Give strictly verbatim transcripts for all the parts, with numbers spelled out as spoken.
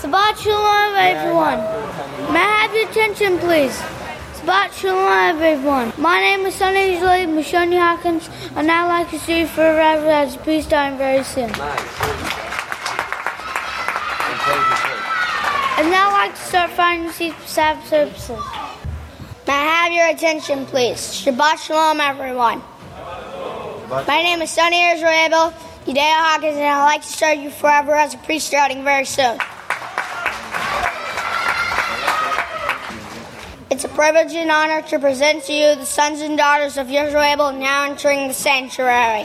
Shabbat Shalom, everyone. May I have your attention, please? Shabbat Shalom, everyone. My name is Sonny Israeli Mashoni Hawkins, and I'd like to see you forever as a peace time very soon. Nice. And now I'd like to start finding seats for Sabbath services. May I have your attention, please? Shabbat Shalom, everyone. My name is Sonny Israel Yudea Hawkins, and I'd like to start you forever as a priest starting very soon. It's a privilege and honor to present to you the sons and daughters of Israel now entering the sanctuary.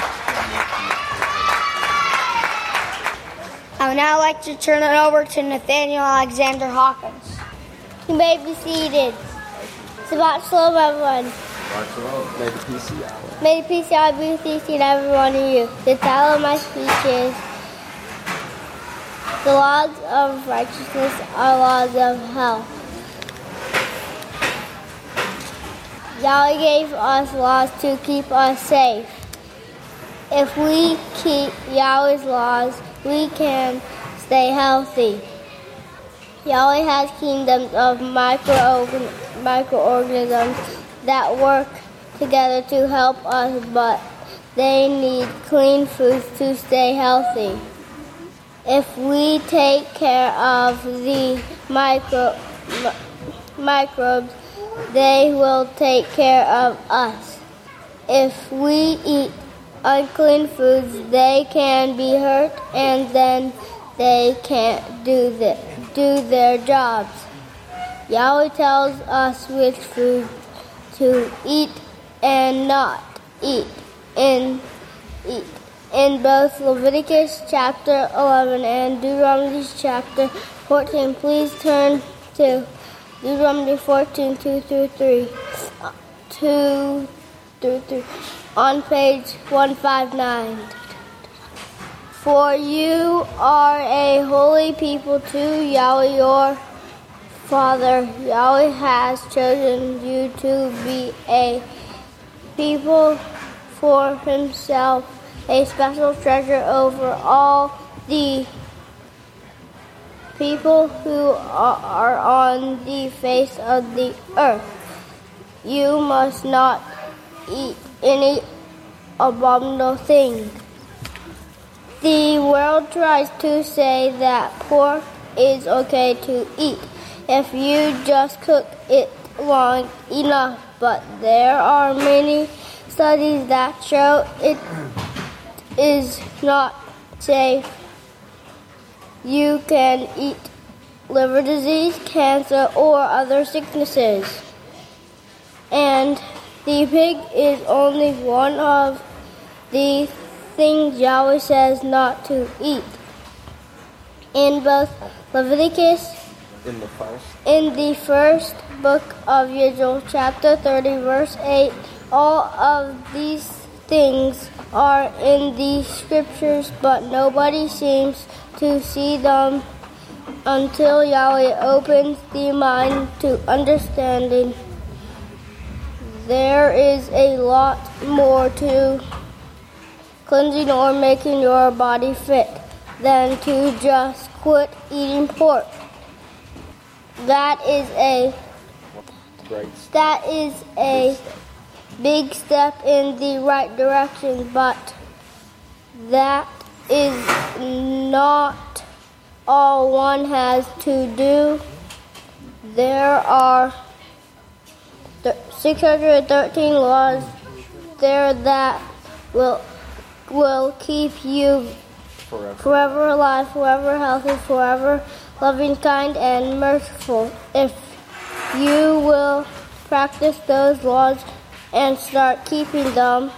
I would now like to turn it over to Nathaniel Alexander Hawkins. You may be seated. Shabbat Shalom, everyone. Shabbat Shalom. May the peace of Yahweh. May the peace of Yahweh be with each and every one of you. The title of my speech is The Laws of Righteousness Are Laws of Health. Yahweh gave us laws to keep us safe. If we keep Yahweh's laws, we can stay healthy. Yahweh has kingdoms of micro microorganisms that work together to help us, but they need clean foods to stay healthy. If we take care of the micro, mi- microbes, they will take care of us. If we eat unclean foods, they can be hurt, and then they can't do, the, do their jobs. Yahweh tells us which food to eat and not eat in eat in both Leviticus chapter eleven and Deuteronomy chapter fourteen. Please turn to Deuteronomy fourteen, two through three. two through three on page one fifty-nine. For you are a holy people to Yahweh your Father. Yahweh has chosen you to be a people for himself, a special treasure over all the people who are on the face of the earth. You must not eat any abominable thing. The world tries to say that pork is okay to eat if you just cook it long enough, but there are many studies that show it is not safe. You can eat liver disease, cancer, or other sicknesses. And the pig is only one of the things Yahweh says not to eat. In both Leviticus, In the first. in the first book of Yisrael, chapter thirty, verse eight, all of these things are in the scriptures, but nobody seems to see them until Yahweh opens the mind to understanding. There is a lot more to cleansing or making your body fit than to just quit eating pork. That is a Great. that is a big step in the right direction, but that is not all one has to do. There are six hundred thirteen laws there that will will keep you Forever. forever alive, forever healthy, forever loving, kind, and merciful. If you will practice those laws and start keeping them,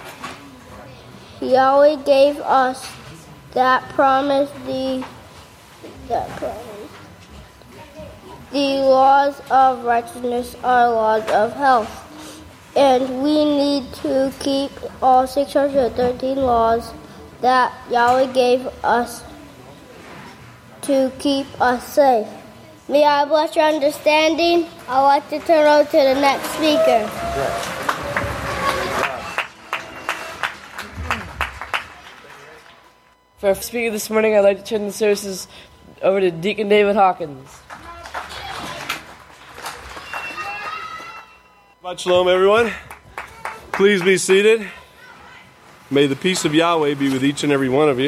Yahweh gave us that promise, the that promise. The laws of righteousness are laws of health, and we need to keep all six hundred thirteen laws that Yahweh gave us to keep us safe. May I bless your understanding. I'd like to turn over to the next speaker. For our speaker this morning, I'd like to turn the services over to Deacon David Hawkins. Shabbat shalom, everyone. Please be seated. May the peace of Yahweh be with each and every one of you.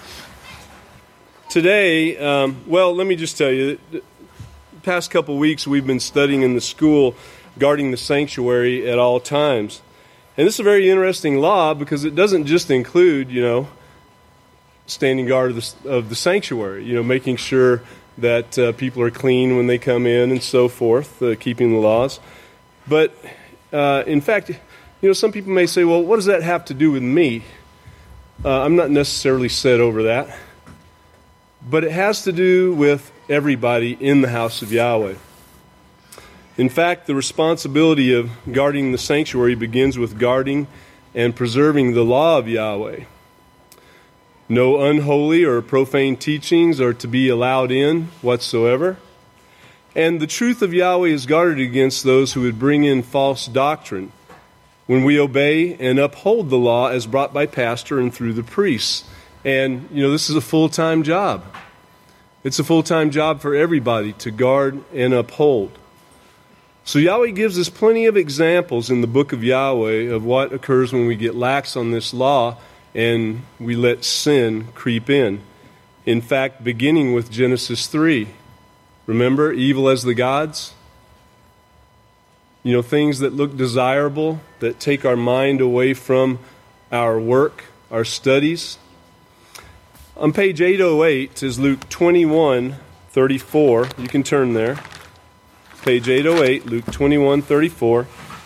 Today, um, well, let me just tell you, the past couple weeks we've been studying in the school guarding the sanctuary at all times. And this is a very interesting law because it doesn't just include, you know, standing guard of the, of the sanctuary, you know, making sure that uh, people are clean when they come in and so forth, uh, keeping the laws. But, uh, in fact, you know, some people may say, well, what does that have to do with me? Uh, I'm not necessarily set over that. But it has to do with everybody in the house of Yahweh. In fact, the responsibility of guarding the sanctuary begins with guarding and preserving the law of Yahweh. No unholy or profane teachings are to be allowed in whatsoever. And the truth of Yahweh is guarded against those who would bring in false doctrine when we obey and uphold the law as brought by pastor and through the priests. And, you know, this is a full-time job. It's a full-time job for everybody to guard and uphold. So Yahweh gives us plenty of examples in the book of Yahweh of what occurs when we get lax on this law and we let sin creep in. In fact, beginning with Genesis three. Remember, evil as the gods? You know, things that look desirable, that take our mind away from our work, our studies. On page eight oh eight is Luke twenty-one thirty-four. You can turn there. Page eight oh eight, Luke twenty-one thirty-four.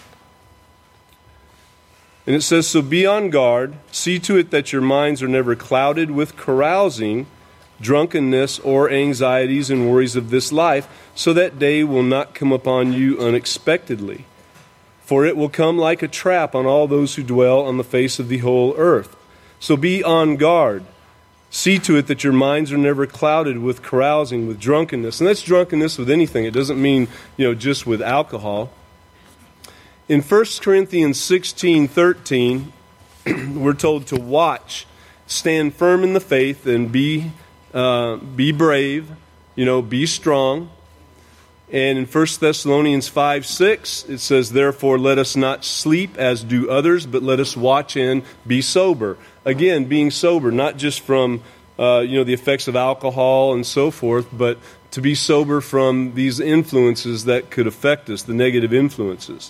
And it says, "So be on guard, see to it that your minds are never clouded with carousing, drunkenness, or anxieties and worries of this life, so that day will not come upon you unexpectedly. For it will come like a trap on all those who dwell on the face of the whole earth. So be on guard. See to it that your minds are never clouded with carousing, with drunkenness." And that's drunkenness with anything. It doesn't mean, you know, just with alcohol. In First Corinthians sixteen thirteen, we're told to watch, stand firm in the faith, and be uh, be brave, you know, be strong. And in First Thessalonians five six, it says, "Therefore let us not sleep as do others, but let us watch and be sober." Again, being sober, not just from uh, you know the effects of alcohol and so forth, but to be sober from these influences that could affect us, the negative influences.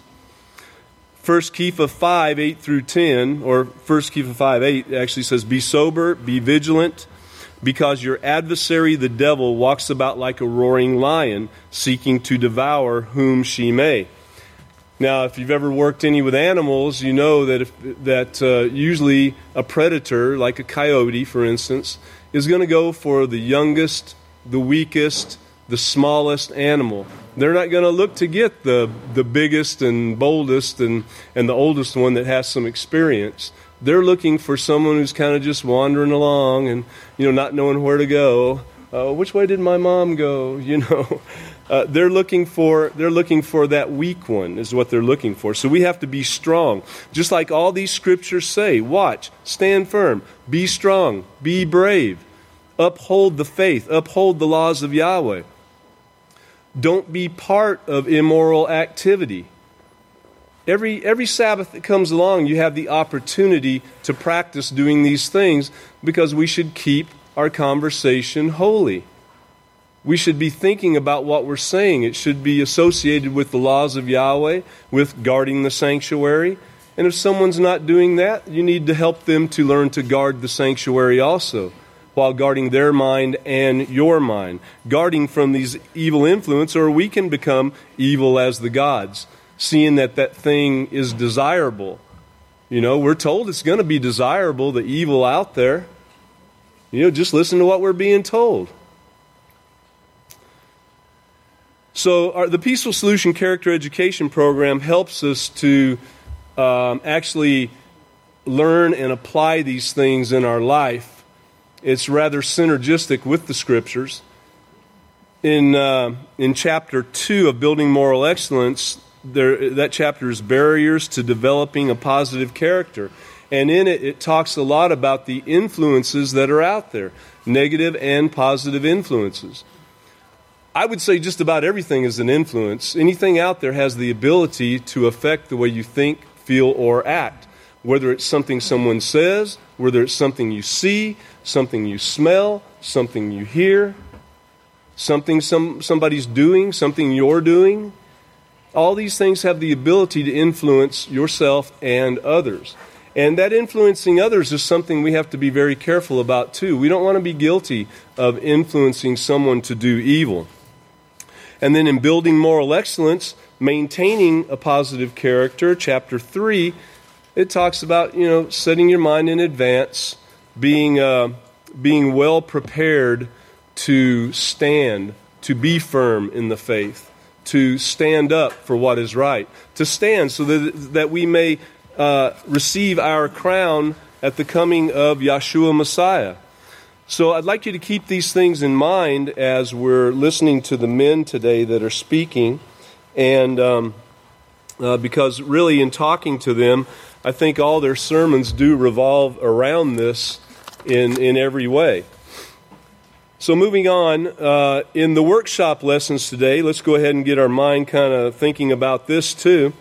First Kepha five eight through ten, or First Kepha five eight actually says, "Be sober, be vigilant, because your adversary the devil walks about like a roaring lion, seeking to devour whom she may." Now, if you've ever worked any with animals, you know that if, that uh, usually a predator, like a coyote, for instance, is going to go for the youngest, the weakest, the smallest animal. They're not going to look to get the the biggest and boldest and, and the oldest one that has some experience. They're looking for someone who's kind of just wandering along and, you know, not knowing where to go. Uh, which way did my mom go? You know, uh, they're looking for they're looking for that weak one is what they're looking for. So we have to be strong, just like all these scriptures say. Watch, stand firm, be strong, be brave, uphold the faith, uphold the laws of Yahweh. Don't be part of immoral activity. Every every Sabbath that comes along, you have the opportunity to practice doing these things because we should keep our conversation holy. We should be thinking about what we're saying. It should be associated with the laws of Yahweh, with guarding the sanctuary. And if someone's not doing that, you need to help them to learn to guard the sanctuary also, while guarding their mind and your mind. Guarding from these evil influences, or we can become evil as the gods, seeing that that thing is desirable. You know, we're told it's going to be desirable, the evil out there. You know, just listen to what we're being told. So our, the Peaceful Solution Character Education Program helps us to um, actually learn and apply these things in our life. It's rather synergistic with the Scriptures. In uh, in chapter two of Building Moral Excellence, there, that chapter is Barriers to Developing a Positive Character. And in it, it talks a lot about the influences that are out there, negative and positive influences. I would say just about everything is an influence. Anything out there has the ability to affect the way you think, feel, or act. Whether it's something someone says, whether it's something you see, something you smell, something you hear, something some, somebody's doing, something you're doing. All these things have the ability to influence yourself and others. And that influencing others is something we have to be very careful about too. We don't want to be guilty of influencing someone to do evil. And then in building moral excellence, maintaining a positive character, chapter three, it talks about, you know, setting your mind in advance, being uh, being well prepared to stand, to be firm in the faith, to stand up for what is right, to stand so that that we may uh, receive our crown at the coming of Yeshua Messiah. So I'd like you to keep these things in mind as we're listening to the men today that are speaking, and um, uh, because really in talking to them, I think all their sermons do revolve around this in, in every way. So moving on, uh, in the workshop lessons today, let's go ahead and get our mind kind of thinking about this too.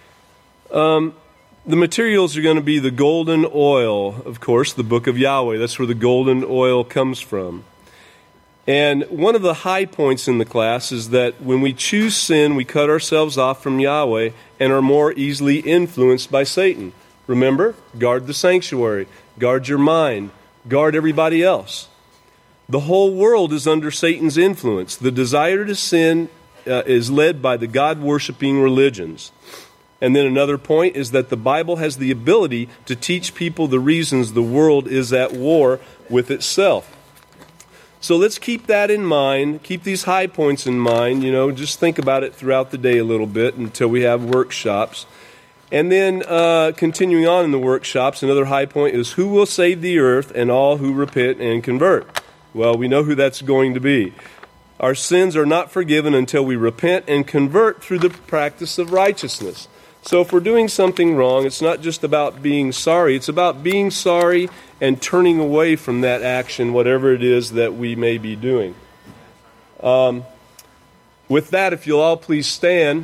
Um, the materials are going to be the golden oil, of course, the book of Yahweh. That's where the golden oil comes from. And one of the high points in the class is that when we choose sin, we cut ourselves off from Yahweh and are more easily influenced by Satan. Remember, guard the sanctuary, guard your mind, guard everybody else. The whole world is under Satan's influence. The desire to sin uh, is led by the God-worshiping religions. And then another point is that the Bible has the ability to teach people the reasons the world is at war with itself. So let's keep that in mind, keep these high points in mind, you know, just think about it throughout the day a little bit until we have workshops. And then uh, continuing on in the workshops, another high point is who will save the earth and all who repent and convert. Well, we know who that's going to be. Our sins are not forgiven until we repent and convert through the practice of righteousness. So if we're doing something wrong, it's not just about being sorry. It's about being sorry and turning away from that action, whatever it is that we may be doing. Um, with that, if you'll all please stand.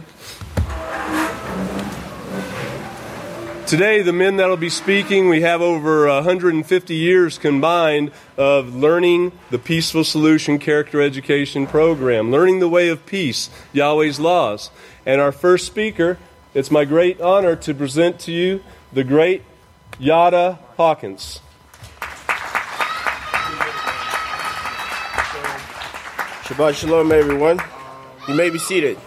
Today, the men that will be speaking, we have over one hundred fifty years combined of learning the Peaceful Solution Character Education Program, learning the way of peace, Yahweh's laws. And our first speaker, it's my great honor to present to you the great Yada Hawkins. Shabbat Shalom, everyone. You may be seated.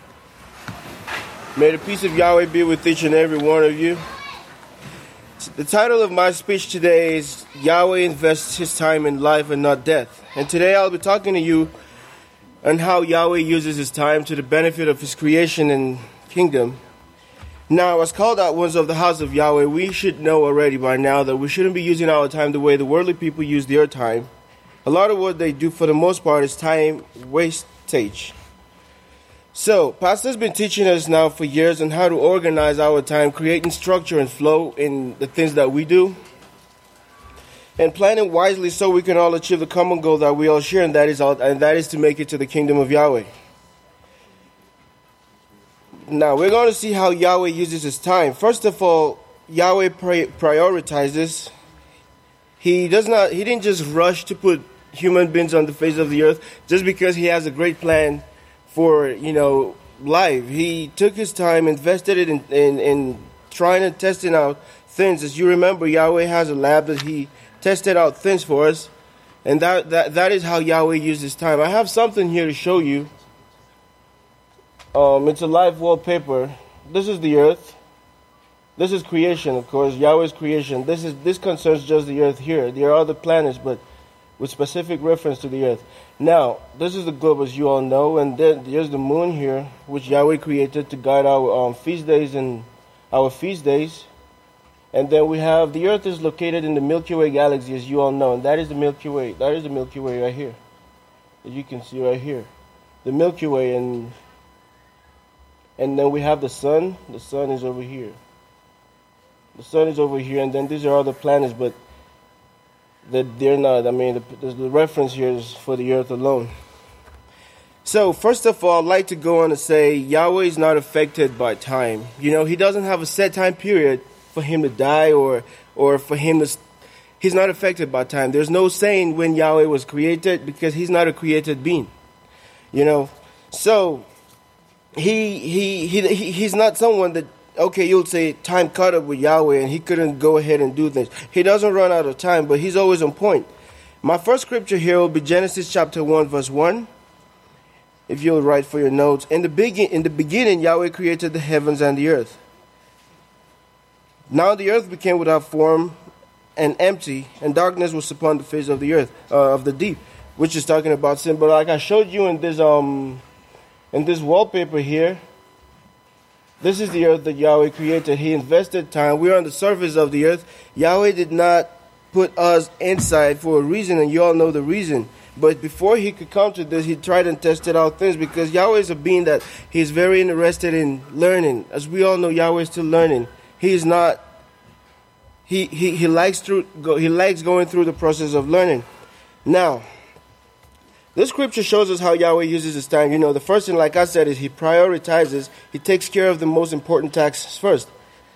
May the peace of Yahweh be with each and every one of you. The title of my speech today is Yahweh Invests His Time in Life and Not Death. And today I'll be talking to you on how Yahweh uses His time to the benefit of His creation and kingdom. Now, as called out ones of the house of Yahweh, we should know already by now that we shouldn't be using our time the way the worldly people use their time. A lot of what they do for the most part is time wastage. So, Pastor's been teaching us now for years on how to organize our time, creating structure and flow in the things that we do, and planning wisely so we can all achieve the common goal that we all share, and that is all, and that is to make it to the kingdom of Yahweh. Now, we're going to see how Yahweh uses His time. First of all, Yahweh prioritizes. He does not. He didn't just rush to put human beings on the face of the earth just because He has a great plan for, you know, life. He took His time, invested it in, in, in trying and testing out things. As you remember, Yahweh has a lab that He tested out things for us, and that that, that is how Yahweh uses His time. I have something here to show you. Um, it's a live wallpaper. This is the earth. This is creation, of course, Yahweh's creation. This is this concerns just the earth here. There are other planets, but with specific reference to the earth. Now, this is the globe, as you all know, and then there's the moon here, which Yahweh created to guide our um, feast days and our feast days. And then we have the earth is located in the Milky Way galaxy, as you all know, and that is the Milky Way. That is the Milky Way right here, as you can see right here, the Milky Way. And And then we have the sun. The sun is over here. The sun is over here, and then these are all the planets, but that they're not. I mean, the, the reference here is for the earth alone. So, first of all, I'd like to go on and say Yahweh is not affected by time. You know, he doesn't have a set time period for him to die or or for him to... He's not affected by time. There's no saying when Yahweh was created because he's not a created being. You know, so he he he he's not someone that, okay, you'll say time caught up with Yahweh and he couldn't go ahead and do things. He doesn't run out of time, but he's always on point. My first scripture here will be Genesis chapter one, verse one. If you'll write for your notes. In the begin in the beginning, Yahweh created the heavens and the earth. Now the earth became without form and empty, and darkness was upon the face of the earth, uh, of the deep, which is talking about sin. But like I showed you in this um, in this wallpaper here, this is the earth that Yahweh created. He invested time. We are on the surface of the earth. Yahweh did not put us inside for a reason, and you all know the reason. But before he could come to this, he tried and tested out things, because Yahweh is a being that he's very interested in learning. As we all know, Yahweh is still learning. He is not. He he he likes through go, he likes going through the process of learning. Now, this scripture shows us how Yahweh uses his time. You know, the first thing, like I said, is he prioritizes. He takes care of the most important tasks first.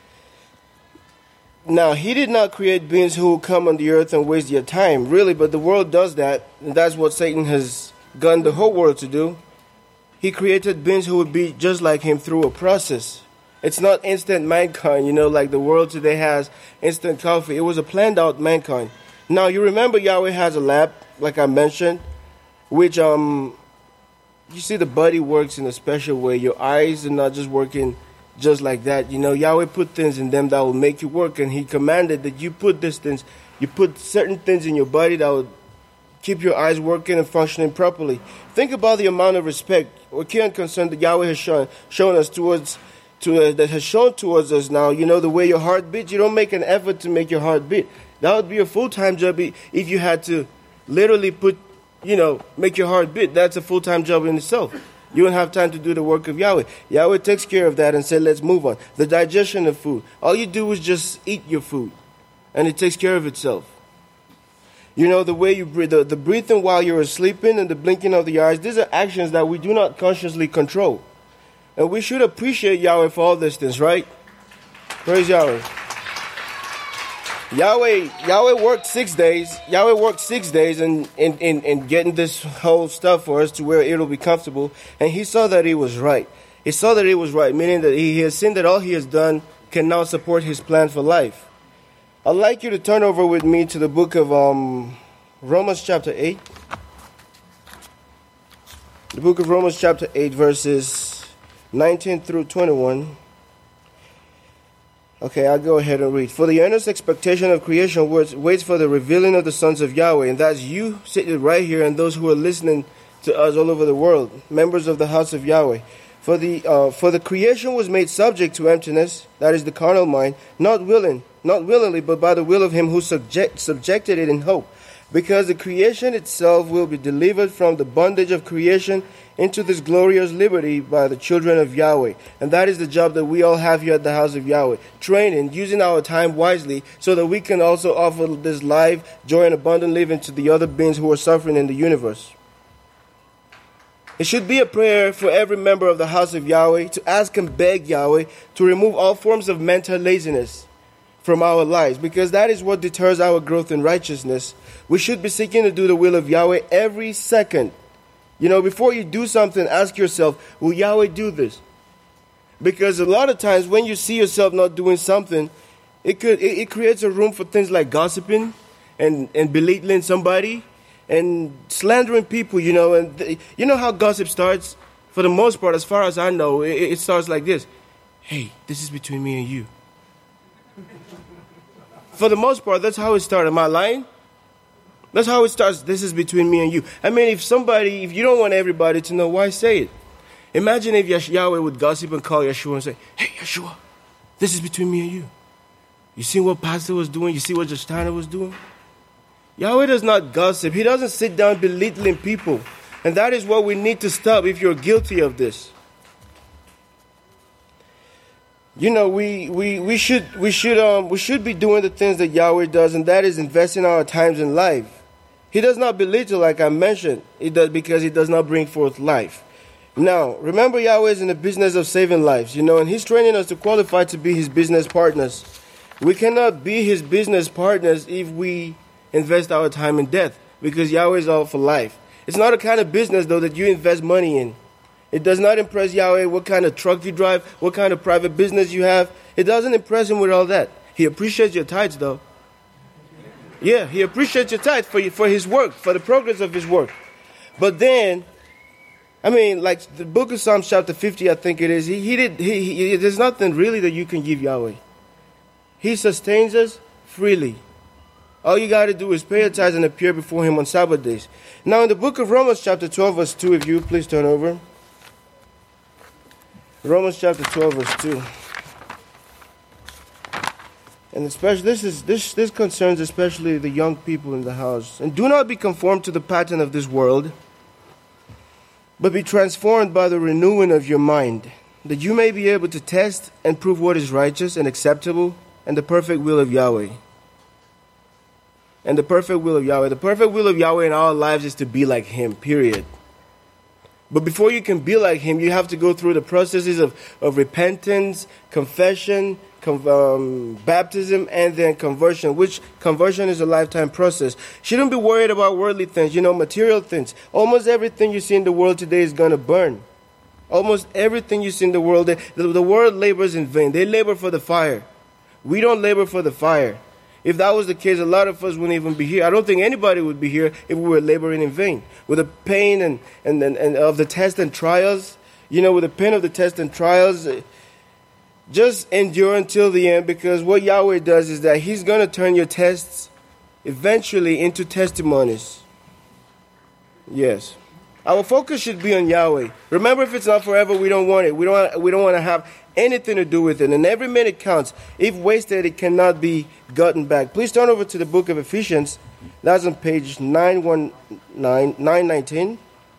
Now, he did not create beings who will come on the earth and waste their time, really, but the world does that, and that's what Satan has gotten the whole world to do. He created beings who would be just like him through a process. It's not instant mankind, you know, like the world today has instant coffee. It was a planned out mankind. Now, you remember Yahweh has a lab, like I mentioned, which, um, you see the body works in a special way. Your eyes are not just working just like that. You know, Yahweh put things in them that will make you work, and he commanded that you put these things, you put certain things in your body that will keep your eyes working and functioning properly. Think about the amount of respect or care and concern that Yahweh has shown, shown us towards To, uh, that has shown towards us now. You know, the way your heart beats, you don't make an effort to make your heart beat. That would be a full-time job if you had to literally put, you know, make your heart beat. That's a full-time job in itself. You don't have time to do the work of Yahweh. Yahweh takes care of that and said, let's move on. The digestion of food. All you do is just eat your food, and it takes care of itself. You know, the way you breathe, the, the breathing while you're sleeping and the blinking of the eyes, these are actions that we do not consciously control. And we should appreciate Yahweh for all these things, right? Praise Yahweh. Yahweh Yahweh worked six days. Yahweh worked six days in, in, in, in getting this whole stuff for us to where it'll be comfortable. And he saw that it was right. He saw that it was right, meaning that he has seen that all he has done can now support his plan for life. I'd like you to turn over with me to the book of um, Romans chapter eight. The book of Romans chapter eight, verses nineteen through twenty-one. Okay, I'll go ahead and read. For the earnest expectation of creation waits for the revealing of the sons of Yahweh. And that's you sitting right here, and those who are listening to us all over the world, members of the house of Yahweh. For the uh, for the creation was made subject to emptiness, that is the carnal mind, not willing, not willingly, but by the will of him who subject, subjected it in hope. Because the creation itself will be delivered from the bondage of creation into this glorious liberty by the children of Yahweh. And that is the job that we all have here at the house of Yahweh. Training, using our time wisely so that we can also offer this life, joy, and abundant living to the other beings who are suffering in the universe. It should be a prayer for every member of the house of Yahweh to ask and beg Yahweh to remove all forms of mental laziness from our lives, because that is what deters our growth in righteousness. We should be seeking to do the will of Yahweh every second. You know, before you do something, ask yourself, will Yahweh do this? Because a lot of times when you see yourself not doing something, it could it, it creates a room for things like gossiping and, and belittling somebody and slandering people, you know. And th- you know how gossip starts? For the most part, as far as I know, it, it starts like this. Hey, this is between me and you. For the most part, that's how it started. Am I lying? That's how it starts. This is between me and you. I mean, if somebody, if you don't want everybody to know, why say it? Imagine if Yahweh would gossip and call Yeshua and say, hey, Yeshua, this is between me and you. You see what Pastor was doing? You see what Justana was doing? Yahweh does not gossip. He doesn't sit down belittling people. And that is what we need to stop if you're guilty of this. you know, we, we, we should we should um we should be doing the things that Yahweh does, and that is investing our times in life. He does not belittle, like I mentioned. He does because he does not bring forth life. Now, remember, Yahweh is in the business of saving lives, you know, and he's training us to qualify to be his business partners. We cannot be his business partners if we invest our time in death, because Yahweh is all for life. It's not a kind of business, though, that you invest money in. It does not impress Yahweh what kind of truck you drive, what kind of private business you have. It doesn't impress him with all that. He appreciates your tithes, though. Yeah, he appreciates your tithes for, for his work, for the progress of his work. But then, I mean, like the book of Psalms chapter fifty, I think it is, he, he did, he, he, there's nothing really that you can give Yahweh. He sustains us freely. All you got to do is pay your tithes and appear before him on Sabbath days. Now, in the book of Romans chapter twelve, verse two, if you please turn over. Romans chapter twelve, verse two. And especially this is this this concerns especially the young people in the house. And do not be conformed to the pattern of this world, but be transformed by the renewing of your mind, that you may be able to test and prove what is righteous and acceptable and the perfect will of Yahweh. And the perfect will of Yahweh. The perfect will of Yahweh in our lives is to be like him, period. But before you can be like him, you have to go through the processes of, of repentance, confession, com, um, baptism, and then conversion, which conversion is a lifetime process. Shouldn't be worried about worldly things, you know, material things. Almost everything you see in the world today is going to burn. Almost everything you see in the world, the, the world labors in vain. They labor for the fire. We don't labor for the fire. If that was the case, a lot of us wouldn't even be here. I don't think anybody would be here if we were laboring in vain. With the pain and, and, and, and of the tests and trials, you know, with the pain of the tests and trials, just endure until the end, because what Yahweh does is that he's going to turn your tests eventually into testimonies. Yes. Our focus should be on Yahweh. Remember, if it's not forever, we don't want it. We don't, we don't want to have anything to do with it. And every minute counts. If wasted, it cannot be gotten back. Please turn over to the book of Ephesians. That's on page nine nineteen.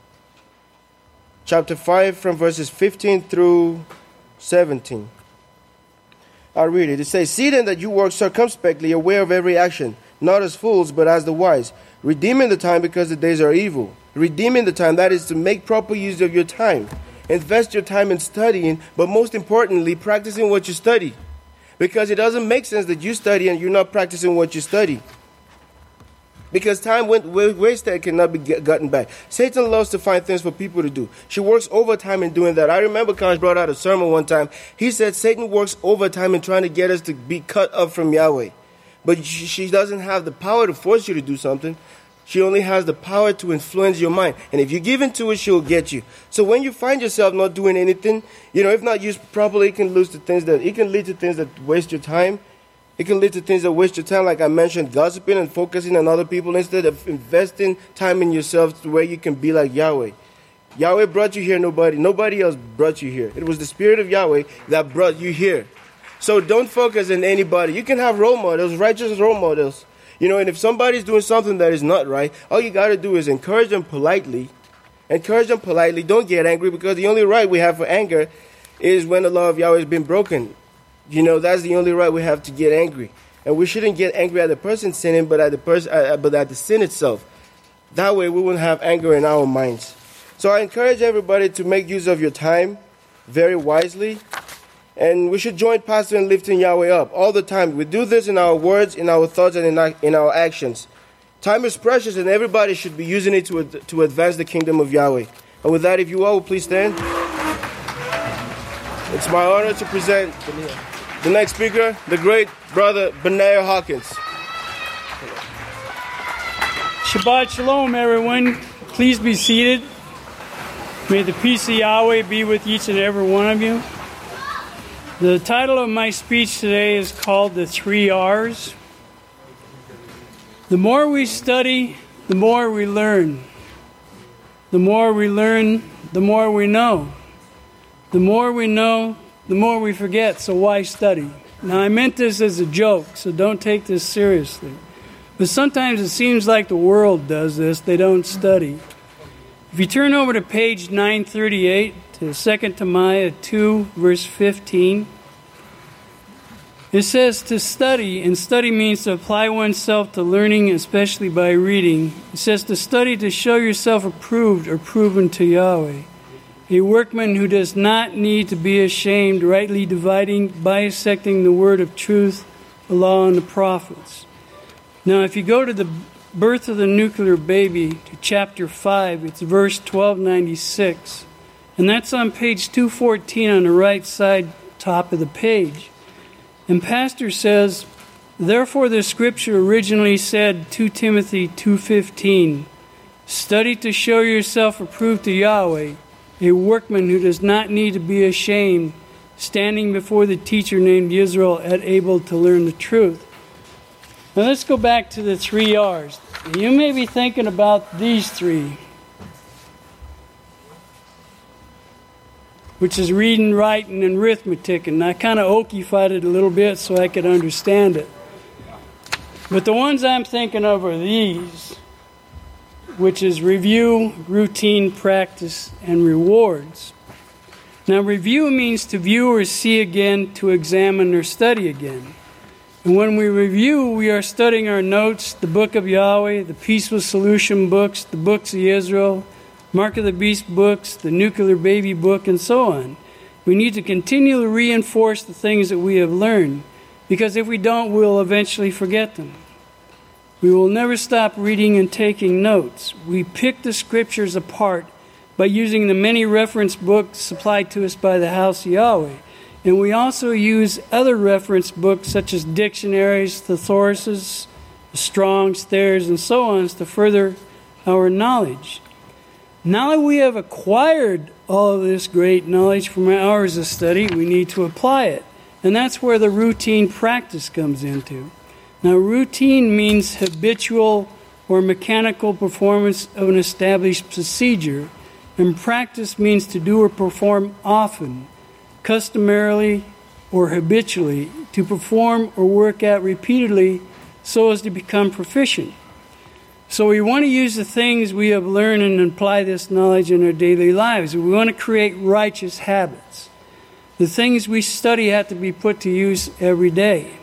Chapter five, from verses fifteen through seventeen. I'll read it. It says, "See then that you work circumspectly, aware of every action, not as fools, but as the wise, redeeming the time because the days are evil." Redeeming the time, that is to make proper use of your time. Invest your time in studying, but most importantly, practicing what you study. Because it doesn't make sense that you study and you're not practicing what you study. Because time went wasted cannot be gotten back. Satan loves to find things for people to do. She works overtime in doing that. I remember Conch brought out a sermon one time. He said Satan works overtime in trying to get us to be cut up from Yahweh. But she doesn't have the power to force you to do something. She only has the power to influence your mind. And if you give into it, she'll get you. So when you find yourself not doing anything, you know, if not used properly, it can lose to things that, it can lead to things that waste your time. It can lead to things that waste your time, like I mentioned, gossiping and focusing on other people instead of investing time in yourself to where you can be like Yahweh. Yahweh brought you here, nobody. Nobody else brought you here. It was the Spirit of Yahweh that brought you here. So don't focus on anybody. You can have role models, righteous role models. You know, and if somebody's doing something that is not right, all you got to do is encourage them politely. Encourage them politely. Don't get angry, because the only right we have for anger is when the law of Yahweh has been broken. You know, that's the only right we have to get angry. And we shouldn't get angry at the person sinning, but at the person, uh, but at the sin itself. That way we won't have anger in our minds. So I encourage everybody to make use of your time very wisely. And we should join Pastor in lifting Yahweh up all the time. We do this in our words, in our thoughts, and in our, in our actions. Time is precious, and everybody should be using it to, to advance the kingdom of Yahweh. And with that, if you all will please stand. It's my honor to present the next speaker, the great brother Benaiah Hawkins. Shabbat Shalom, everyone. Please be seated. May the peace of Yahweh be with each and every one of you. The title of my speech today is called The Three R's. The more we study, the more we learn. The more we learn, the more we know. The more we know, the more we forget, so why study? Now, I meant this as a joke, so don't take this seriously. But sometimes it seems like the world does this. They don't study. If you turn over to page nine thirty-eight, to Second Timothy two, verse fifteen, It says to study, and study means to apply oneself to learning, especially by reading. It says to study to show yourself approved or proven to Yahweh, a workman who does not need to be ashamed, rightly dividing, bisecting the word of truth, the law, and the prophets. Now, if you go to the birth of the nuclear baby, to chapter five, it's verse twelve ninety-six, and that's on page two fourteen on the right side, top of the page. And Pastor says, therefore the scripture originally said, Second Timothy two fifteen, study to show yourself approved to Yahweh, a workman who does not need to be ashamed, standing before the teacher named Israel, and able to learn the truth. Now let's go back to the three R's. You may be thinking about these three, which is reading, writing, and arithmetic. And I kind of okified it a little bit so I could understand it. But the ones I'm thinking of are these, which is review, routine, practice, and rewards. Now, review means to view or see again, to examine or study again. And when we review, we are studying our notes, the Book of Yahweh, the Peaceful Solution books, the books of Israel, Mark of the Beast books, the Nuclear Baby book, and so on. We need to continually reinforce the things that we have learned, because if we don't, we'll eventually forget them. We will never stop reading and taking notes. We pick the scriptures apart by using the many reference books supplied to us by the House of Yahweh. And we also use other reference books such as dictionaries, thesauruses, the Strong's, Thayer's, and so on to further our knowledge. Now that we have acquired all of this great knowledge from our hours of study, we need to apply it. And that's where the routine practice comes into. Now, routine means habitual or mechanical performance of an established procedure, and practice means to do or perform often, customarily or habitually, to perform or work out repeatedly so as to become proficient. So we want to use the things we have learned and apply this knowledge in our daily lives. We want to create righteous habits. The things we study have to be put to use every day.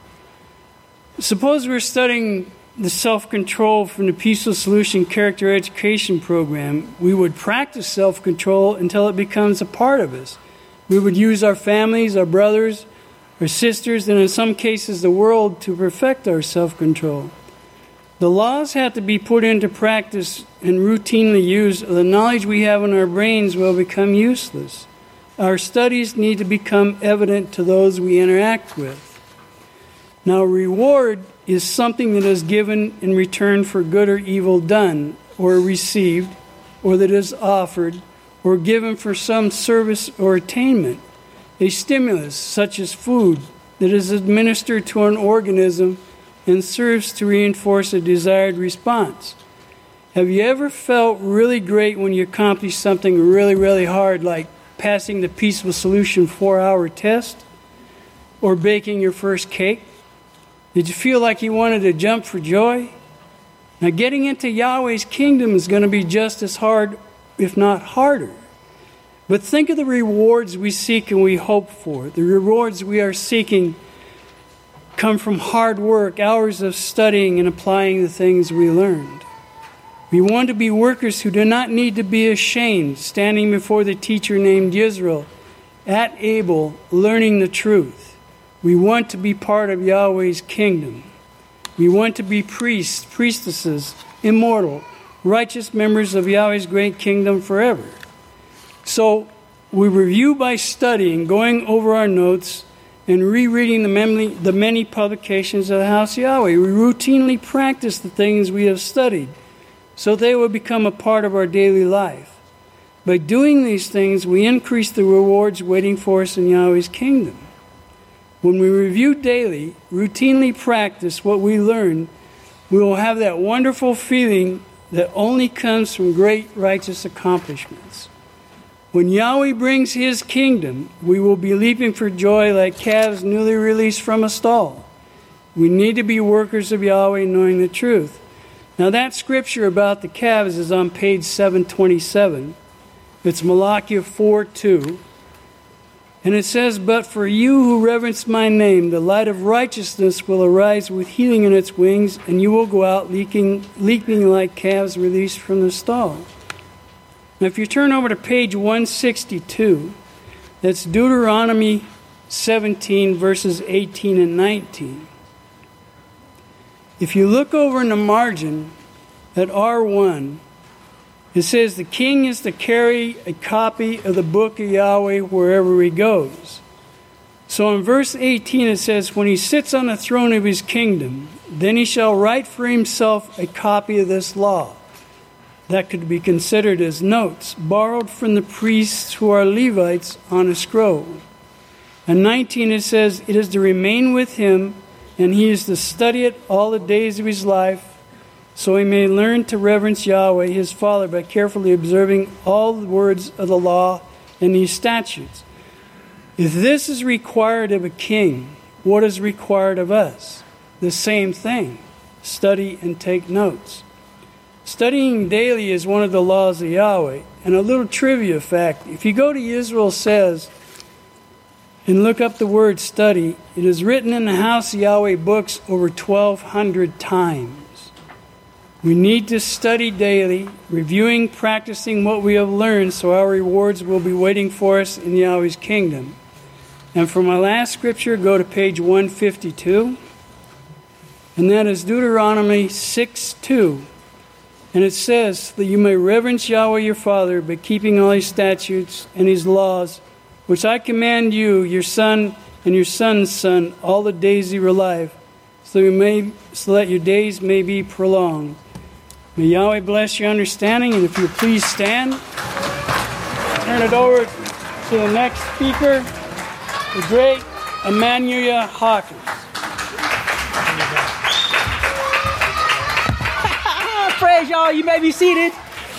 Suppose we're studying the self-control from the Peaceful Solution Character Education Program. We would practice self-control until it becomes a part of us. We would use our families, our brothers, our sisters, and in some cases the world to perfect our self-control. The laws have to be put into practice and routinely used, or the knowledge we have in our brains will become useless. Our studies need to become evident to those we interact with. Now, reward is something that is given in return for good or evil done, or received, or that is offered, or given for some service or attainment. A stimulus, such as food, that is administered to an organism and serves to reinforce a desired response. Have you ever felt really great when you accomplished something really, really hard, like passing the Peaceful Solution four-hour test or baking your first cake? Did you feel like you wanted to jump for joy? Now, getting into Yahweh's kingdom is going to be just as hard, if not harder. But think of the rewards we seek and we hope for. The rewards we are seeking come from hard work, hours of studying and applying the things we learned. We want to be workers who do not need to be ashamed, standing before the teacher named Israel, at able, learning the truth. We want to be part of Yahweh's kingdom. We want to be priests, priestesses, immortal, righteous members of Yahweh's great kingdom forever. So we review by studying, going over our notes, and rereading the many, the many publications of the House of Yahweh. We routinely practice the things we have studied, so they will become a part of our daily life. By doing these things, we increase the rewards waiting for us in Yahweh's kingdom. When we review daily, routinely practice what we learn, we will have that wonderful feeling that only comes from great righteous accomplishments. When Yahweh brings His kingdom, we will be leaping for joy like calves newly released from a stall. We need to be workers of Yahweh, knowing the truth. Now, that scripture about the calves is on page seven twenty-seven. It's Malachi four two. And it says, "But for you who reverence my name, the light of righteousness will arise with healing in its wings, and you will go out leaking, leaping like calves released from the stall." Now, if you turn over to page one sixty-two, that's Deuteronomy seventeen, verses eighteen and nineteen. If you look over in the margin at R one, it says the king is to carry a copy of the book of Yahweh wherever he goes. So in verse eighteen it says, "When he sits on the throne of his kingdom, then he shall write for himself a copy of this law." That could be considered as notes, borrowed from the priests who are Levites on a scroll. And nineteen it says, "It is to remain with him, and he is to study it all the days of his life, so he may learn to reverence Yahweh his Father by carefully observing all the words of the law and these statutes." If this is required of a king, what is required of us? The same thing. Study and take notes. Studying daily is one of the laws of Yahweh. And a little trivia fact, if you go to Israel Says and look up the word study, it is written in the House of Yahweh books over twelve hundred times. We need to study daily, reviewing, practicing what we have learned, so our rewards will be waiting for us in Yahweh's kingdom. And for my last scripture, go to page one fifty-two. And that is Deuteronomy six two. And it says that you may reverence Yahweh your Father by keeping all his statutes and his laws, which I command you, your son and your son's son, all the days of your life, so, you may, so that your days may be prolonged. May Yahweh bless your understanding, and if you please stand, turn it over to the next speaker, the great Emmanuel Hawkins. Praise y'all, you may be seated.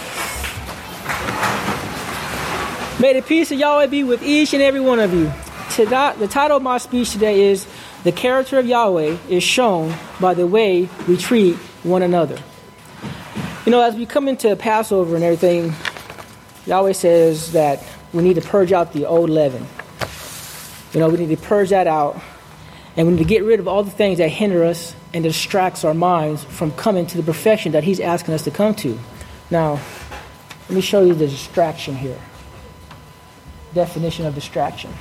May the peace of Yahweh be with each and every one of you. Today, the title of my speech today is, "The Character of Yahweh is Shown by the Way We Treat One Another." You know, as we come into Passover and everything, Yahweh says that we need to purge out the old leaven. You know, we need to purge that out. And we need to get rid of all the things that hinder us and distracts our minds from coming to the perfection that he's asking us to come to. Now, let me show you the distraction here. Definition of distraction.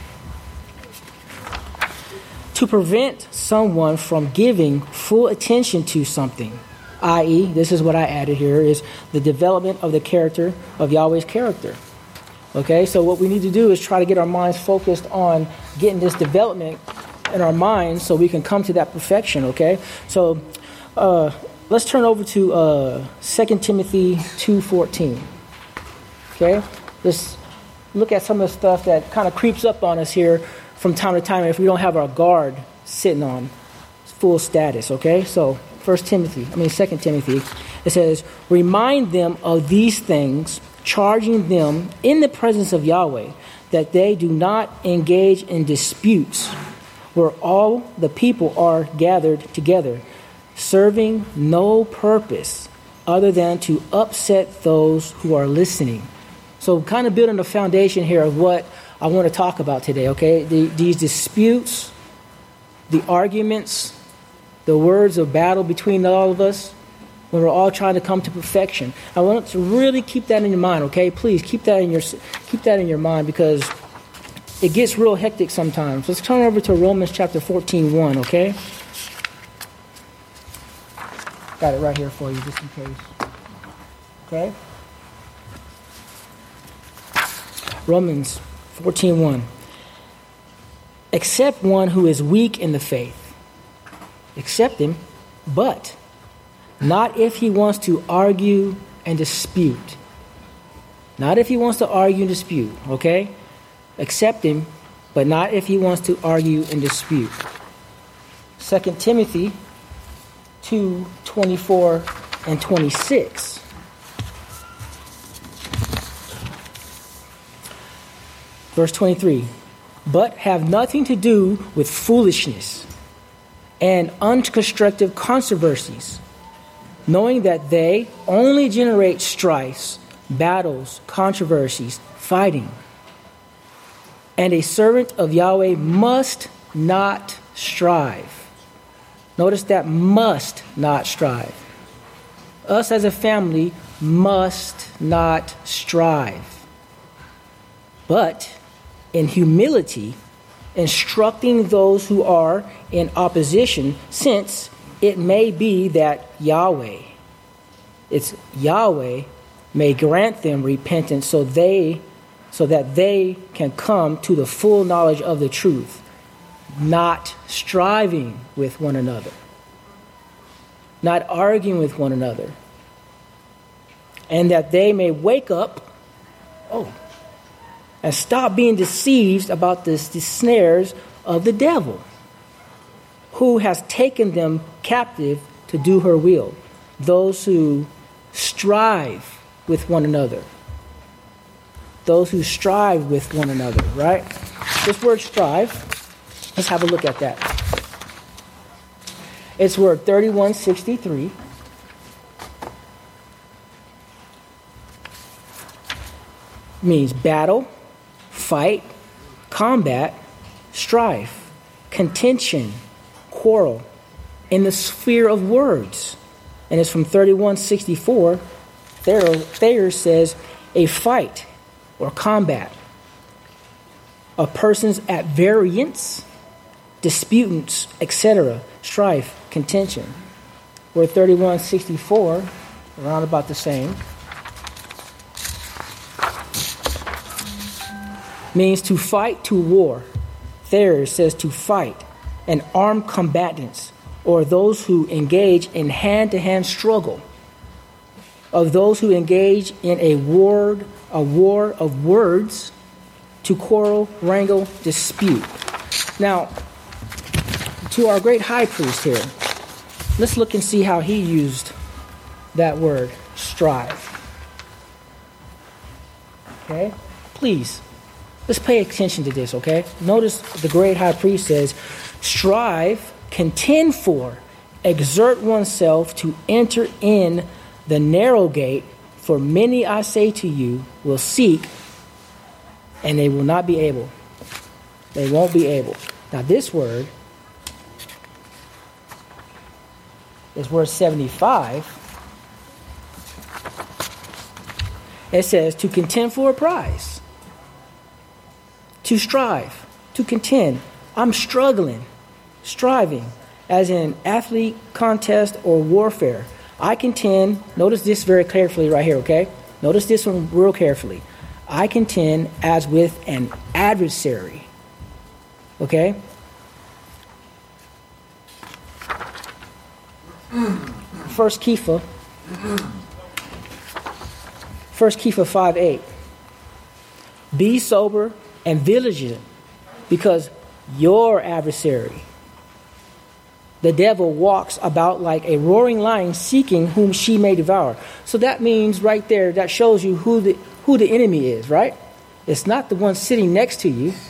To prevent someone from giving full attention to something, that is, this is what I added here, is the development of the character of Yahweh's character. Okay, so what we need to do is try to get our minds focused on getting this development in our minds so we can come to that perfection, okay? So uh, let's turn over to uh, Second Timothy two fourteen, okay? Let's look at some of the stuff that kind of creeps up on us here from time to time if we don't have our guard sitting on full status, okay? So First Timothy, I mean Second Timothy, it says, "Remind them of these things, charging them in the presence of Yahweh, that they do not engage in disputes where all the people are gathered together, serving no purpose other than to upset those who are listening." So kind of building the foundation here of what I want to talk about today, okay? The, these disputes, the arguments, the words of battle between all of us, when we're all trying to come to perfection. I want to really keep that in your mind, okay? Please keep that in your keep that in your mind, because it gets real hectic sometimes. Let's turn over to Romans chapter fourteen, one, okay? Got it right here for you, just in case. Okay? Romans fourteen, one. "Except one who is weak in the faith. Accept him, but not if he wants to argue and dispute." Not if he wants to argue and dispute, okay? Accept him, but not if he wants to argue and dispute. Second Timothy two, twenty-four and twenty-six. Verse twenty-three. "But have nothing to do with foolishness and unconstructive controversies, knowing that they only generate strifes, battles, controversies, fighting. And a servant of Yahweh must not strive. Notice that must not strive. Us as a family must not strive. But in humility, instructing those who are in opposition, since it may be that Yahweh, it's Yahweh, may grant them repentance so they so that they can come to the full knowledge of the truth, not striving with one another, not arguing with one another, and that they may wake up, oh, and stop being deceived about this, the snares of the devil, who has taken them captive to do her will. Those who strive with one another. Those who strive with one another, right? This word strive, let's have a look at that. It's word thirty-one sixty-three. Means battle, fight, combat, strife, contention, quarrel, in the sphere of words. And it's from thirty-one sixty-four. Thayer, Thayer says a fight or combat of persons at variance, disputants, et cetera, strife, contention. Word thirty-one sixty-four, around about the same, means to fight, to war. Thayer says to fight, and armed combatants, or those who engage in hand-to-hand struggle, of those who engage in a war, a war of words, to quarrel, wrangle, dispute. Now, to our great high priest here, let's look and see how he used that word, strive. Okay? Please, let's pay attention to this, okay? Notice the great high priest says, strive, contend for, exert oneself to enter in the narrow gate, for many, I say to you, will seek, and they will not be able. They won't be able. Now this word is word seventy-five. It says to contend for a prize. To strive, to contend. I'm struggling, striving, as in athlete, contest, or warfare. I contend, notice this very carefully right here, okay? Notice this one real carefully. I contend as with an adversary, okay? First Kepha, First Kepha five eight. Be sober and vigilant, because your adversary, the devil, walks about like a roaring lion, seeking whom she may devour. So that means right there, that shows you who the who the enemy is, right? It's not the one sitting next to you.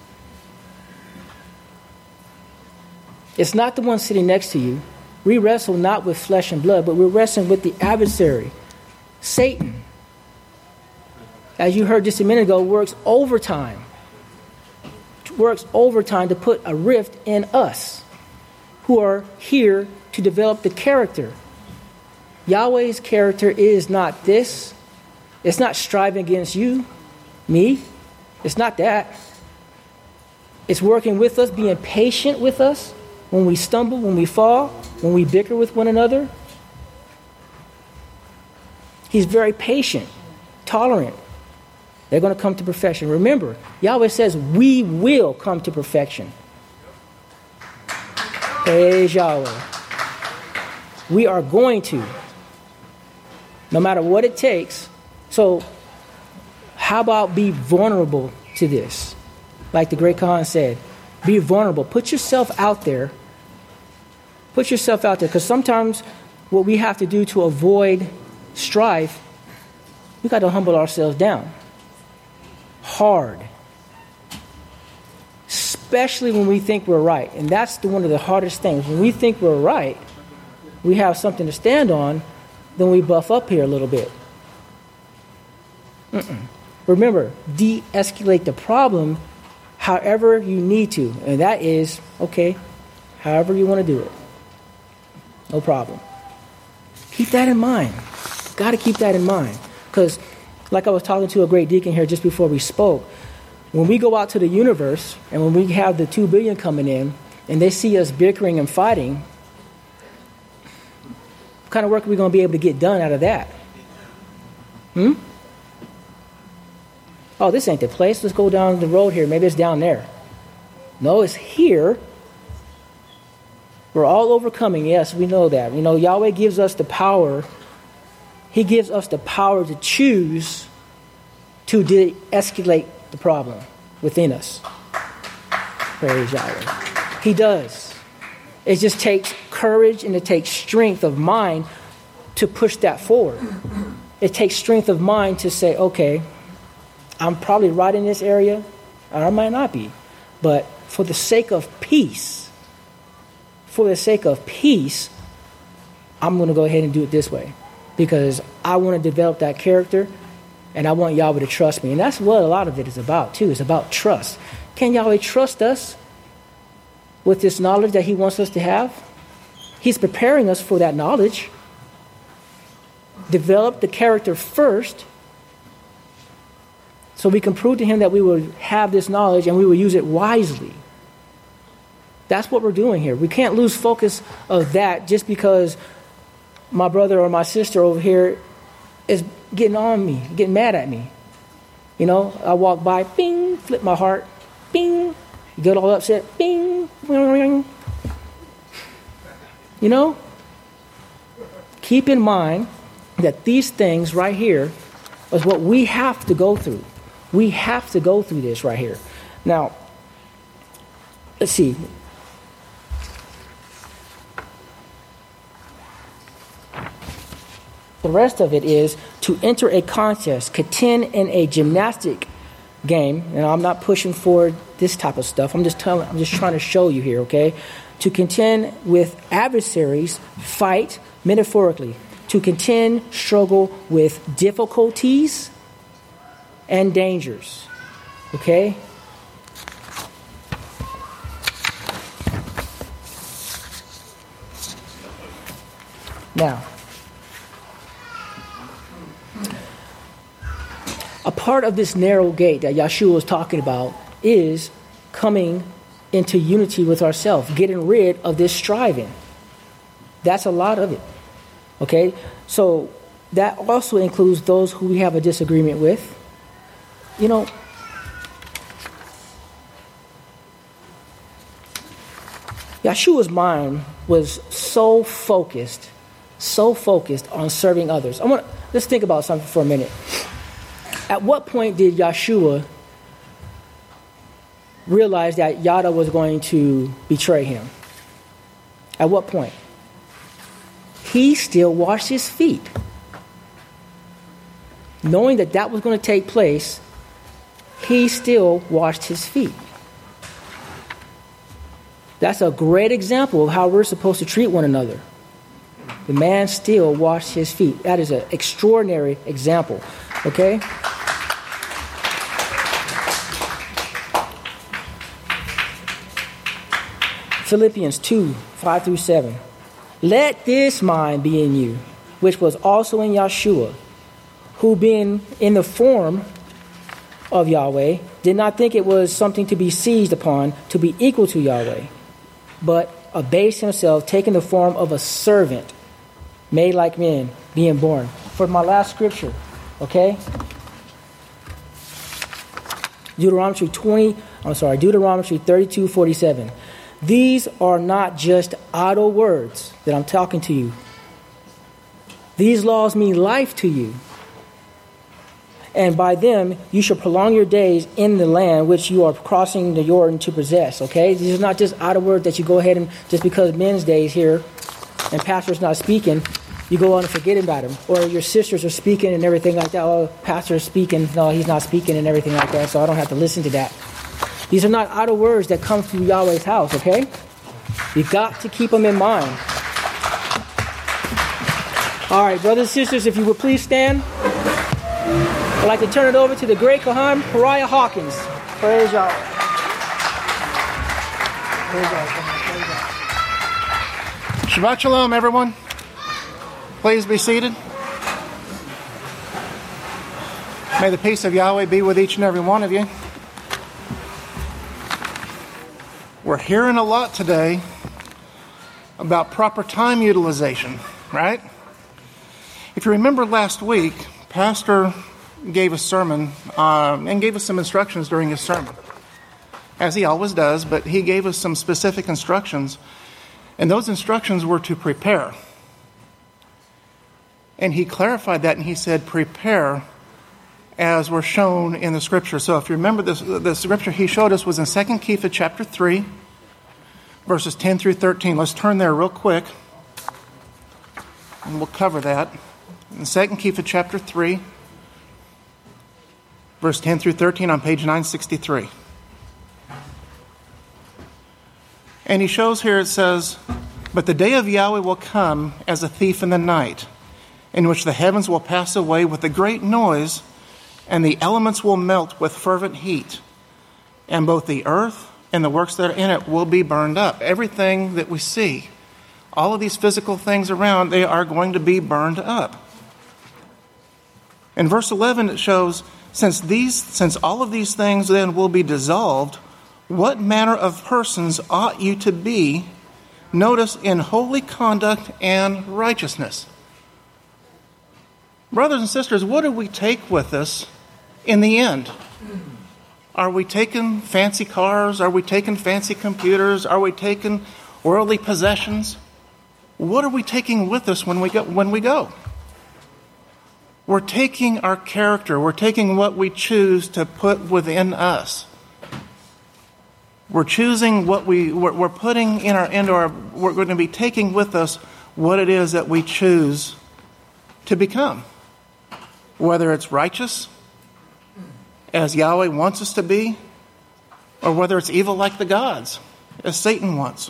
It's not the one sitting next to you. We wrestle not with flesh and blood, but we're wrestling with the adversary, Satan. As you heard just a minute ago, works overtime. Works overtime to put a rift in us, who are here to develop the character. Yahweh's character is not this. It's not striving against you, me. It's not that. It's working with us, being patient with us when we stumble, when we fall, when we bicker with one another. He's very patient, tolerant. They're going to come to perfection. Remember, Yahweh says we will come to perfection. Praise Yahweh. We are going to, no matter what it takes. So, how about be vulnerable to this? Like the great Khan said, be vulnerable. Put yourself out there. Put yourself out there, because sometimes what we have to do to avoid strife, we got to humble ourselves down. Hard. Especially when we think we're right. And that's the, one of the hardest things. When we think we're right, we have something to stand on, then we buff up here a little bit. Mm-mm. Remember, de-escalate the problem however you need to. And that is, okay, however you want to do it. No problem. Keep that in mind. Got to keep that in mind. Because, like I was talking to a great deacon here just before we spoke, when we go out to the universe and when we have the two billion coming in and they see us bickering and fighting, what kind of work are we going to be able to get done out of that? Hmm? Oh, this ain't the place. Let's go down the road here. Maybe it's down there. No, it's here. We're all overcoming. Yes, we know that. You know, Yahweh gives us the power. He gives us the power to choose to de-escalate the problem within us. Praise Yahweh. He does. It just takes courage and it takes strength of mind to push that forward. It takes strength of mind to say, okay, I'm probably right in this area, or I might not be. But for the sake of peace, for the sake of peace, I'm going to go ahead and do it this way. Because I want to develop that character, and I want Yahweh to trust me. And that's what a lot of it is about, too. It's about trust. Can Yahweh trust us with this knowledge that he wants us to have? He's preparing us for that knowledge. Develop the character first, so we can prove to him that we will have this knowledge and we will use it wisely. That's what we're doing here. We can't lose focus of that just because my brother or my sister over here is getting on me, getting mad at me. You know, I walk by, bing, flip my heart, bing, you get all upset, bing, bing. You know, keep in mind that these things right here is what we have to go through. We have to go through this right here. Now, let's see. The rest of it is to enter a contest, contend in a gymnastic game. And I'm not pushing forward this type of stuff. I'm just telling. I'm just trying to show you here, okay? To contend with adversaries, fight metaphorically. To contend, struggle with difficulties and dangers. Okay? Now, a part of this narrow gate that Yahshua was talking about is coming into unity with ourselves, getting rid of this striving. That's a lot of it. Okay? So that also includes those who we have a disagreement with. You know, Yahshua's mind was so focused, so focused on serving others. I want let's think about something for a minute. At what point did Yahshua realize that Yada was going to betray him? At what point? He still washed his feet. Knowing that that was going to take place, he still washed his feet. That's a great example of how we're supposed to treat one another. The man still washed his feet. That is an extraordinary example. Okay? Philippians two, five through seven. Let this mind be in you, which was also in Yahshua, who being in the form of Yahweh, did not think it was something to be seized upon, to be equal to Yahweh, but abased himself, taking the form of a servant, made like men, being born. For my last scripture, okay? Deuteronomy twenty, I'm sorry, Deuteronomy thirty-two, forty-seven. These are not just idle words that I'm talking to you. These laws mean life to you. And by them, you shall prolong your days in the land which you are crossing the Jordan to possess. Okay? These are not just idle words that you go ahead and, just because men's day is here and pastor's not speaking, you go on and forget about him. Or your sisters are speaking and everything like that. Oh, pastor's speaking. No, he's not speaking and everything like that, so I don't have to listen to that. These are not idle words that come through Yahweh's house, okay? You've got to keep them in mind. All right, brothers and sisters, if you would please stand. I'd like to turn it over to the great Kohan, Pariah Hawkins. Praise Yahweh. Shabbat Shalom, everyone. Please be seated. May the peace of Yahweh be with each and every one of you. We're hearing a lot today about proper time utilization, right? If you remember last week, Pastor gave a sermon uh, and gave us some instructions during his sermon, as he always does, but he gave us some specific instructions, and those instructions were to prepare. And he clarified that, and he said, prepare as were shown in the scripture. So if you remember, this, the scripture he showed us was in Second Kepha chapter three, verses ten through thirteen. Let's turn there real quick, and we'll cover that. In Second Kepha chapter three, verse ten through thirteen on page nine sixty-three. And he shows here, it says, but the day of Yahweh will come as a thief in the night, in which the heavens will pass away with a great noise, and the elements will melt with fervent heat, and both the earth and the works that are in it will be burned up. Everything that we see, all of these physical things around, they are going to be burned up. In verse eleven, it shows, since these, since all of these things then will be dissolved, what manner of persons ought you to be? Notice, in holy conduct and righteousness. Brothers and sisters, what do we take with us in the end? Are we taking fancy cars? Are we taking fancy computers? Are we taking worldly possessions? What are we taking with us when we go? When we go? We're taking our character. We're taking what we choose to put within us. We're choosing what we, we're, we're putting in our, into our, we're going to be taking with us what it is that we choose to become. Whether it's righteous, as Yahweh wants us to be, or whether it's evil like the gods, as Satan wants.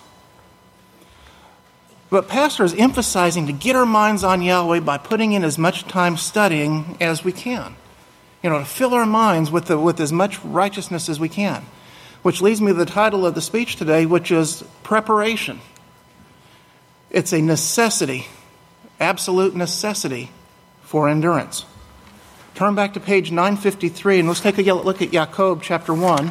But Pastor is emphasizing to get our minds on Yahweh by putting in as much time studying as we can. You know, to fill our minds with, the, with as much righteousness as we can. Which leads me to the title of the speech today, which is Preparation. It's a necessity, absolute necessity for endurance. Turn back to page nine fifty-three, and let's take a look at Jacob chapter one.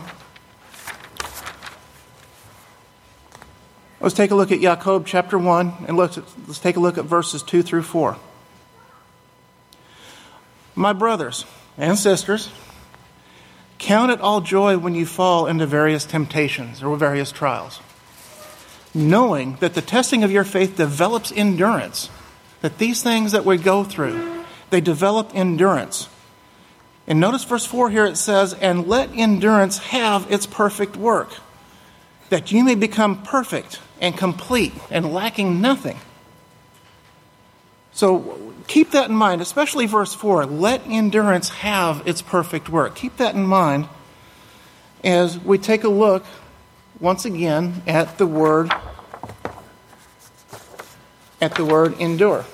Let's take a look at Jacob chapter one, and let's, let's take a look at verses two through four. My brothers and sisters, count it all joy when you fall into various temptations or various trials, knowing that the testing of your faith develops endurance, that these things that we go through, they develop endurance. And notice verse four here, it says, and let endurance have its perfect work, that you may become perfect and complete and lacking nothing. So keep that in mind, especially verse four, let endurance have its perfect work. Keep that in mind as we take a look once again at the word, at the word endure.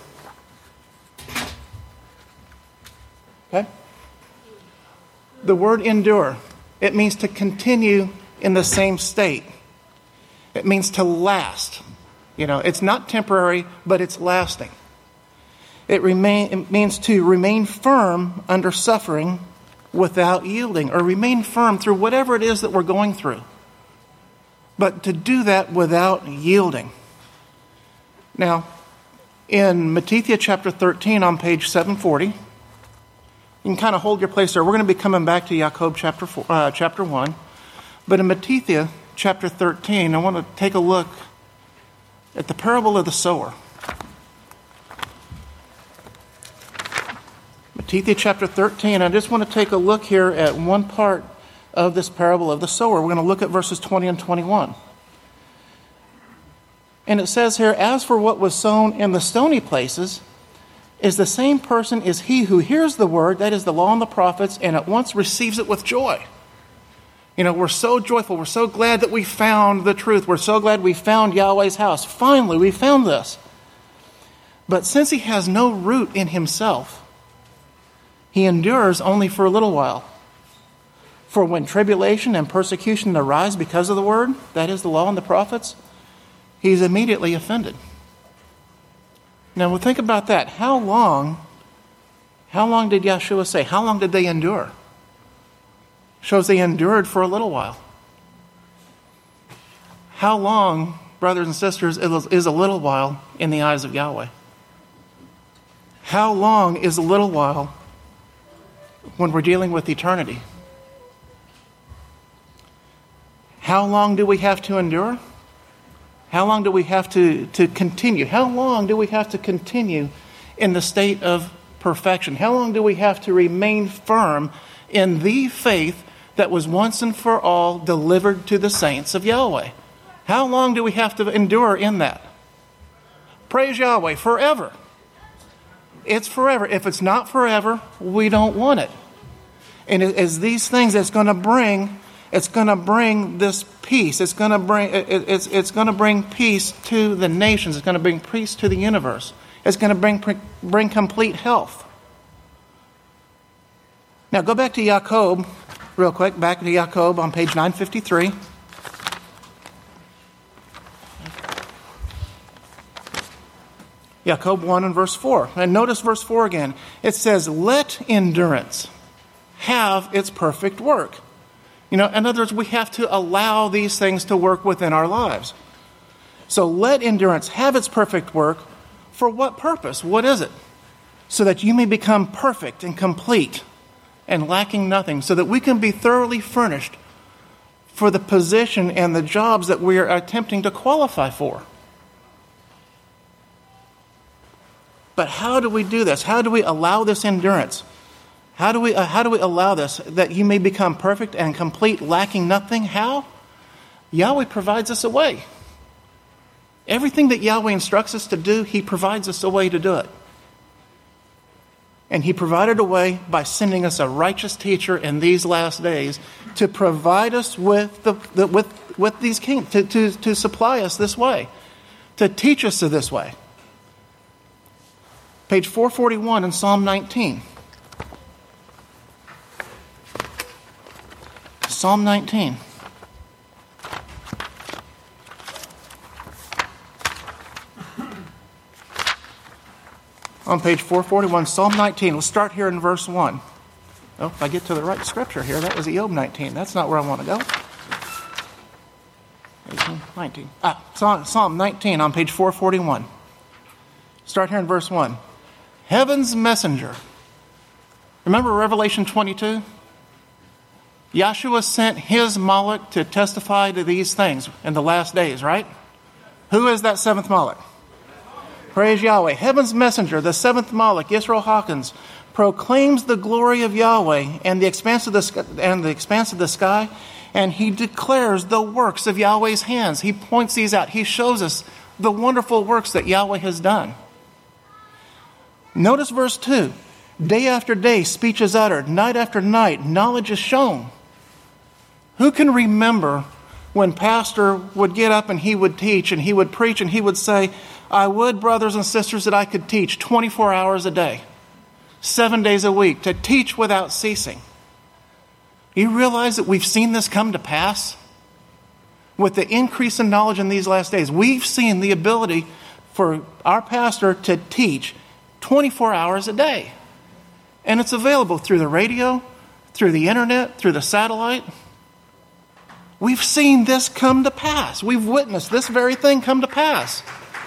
Okay? The word endure, it means to continue in the same state. It means to last. You know, it's not temporary, but it's lasting. It, remain, it means to remain firm under suffering without yielding, or remain firm through whatever it is that we're going through. But to do that without yielding. Now, in Matthew chapter thirteen on page seven forty, you can kind of hold your place there. We're going to be coming back to Jacob chapter four, uh, chapter one. But in Matthew chapter thirteen, I want to take a look at the parable of the sower. Matthew chapter thirteen, I just want to take a look here at one part of this parable of the sower. We're going to look at verses twenty and twenty-one. And it says here, as for what was sown in the stony places, is the same person is he who hears the word, that is the law and the prophets, and at once receives it with joy. You know, we're so joyful. We're so glad that we found the truth. We're so glad we found Yahweh's house. Finally, we found this. But since he has no root in himself, he endures only for a little while. For when tribulation and persecution arise because of the word, that is the law and the prophets, he's immediately offended. Now, we'll think about that. How long, how long did Yeshua say? How long did they endure? Shows they endured for a little while. How long, brothers and sisters, is a little while in the eyes of Yahweh? How long is a little while when we're dealing with eternity? How long do we have to endure? How long do we have to, to continue? How long do we have to continue in the state of perfection? How long do we have to remain firm in the faith that was once and for all delivered to the saints of Yahweh? How long do we have to endure in that? Praise Yahweh, forever. It's forever. If it's not forever, we don't want it. And it is these things that's going to bring, it's going to bring this peace. It's going to bring, it, it's, it's going to bring peace to the nations. It's going to bring peace to the universe. It's going to bring, bring complete health. Now go back to Jacob, real quick, back to Jacob on page nine fifty-three. Jacob one and verse four. And notice verse four again. It says, let endurance have its perfect work. You know, in other words, we have to allow these things to work within our lives. So let endurance have its perfect work. For what purpose? What is it? So that you may become perfect and complete and lacking nothing, so that we can be thoroughly furnished for the position and the jobs that we are attempting to qualify for. But how do we do this? How do we allow this endurance? How do we uh, how do we allow this, that you may become perfect and complete, lacking nothing? How? Yahweh provides us a way. Everything that Yahweh instructs us to do, he provides us a way to do it. And he provided a way by sending us a righteous teacher in these last days to provide us with the, the with with these kings, to, to, to supply us this way, to teach us this way. Page four forty-one in Psalm nineteen. Psalm nineteen. On page four forty-one, Psalm nineteen. We'll start here in verse one. Oh, if I get to the right scripture here, that was Job nineteen. That's not where I want to go. eighteen, nineteen. Ah, Psalm nineteen on page four forty-one. Start here in verse one. Heaven's messenger. Remember Revelation twenty-two? Yahshua sent his Malach to testify to these things in the last days, right? Who is that seventh Malach? Praise Yahweh. Heaven's messenger, the seventh Malach, Yisroel Hawkins, proclaims the glory of Yahweh and the expanse of the sky, and the expanse of the sky, and he declares the works of Yahweh's hands. He points these out. He shows us the wonderful works that Yahweh has done. Notice verse two. Day after day, speech is uttered. Night after night, knowledge is shown. Who can remember when pastor would get up and he would teach and he would preach and he would say, I would, brothers and sisters, that I could teach twenty-four hours a day, seven days a week, to teach without ceasing. You realize that we've seen this come to pass? With the increase in knowledge in these last days, we've seen the ability for our pastor to teach twenty-four hours a day. And it's available through the radio, through the internet, through the satellite. We've seen this come to pass. We've witnessed this very thing come to pass.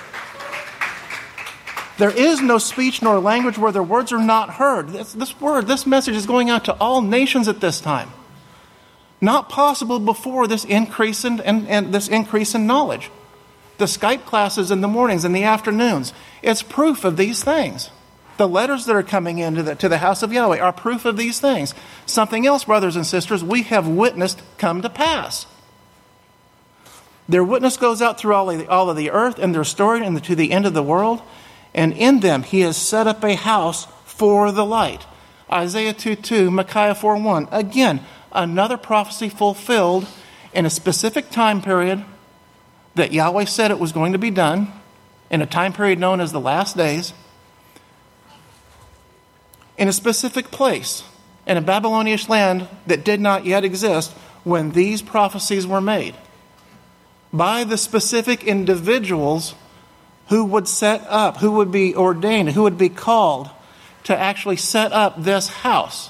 There is no speech nor language where their words are not heard. This, this word, this message is going out to all nations at this time. Not possible before this increase in, and, and this increase in knowledge. The Skype classes in the mornings and the afternoons, it's proof of these things. The letters that are coming into the, to the house of Yahweh are proof of these things. Something else, brothers and sisters, we have witnessed come to pass. Their witness goes out through all of the, all of the earth, and they're stored in the, to the end of the world. And in them he has set up a house for the light. Isaiah two two, Micaiah four one. Again, another prophecy fulfilled in a specific time period that Yahweh said it was going to be done, in a time period known as the last days, in a specific place. in a Babylonian land that did not yet exist when these prophecies were made by the specific individuals who would set up, who would be ordained, who would be called to actually set up this house.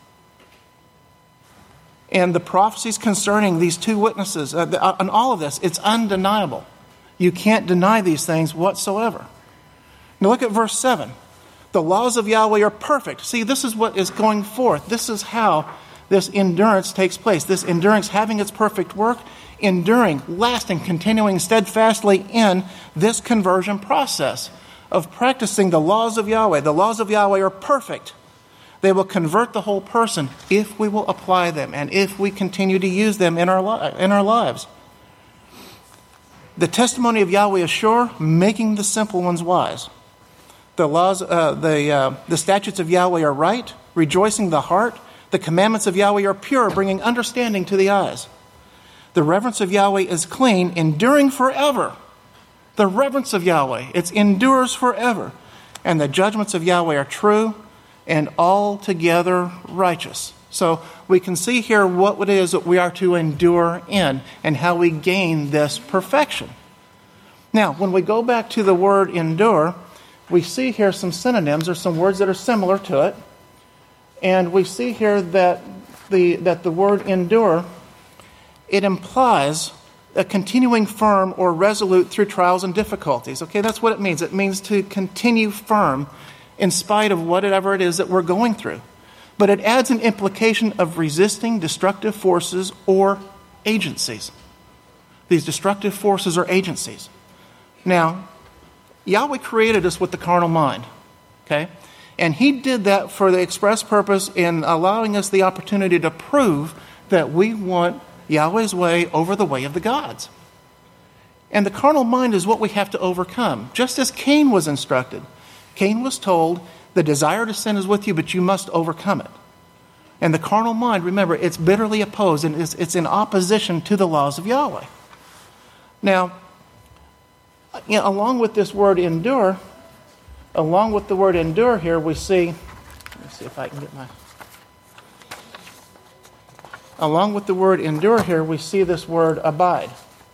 And the prophecies concerning these two witnesses, uh, the, uh, and all of this, it's undeniable. You can't deny these things whatsoever. Now look at verse seven. The laws of Yahweh are perfect. See, this is what is going forth. This is how this endurance takes place. This endurance having its perfect work, enduring, lasting, continuing steadfastly in this conversion process of practicing the laws of Yahweh. The laws of Yahweh are perfect. They will convert the whole person if we will apply them and if we continue to use them in our li- in our lives. The testimony of Yahweh is sure, making the simple ones wise. The laws, uh, the uh, the statutes of Yahweh are right, rejoicing the heart. The commandments of Yahweh are pure, bringing understanding to the eyes. The reverence of Yahweh is clean, enduring forever. The reverence of Yahweh, it endures forever. And the judgments of Yahweh are true and altogether righteous. So we can see here what it is that we are to endure in and how we gain this perfection. Now, when we go back to the word endure, we see here some synonyms or some words that are similar to it. And we see here that the that the word endure, it implies a continuing firm or resolute through trials and difficulties. Okay, that's what it means. It means to continue firm in spite of whatever it is that we're going through. But it adds an implication of resisting destructive forces or agencies. These destructive forces or agencies. Now, Yahweh created us with the carnal mind. Okay? And He did that for the express purpose in allowing us the opportunity to prove that we want Yahweh's way over the way of the gods. And the carnal mind is what we have to overcome. Just as Cain was instructed. Cain was told, the desire to sin is with you, but you must overcome it. And the carnal mind, remember, it's bitterly opposed and it's, it's in opposition to the laws of Yahweh. Now, you know, along with this word endure, along with the word endure here, we see, let me see if I can get my, along with the word endure here, we see this word abide.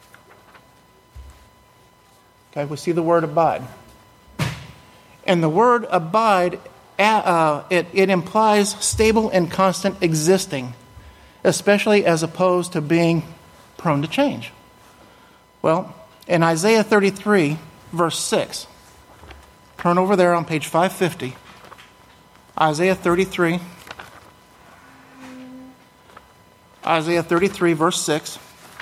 Okay, we see the word abide. And the word abide, uh, it, it implies stable and constant existing, especially as opposed to being prone to change. Well, in Isaiah thirty-three, verse six, turn over there on page five fifty, Isaiah thirty-three, Isaiah thirty-three, verse six,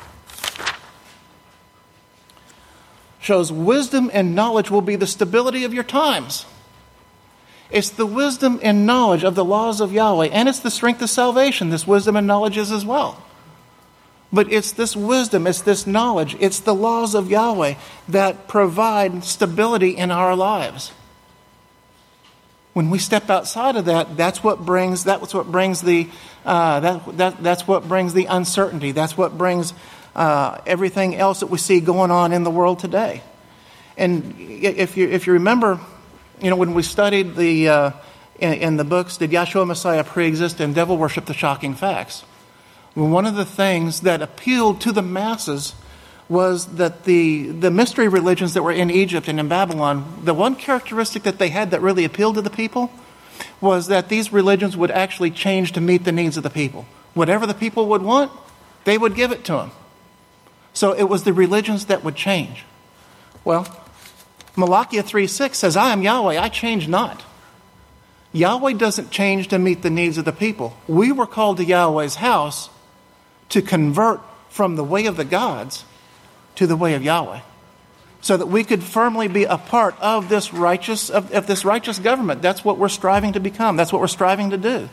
shows wisdom and knowledge will be the stability of your times. It's the wisdom and knowledge of the laws of Yahweh, and it's the strength of salvation. This wisdom and knowledge is as well. But it's this wisdom, it's this knowledge, it's the laws of Yahweh that provide stability in our lives. When we step outside of that, that's what brings that's what brings the uh, that, that that's what brings the uncertainty. That's what brings Uh, everything else that we see going on in the world today. And if you if you remember, you know, when we studied the uh, in, in the books, did Yahshua Messiah pre-exist and devil worship? The shocking facts. Well, one of the things that appealed to the masses was that the the mystery religions that were in Egypt and in Babylon, the one characteristic that they had that really appealed to the people was that these religions would actually change to meet the needs of the people. Whatever the people would want, they would give it to them. So it was the religions that would change. Well, Malachi three six says, I am Yahweh, I change not. Yahweh doesn't change to meet the needs of the people. We were called to Yahweh's house to convert from the way of the gods to the way of Yahweh, so that we could firmly be a part of this righteous of, of this righteous government. That's what we're striving to become. That's what we're striving to do.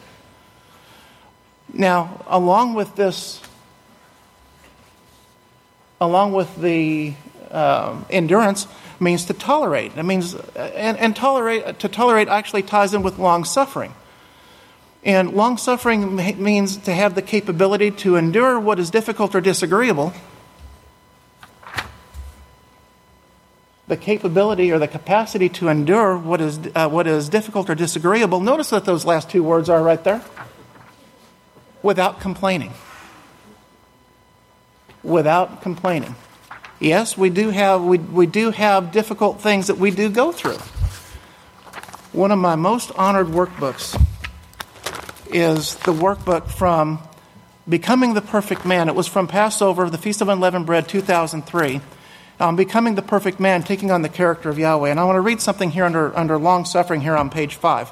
Now, along with this, along with the um, endurance, means to tolerate. It means and, and tolerate to tolerate actually ties in with long suffering. And long suffering means to have the capability to endure what is difficult or disagreeable. The capability or the capacity to endure what is uh, what is difficult or disagreeable. Notice what those last two words are right there. without complaining. Without complaining. Yes, we do have we, we do have difficult things that we do go through. One of my most honored workbooks is the workbook from Becoming the Perfect Man. It was from Passover, the Feast of Unleavened Bread, two thousand three. Um, Becoming the Perfect Man, taking on the character of Yahweh. And I want to read something here under, under long suffering here on page five.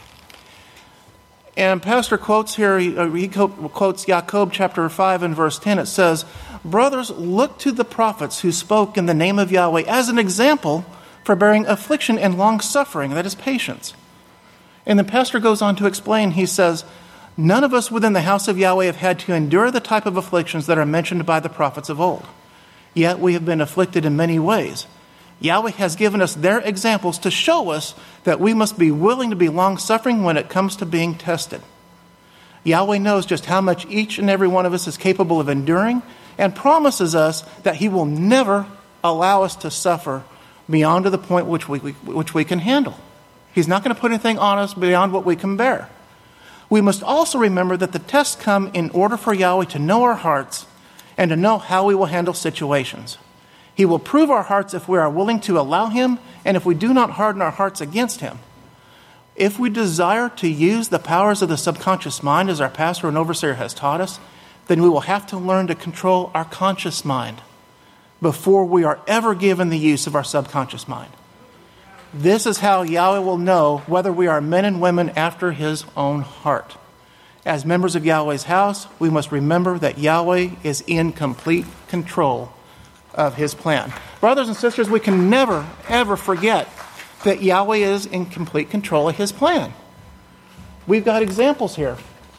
And Pastor quotes here, he, uh, he quotes Jacob chapter five and verse ten. It says, "Brothers, look to the prophets who spoke in the name of Yahweh as an example for bearing affliction and long suffering," that is patience. And the pastor goes on to explain, he says, "None of us within the house of Yahweh have had to endure the type of afflictions that are mentioned by the prophets of old. Yet we have been afflicted in many ways. Yahweh has given us their examples to show us that we must be willing to be long-suffering when it comes to being tested. Yahweh knows just how much each and every one of us is capable of enduring and promises us that he will never allow us to suffer beyond to the point which we, which we can handle. He's not going to put anything on us beyond what we can bear. We must also remember that the tests come in order for Yahweh to know our hearts and to know how we will handle situations. He will prove our hearts if we are willing to allow him and if we do not harden our hearts against him. If we desire to use the powers of the subconscious mind, as our pastor and overseer has taught us, then we will have to learn to control our conscious mind before we are ever given the use of our subconscious mind. This is how Yahweh will know whether we are men and women after his own heart. As members of Yahweh's house, we must remember that Yahweh is in complete control of his plan." Brothers and sisters, we can never, ever forget that Yahweh is in complete control of his plan. We've got examples here.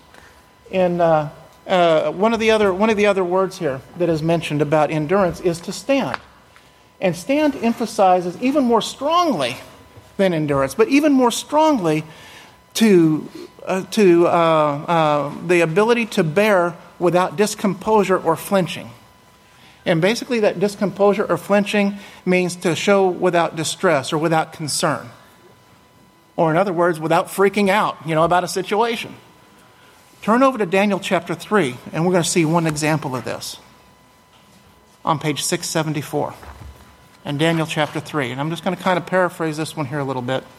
In uh, uh, one of the other one of the other words here that is mentioned about endurance is to stand. And stand emphasizes even more strongly than endurance, but even more strongly to uh, to uh, uh, the ability to bear without discomposure or flinching. And basically that discomposure or flinching means to show without distress or without concern. Or in other words, without freaking out, you know, about a situation. Turn over to Daniel chapter three, and we're going to see one example of this on page six seventy-four. And Daniel chapter three. And I'm just going to kind of paraphrase this one here a little bit.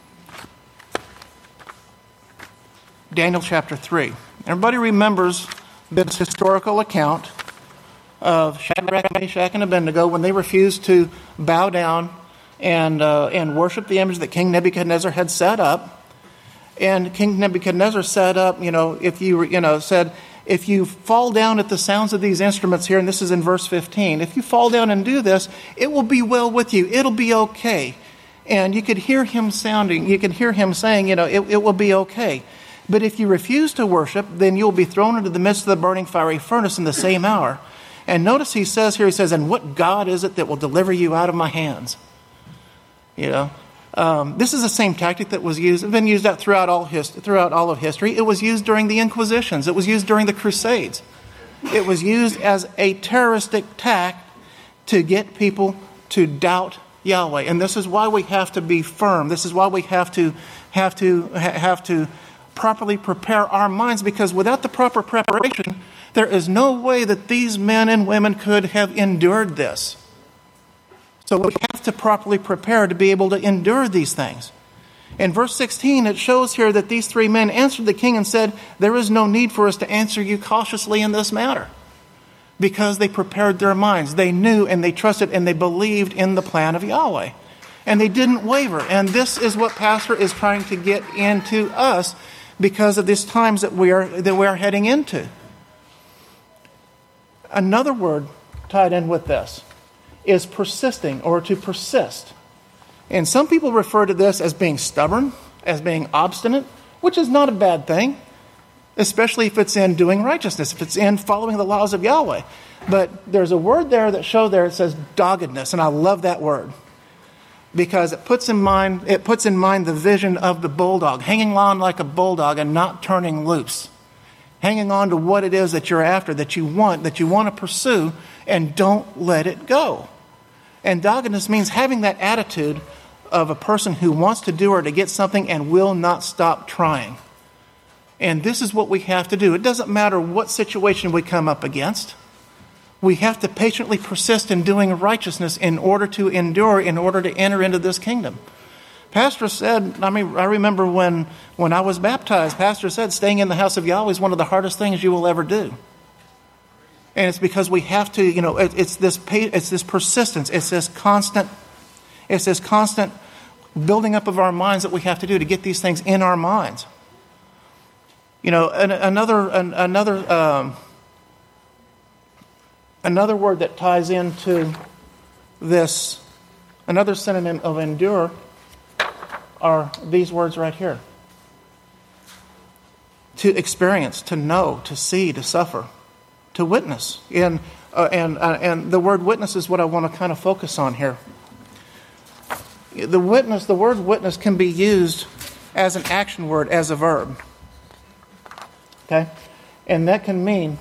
Daniel chapter three. Everybody remembers this historical account of Shadrach, Meshach, and Abednego when they refused to bow down and uh, and worship the image that King Nebuchadnezzar had set up. And King Nebuchadnezzar set up, you know, if you you know said, if you fall down at the sounds of these instruments here, and this is in verse fifteen, if you fall down and do this, it will be well with you. It'll be okay. And you could hear him sounding, you could hear him saying, you know, it, it will be okay. But if you refuse to worship, then you'll be thrown into the midst of the burning fiery furnace in the same hour. And notice he says here, he says, "And what God is it that will deliver you out of my hands?" You know, um, this is the same tactic that was used, been used out throughout all his, throughout all of history. It was used during the Inquisitions. It was used during the Crusades. It was used as a terroristic tact to get people to doubt Yahweh. And this is why we have to be firm. This is why we have to have to have to properly prepare our minds, because without the proper preparation, there is no way that these men and women could have endured this. So we have to properly prepare to be able to endure these things. In verse sixteen, it shows here that these three men answered the king and said, "There is no need for us to answer you cautiously in this matter," because they prepared their minds. They knew and they trusted and they believed in the plan of Yahweh. And they didn't waver. And this is what Pastor is trying to get into us because of these times that we are that we are heading into. Another word tied in with this is persisting, or to persist. And some people refer to this as being stubborn, as being obstinate, which is not a bad thing, especially if it's in doing righteousness, if it's in following the laws of Yahweh. But there's a word there that shows there, it says doggedness, and I love that word because it puts in mind it puts in mind the vision of the bulldog, hanging on like a bulldog and not turning loose. Hanging on to what it is that you're after, that you want, that you want to pursue, and don't let it go. And doggedness means having that attitude of a person who wants to do or to get something and will not stop trying. And this is what we have to do. It doesn't matter what situation we come up against. We have to patiently persist in doing righteousness in order to endure, in order to enter into this kingdom. Pastor said, I mean, I remember when, when I was baptized, Pastor said, staying in the house of Yahweh is one of the hardest things you will ever do. And it's because we have to, you know, it, it's this it's this persistence, it's this constant, it's this constant building up of our minds that we have to do to get these things in our minds. You know, an, another an, another um, another word that ties into this, another synonym of endure, are these words right here: to experience, to know, to see, to suffer, to witness. And uh, and uh, and the word witness is what I want to kind of focus on here. The witness, the word witness can be used as an action word, as a verb. Okay? And that can mean,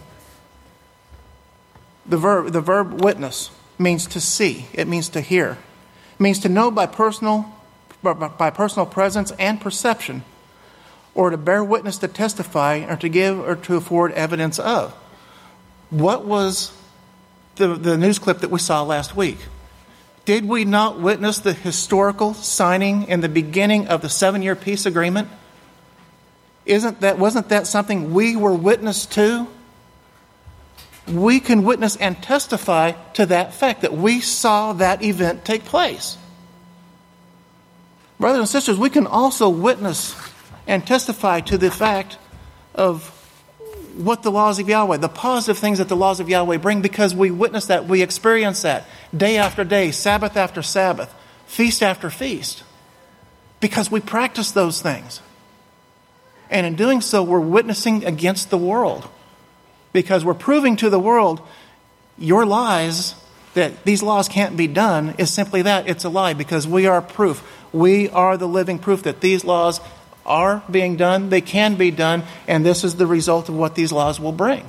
the verb the verb witness means to see. It means to hear. It means to know by personal by personal presence and perception, or to bear witness, to testify, or to give or to afford evidence of. What was the, the news clip that we saw last week? Did we not witness the historical signing in the beginning of the seven-year peace agreement? Isn't that, wasn't that something we were witness to? We can witness and testify to that fact, that we saw that event take place. Brothers and sisters, we can also witness and testify to the fact of what the laws of Yahweh, the positive things that the laws of Yahweh bring, because we witness that, we experience that day after day, Sabbath after Sabbath, feast after feast, because we practice those things. And in doing so, we're witnessing against the world, because we're proving to the world, your lies, that these laws can't be done, is simply that. It's a lie, because we are proof. We are the living proof that these laws are being done, they can be done, and this is the result of what these laws will bring.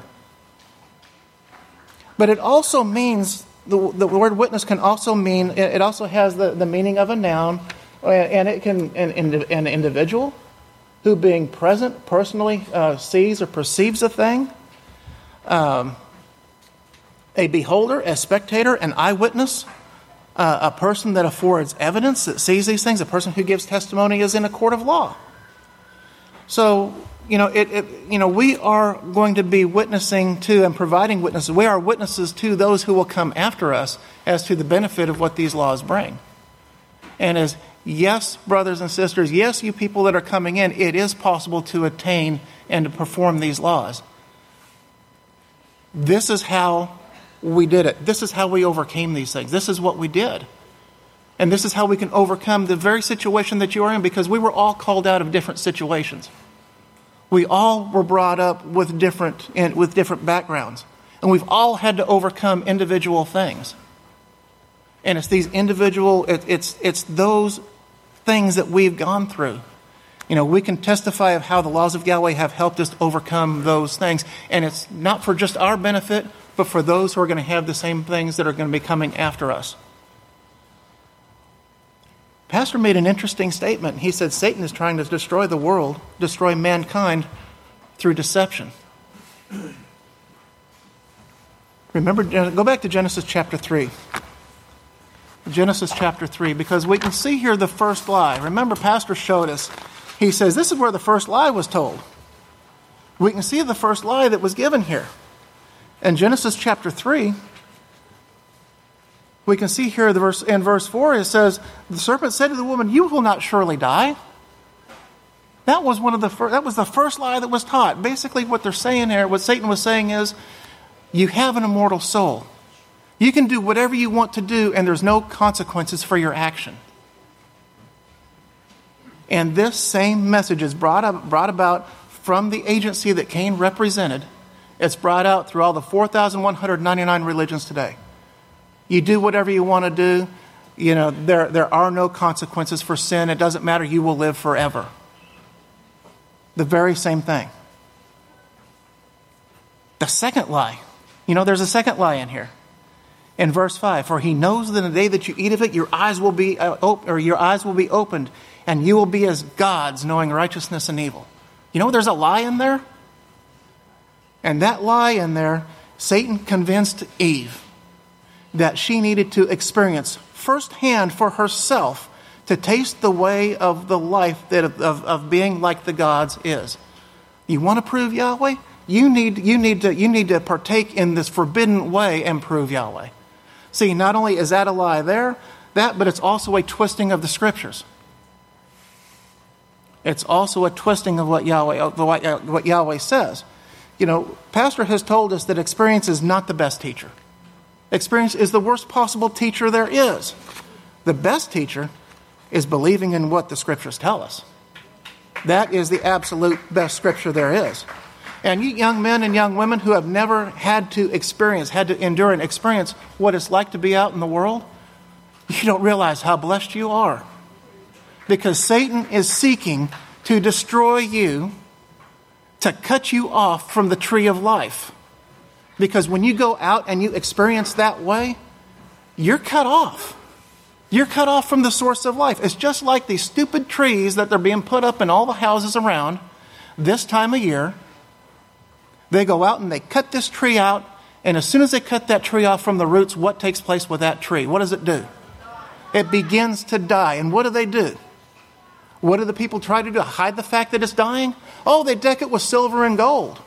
But it also means, the, the word witness can also mean, it also has the, the meaning of a noun, and it can, an, an individual who being present personally uh, sees or perceives a thing, um, a beholder, a spectator, an eyewitness, uh, a person that affords evidence, that sees these things, a person who gives testimony is in a court of law. So, you know, it, it, you know, we are going to be witnessing to and providing witnesses. We are witnesses to those who will come after us as to the benefit of what these laws bring. And as, yes, brothers and sisters, yes, you people that are coming in, it is possible to attain and to perform these laws. This is how we did it. This is how we overcame these things. This is what we did. And this is how we can overcome the very situation that you are in, because we were all called out of different situations. We all were brought up with different with different backgrounds. And we've all had to overcome individual things. And it's these individual, it, it's it's those things that we've gone through. You know, we can testify of how the laws of Yahweh have helped us overcome those things. And it's not for just our benefit, but for those who are going to have the same things that are going to be coming after us. Pastor made an interesting statement. He said Satan is trying to destroy the world, destroy mankind through deception. Remember, go back to Genesis chapter three. Genesis chapter three, because we can see here the first lie. Remember, Pastor showed us. He says this is where the first lie was told. We can see the first lie that was given here. In Genesis chapter three, we can see here the verse, in verse four, it says, the serpent said to the woman, you will not surely die. That was one of the fir- that was the first lie that was taught. Basically what they're saying here, what Satan was saying is, you have an immortal soul. You can do whatever you want to do, and there's no consequences for your action. And this same message is brought up, brought about from the agency that Cain represented. It's brought out through all the four thousand one hundred ninety-nine religions today. You do whatever you want to do. You know, there, there are no consequences for sin. It doesn't matter. You will live forever. The very same thing. The second lie. You know, there's a second lie in here. In verse five, for he knows that in the day that you eat of it, your eyes will be uh, op- or your eyes will be opened, and you will be as gods, knowing righteousness and evil. You know, there's a lie in there. And that lie in there, Satan convinced Eve that she needed to experience firsthand for herself to taste the way of the life that of, of, of being like the gods is. You want to prove Yahweh? You need, you need to, you need to partake in this forbidden way and prove Yahweh. See, not only is that a lie there, that, but it's also a twisting of the scriptures. It's also a twisting of what Yahweh, what Yahweh says. You know, Pastor has told us that experience is not the best teacher. Experience is the worst possible teacher there is. The best teacher is believing in what the scriptures tell us. That is the absolute best scripture there is. And you young men and young women who have never had to experience, had to endure and experience what it's like to be out in the world, you don't realize how blessed you are. Because Satan is seeking to destroy you, to cut you off from the tree of life. Because when you go out and you experience that way, you're cut off. You're cut off from the source of life. It's just like these stupid trees that are being put up in all the houses around this time of year. They go out and they cut this tree out, and as soon as they cut that tree off from the roots, what takes place with that tree? What does it do? It begins to die. And what do they do? What do the people try to do? Hide the fact that it's dying? Oh, they deck it with silver and gold.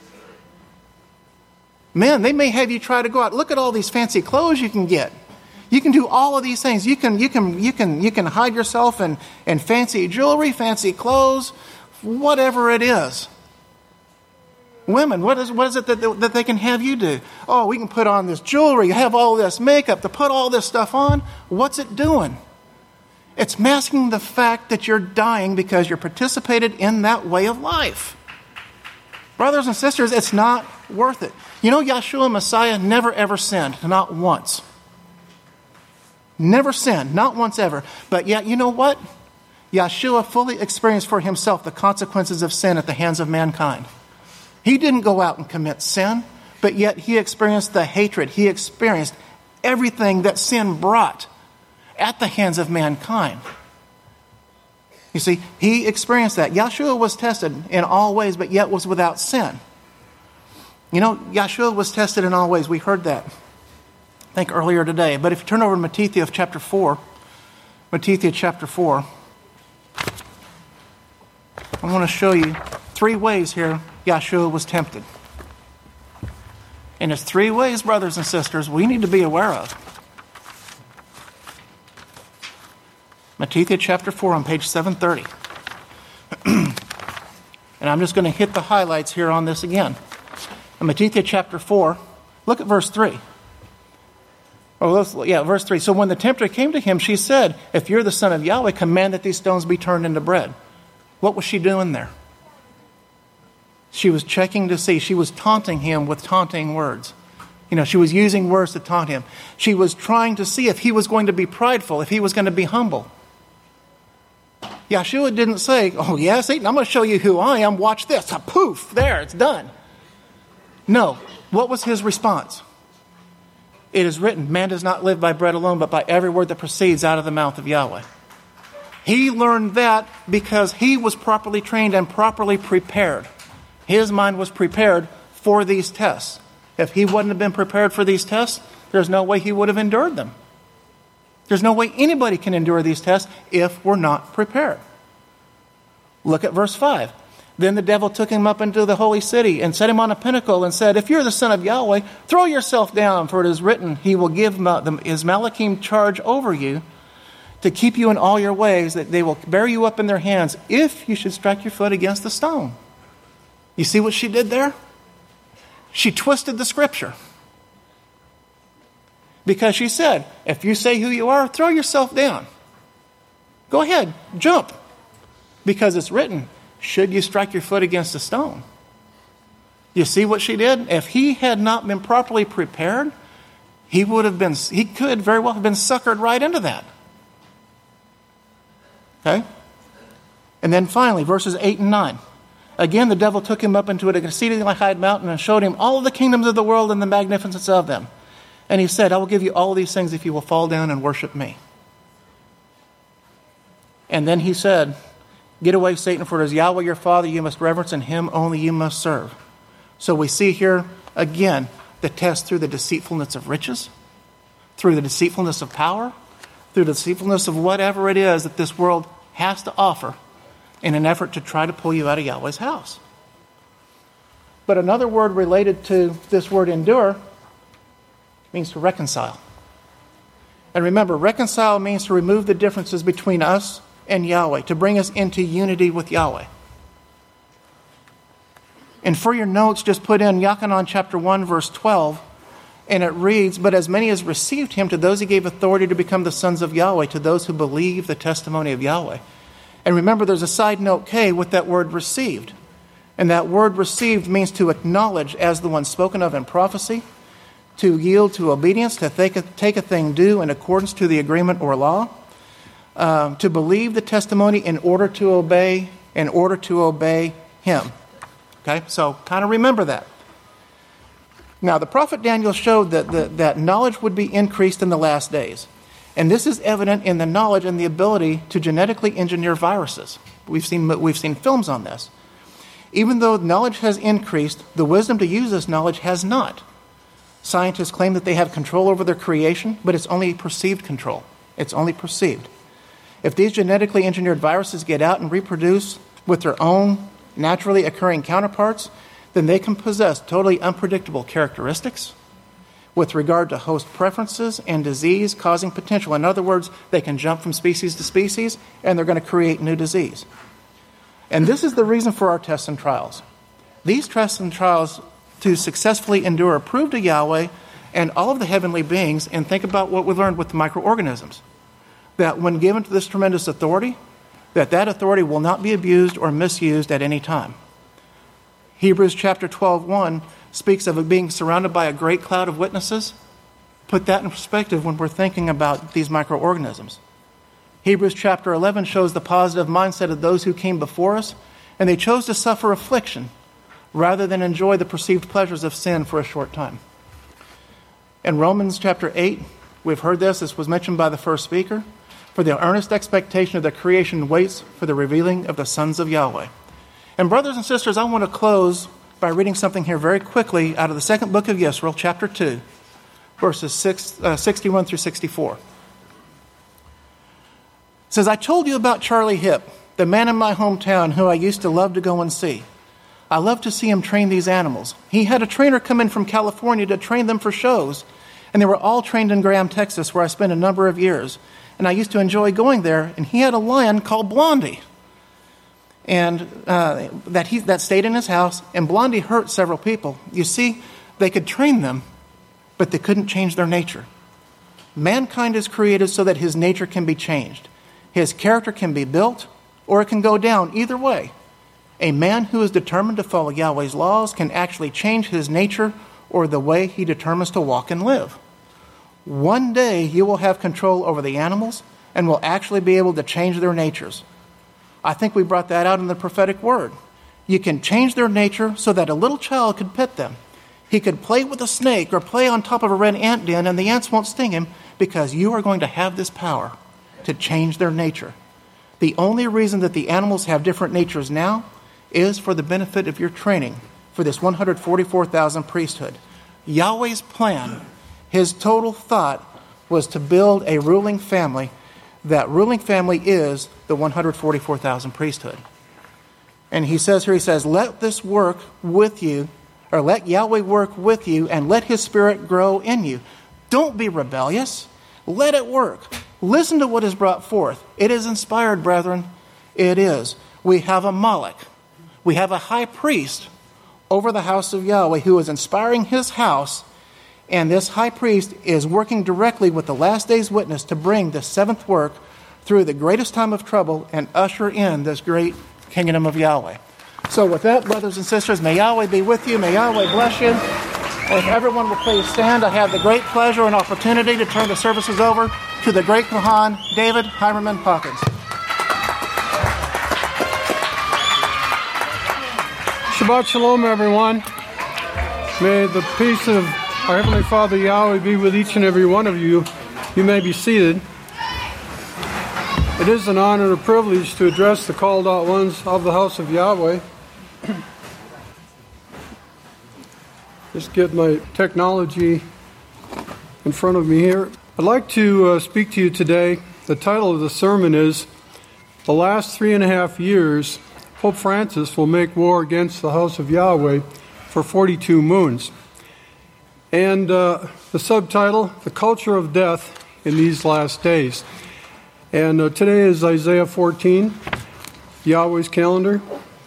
Man, they may have you try to go out. Look at all these fancy clothes you can get. You can do all of these things. You can, you can, you can, you can hide yourself in, in fancy jewelry, fancy clothes, whatever it is. Women, what is, what is it that, that they can have you do? Oh, we can put on this jewelry, have all this makeup, to put all this stuff on. What's it doing? It's masking the fact that you're dying because you're participated in that way of life. Brothers and sisters, it's not worth it. You know, Yahshua Messiah never ever sinned, not once. Never sinned, not once ever. But yet, you know what? Yahshua fully experienced for himself the consequences of sin at the hands of mankind. He didn't go out and commit sin, but yet he experienced the hatred. He experienced everything that sin brought at the hands of mankind. You see, he experienced that. Yahshua was tested in all ways, but yet was without sin. You know, Yahshua was tested in all ways. We heard that, I think, earlier today. But if you turn over to Matthew chapter four, Matthew chapter four, I want to show you three ways here Yahshua was tempted. And it's three ways, brothers and sisters, we need to be aware of. Matthew chapter four on page seven thirty. And I'm just going to hit the highlights here on this again. In Matthew chapter four, look at verse three. Oh, let's, yeah, verse three. So when the tempter came to him, she said, if you're the Son of Yahweh, command that these stones be turned into bread. What was she doing there? She was checking to see. She was taunting him with taunting words. You know, she was using words to taunt him. She was trying to see if he was going to be prideful, if he was going to be humble. Yahshua didn't say, oh, yeah, Satan, I'm going to show you who I am. Watch this. A poof, there, it's done. No. What was his response? It is written, man does not live by bread alone, but by every word that proceeds out of the mouth of Yahweh. He learned that because he was properly trained and properly prepared. His mind was prepared for these tests. If he wouldn't have been prepared for these tests, there's no way he would have endured them. There's no way anybody can endure these tests if we're not prepared. Look at verse five. Then the devil took him up into the holy city and set him on a pinnacle and said, if you're the Son of Yahweh, throw yourself down, for it is written, he will give his Malachim charge over you to keep you in all your ways, that they will bear you up in their hands if you should strike your foot against the stone. You see what she did there? She twisted the scripture. Because she said, if you say who you are, throw yourself down. Go ahead, jump. Because it's written, should you strike your foot against a stone? You see what she did? If he had not been properly prepared, he would have been, he could very well have been suckered right into that. Okay? And then finally, verses eight and nine. Again, the devil took him up into an exceedingly high mountain and showed him all of the kingdoms of the world and the magnificence of them. And he said, I will give you all these things if you will fall down and worship me. And then he said, Get away, Satan, for it is Yahweh your Father you must reverence, and him only you must serve. So we see here, again, the test through the deceitfulness of riches, through the deceitfulness of power, through the deceitfulness of whatever it is that this world has to offer in an effort to try to pull you out of Yahweh's house. But another word related to this word endure means to reconcile. And remember, reconcile means to remove the differences between us and Yahweh, to bring us into unity with Yahweh. And for your notes, just put in Yochanan chapter one, verse twelve, and it reads, "But as many as received him, to those he gave authority to become the sons of Yahweh, to those who believe the testimony of Yahweh." And remember, there's a side note K with that word received. And that word received means to acknowledge as the one spoken of in prophecy, to yield to obedience, to take a, take a thing due in accordance to the agreement or law, um, to believe the testimony in order to obey, in order to obey him. Okay, so kind of remember that. Now, the prophet Daniel showed that, the, that knowledge would be increased in the last days. And this is evident in the knowledge and the ability to genetically engineer viruses. We've seen, we've seen films on this. Even though knowledge has increased, the wisdom to use this knowledge has not. Scientists claim that they have control over their creation, but it's only perceived control. It's only perceived. If these genetically engineered viruses get out and reproduce with their own naturally occurring counterparts, then they can possess totally unpredictable characteristics with regard to host preferences and disease-causing potential. In other words, they can jump from species to species, and they're going to create new disease. And this is the reason for our tests and trials. These tests and trials to successfully endure are proved to Yahweh and all of the heavenly beings, and think about what we learned with the microorganisms, that when given to this tremendous authority, that that authority will not be abused or misused at any time. Hebrews chapter twelve, one speaks of it being surrounded by a great cloud of witnesses. Put that in perspective when we're thinking about these microorganisms. Hebrews chapter eleven shows the positive mindset of those who came before us, and they chose to suffer affliction rather than enjoy the perceived pleasures of sin for a short time. In Romans chapter eight, we've heard this, this was mentioned by the first speaker, for the earnest expectation of the creation waits for the revealing of the sons of Yahweh. And brothers and sisters, I want to close by reading something here very quickly out of the second book of Yisrael, chapter two, verses six, uh, sixty-one through sixty-four. It says, "I told you about Charlie Hip, the man in my hometown who I used to love to go and see. I loved to see him train these animals. He had a trainer come in from California to train them for shows, and they were all trained in Graham, Texas, where I spent a number of years. And I used to enjoy going there, and he had a lion called Blondie, and uh, that he that stayed in his house, and Blondie hurt several people. You see, they could train them, but they couldn't change their nature. Mankind is created so that his nature can be changed. His character can be built, or it can go down, either way. A man who is determined to follow Yahweh's laws can actually change his nature or the way he determines to walk and live. One day you will have control over the animals and will actually be able to change their natures. I think we brought that out in the prophetic word. You can change their nature so that a little child could pet them. He could play with a snake or play on top of a red ant den, and the ants won't sting him because you are going to have this power to change their nature. The only reason that the animals have different natures now is for the benefit of your training for this one hundred forty-four thousand priesthood. Yahweh's plan, his total thought, was to build a ruling family. That ruling family is the one hundred forty-four thousand priesthood. And he says here, he says, let this work with you, or let Yahweh work with you, and let his spirit grow in you. Don't be rebellious. Let it work. Listen to what is brought forth. It is inspired, brethren. It is. We have a Malach. We have a high priest over the house of Yahweh who is inspiring his house. And this high priest is working directly with the last day's witness to bring the seventh work through the greatest time of trouble and usher in this great kingdom of Yahweh. So with that, brothers and sisters, may Yahweh be with you. May Yahweh bless you. And if everyone will please stand, I have the great pleasure and opportunity to turn the services over to the great Kohan, David Heimerman Hawkins. Shabbat Shalom, everyone. May the peace of our Heavenly Father Yahweh be with each and every one of you. You may be seated. It is an honor and a privilege to address the called out ones of the house of Yahweh. Just get my technology in front of me here. I'd like to uh, speak to you today. The title of the sermon is, The Last Three and a Half Years, Pope Francis Will Make War Against the House of Yahweh for forty-two Moons. And uh, the subtitle, The Culture of Death in These Last Days. And uh, today is Isaiah fourteen, Yahweh's calendar.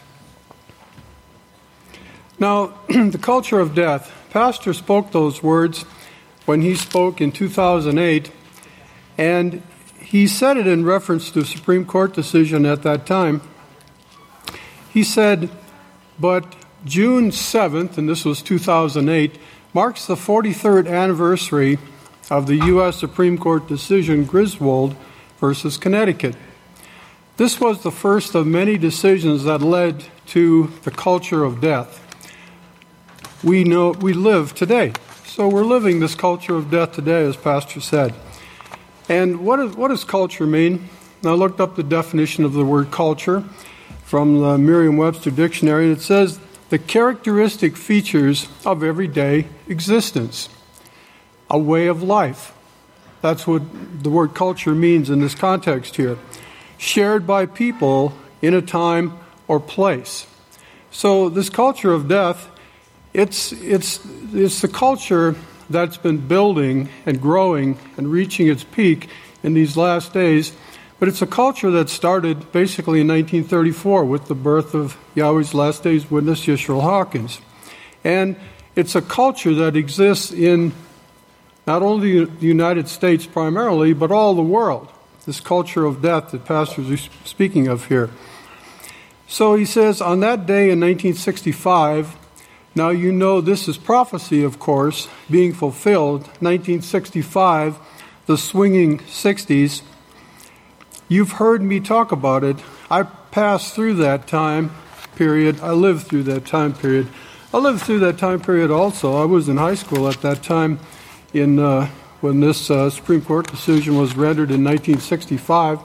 Now, the culture of death. Pastor spoke those words when he spoke in two thousand eight, and he said it in reference to a Supreme Court decision at that time. He said, but June seventh, and this was two thousand eight, marks the forty-third anniversary of the U S Supreme Court decision Griswold versus Connecticut. This was the first of many decisions that led to the culture of death. We know we live today. So we're living this culture of death today, as Pastor said. And what, is, what does culture mean? I looked up the definition of the word culture from the Merriam-Webster dictionary, and it says the characteristic features of everyday existence, a way of life. That's what the word culture means in this context here. Shared by people in a time or place. So this culture of death, it's it's it's the culture that's been building and growing and reaching its peak in these last days. But it's a culture that started basically in nineteen thirty-four with the birth of Yahweh's Last Days witness, Yisrael Hawkins. And it's a culture that exists in not only the United States primarily, but all the world. This culture of death that pastors are speaking of here. So he says, on that day in nineteen sixty-five, now you know this is prophecy, of course, being fulfilled, nineteen sixty-five, the swinging sixties. You've heard me talk about it. I passed through that time period. I lived through that time period. I lived through that time period also. I was in high school at that time in uh, when this uh, Supreme Court decision was rendered in nineteen sixty-five.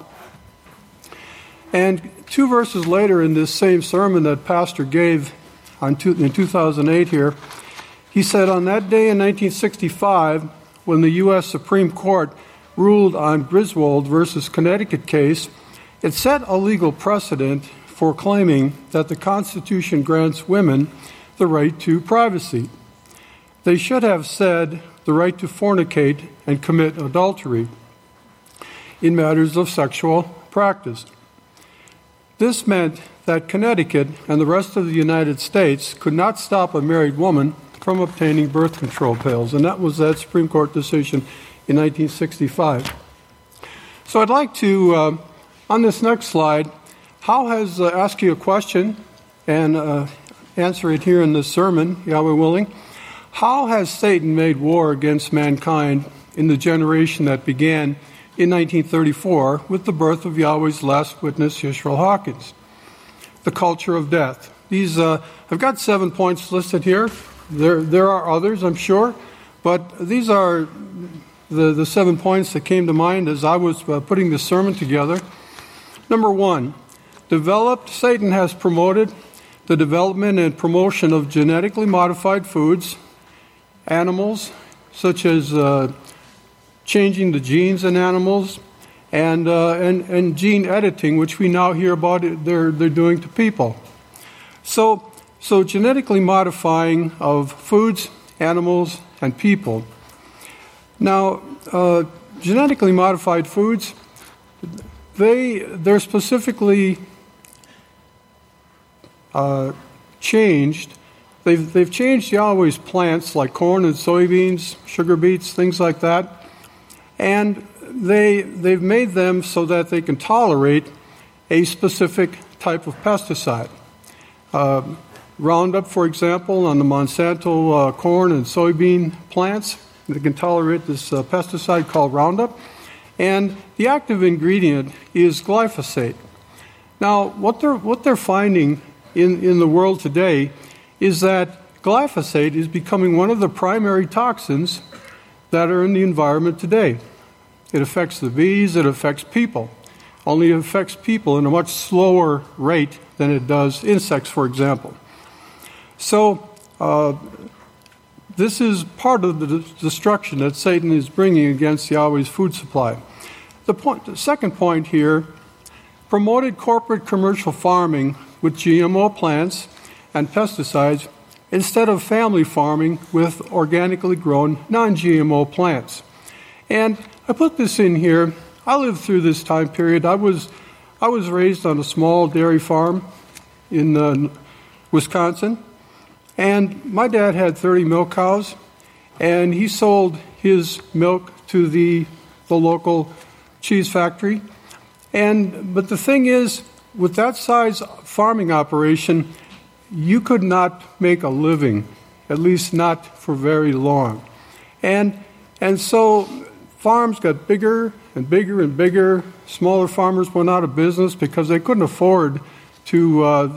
And two verses later in this same sermon that Pastor gave on two, in two thousand eight here, he said, on that day in nineteen sixty-five, when the U S Supreme Court ruled on Griswold versus Connecticut case, it set a legal precedent for claiming that the Constitution grants women the right to privacy. They should have said the right to fornicate and commit adultery in matters of sexual practice. This meant that Connecticut and the rest of the United States could not stop a married woman from obtaining birth control pills, and that was that Supreme Court decision in nineteen sixty-five. So I'd like to, uh, on this next slide, how has, uh, ask you a question and uh, answer it here in this sermon, Yahweh willing. How has Satan made war against mankind in the generation that began in nineteen thirty-four with the birth of Yahweh's last witness, Yisrael Hawkins? The culture of death. These, uh, I've got seven points listed here. There, there are others, I'm sure, but these are the, the seven points that came to mind as I was uh, putting this sermon together. Number one, developed, Satan has promoted the development and promotion of genetically modified foods, animals, such as uh, changing the genes in animals, and, uh, and and gene editing, which we now hear about it, they're they're doing to people. So so genetically modifying of foods, animals, and people. Now, uh, genetically modified foods, they they're specifically uh, changed. They've they've changed Yahweh's plants like corn and soybeans, sugar beets, things like that, and they they've made them so that they can tolerate a specific type of pesticide. Uh, Roundup, for example, on the Monsanto uh, corn and soybean plants, they can tolerate this uh, pesticide called Roundup, and the active ingredient is glyphosate. Now, what they're what they're finding in in the world today is that glyphosate is becoming one of the primary toxins that are in the environment today. It affects the bees, it affects people. only it affects people in a much slower rate than it does insects, for example. So uh, this is part of the destruction that Satan is bringing against Yahweh's food supply. The, point, the second point here, promoted corporate commercial farming with G M O plants and pesticides instead of family farming with organically grown non-G M O plants. And I put this in here. I lived through this time period. I was I was raised on a small dairy farm in uh, Wisconsin, and my dad had thirty milk cows, and he sold his milk to the the local cheese factory. And but the thing is, with that size farming operation, you could not make a living, at least not for very long. And and so farms got bigger and bigger and bigger. Smaller farmers went out of business because they couldn't afford to uh,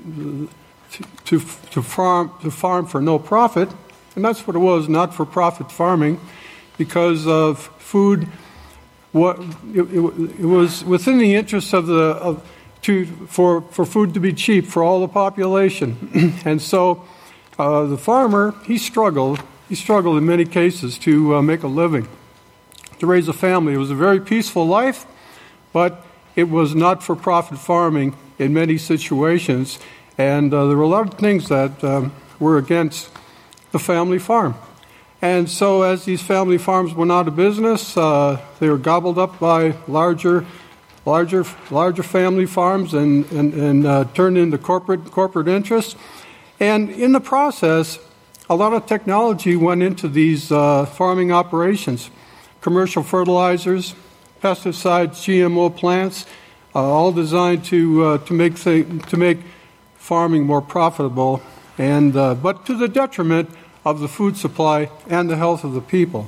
to, to to farm to farm for no profit, and that's what it was, not for profit farming, because of food. What it, it, it was within the interests of the of to for for food to be cheap for all the population, and so uh, the farmer he struggled. He struggled in many cases to uh, make a living, to raise a family. It was a very peaceful life, but it was not for profit farming in many situations, and uh, there were a lot of things that um, were against the family farm. And so as these family farms went out of business, uh, they were gobbled up by larger larger larger family farms and, and, and uh, turned into corporate corporate interests. And in the process, a lot of technology went into these uh, farming operations. Commercial fertilizers, pesticides, G M O plants, uh, all designed to uh, to make th- to make farming more profitable, and uh, but to the detriment of the food supply and the health of the people.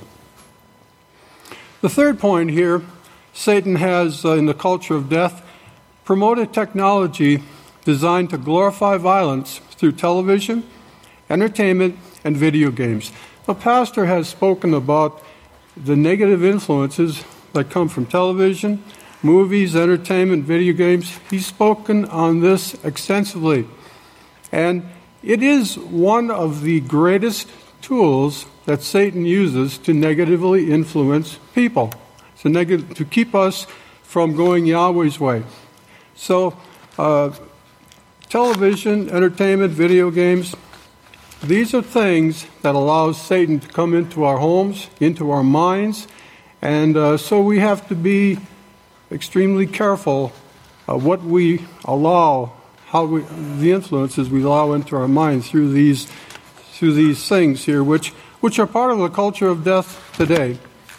The third point here, Satan has, uh, in the culture of death, promoted technology designed to glorify violence through television, entertainment, and video games. The pastor has spoken about the negative influences that come from television, movies, entertainment, video games. He's spoken on this extensively. And it is one of the greatest tools that Satan uses to negatively influence people, to, neg- to keep us from going Yahweh's way. So, uh, television, entertainment, video games, these are things that allow Satan to come into our homes, into our minds, and uh, so we have to be extremely careful of what we allow, how we, the influences we allow into our minds through these through these things here, which which are part of the culture of death today.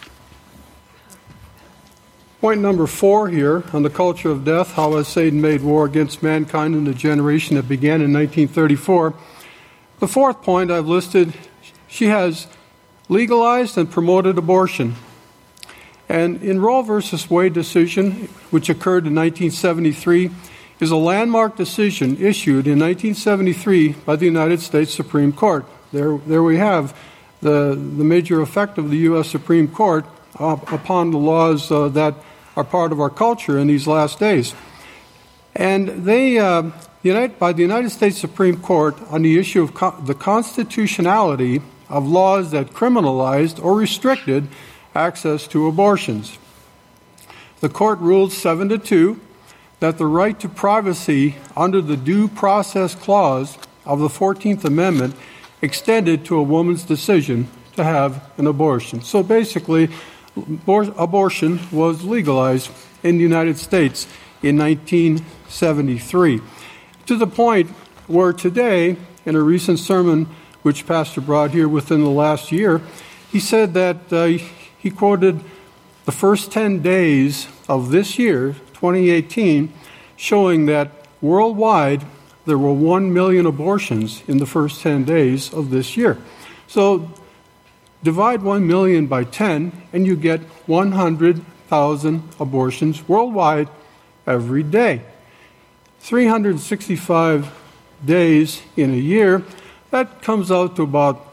Point number four here on the culture of death: how has Satan made war against mankind in the generation that began in nineteen thirty-four? The fourth point I've listed: she has legalized and promoted abortion. And in Roe versus Wade decision, which occurred in nineteen seventy-three, is a landmark decision issued in nineteen seventy-three by the United States Supreme Court. There, there we have the, the major effect of the U S Supreme Court uh, upon the laws uh, that are part of our culture in these last days. And they, uh, United, by the United States Supreme Court, on the issue of co- the constitutionality of laws that criminalized or restricted access to abortions. The court ruled seven to two that the right to privacy under the Due Process Clause of the fourteenth Amendment extended to a woman's decision to have an abortion. So basically, abor- abortion was legalized in the United States in nineteen seventy-three, to the point where today, in a recent sermon which Pastor brought here within the last year, he said that uh, he quoted the first ten days of this year, twenty eighteen, showing that worldwide there were one million abortions in the first ten days of this year. So divide one million by ten, and you get one hundred thousand abortions worldwide every day. three hundred sixty-five days in a year, that comes out to about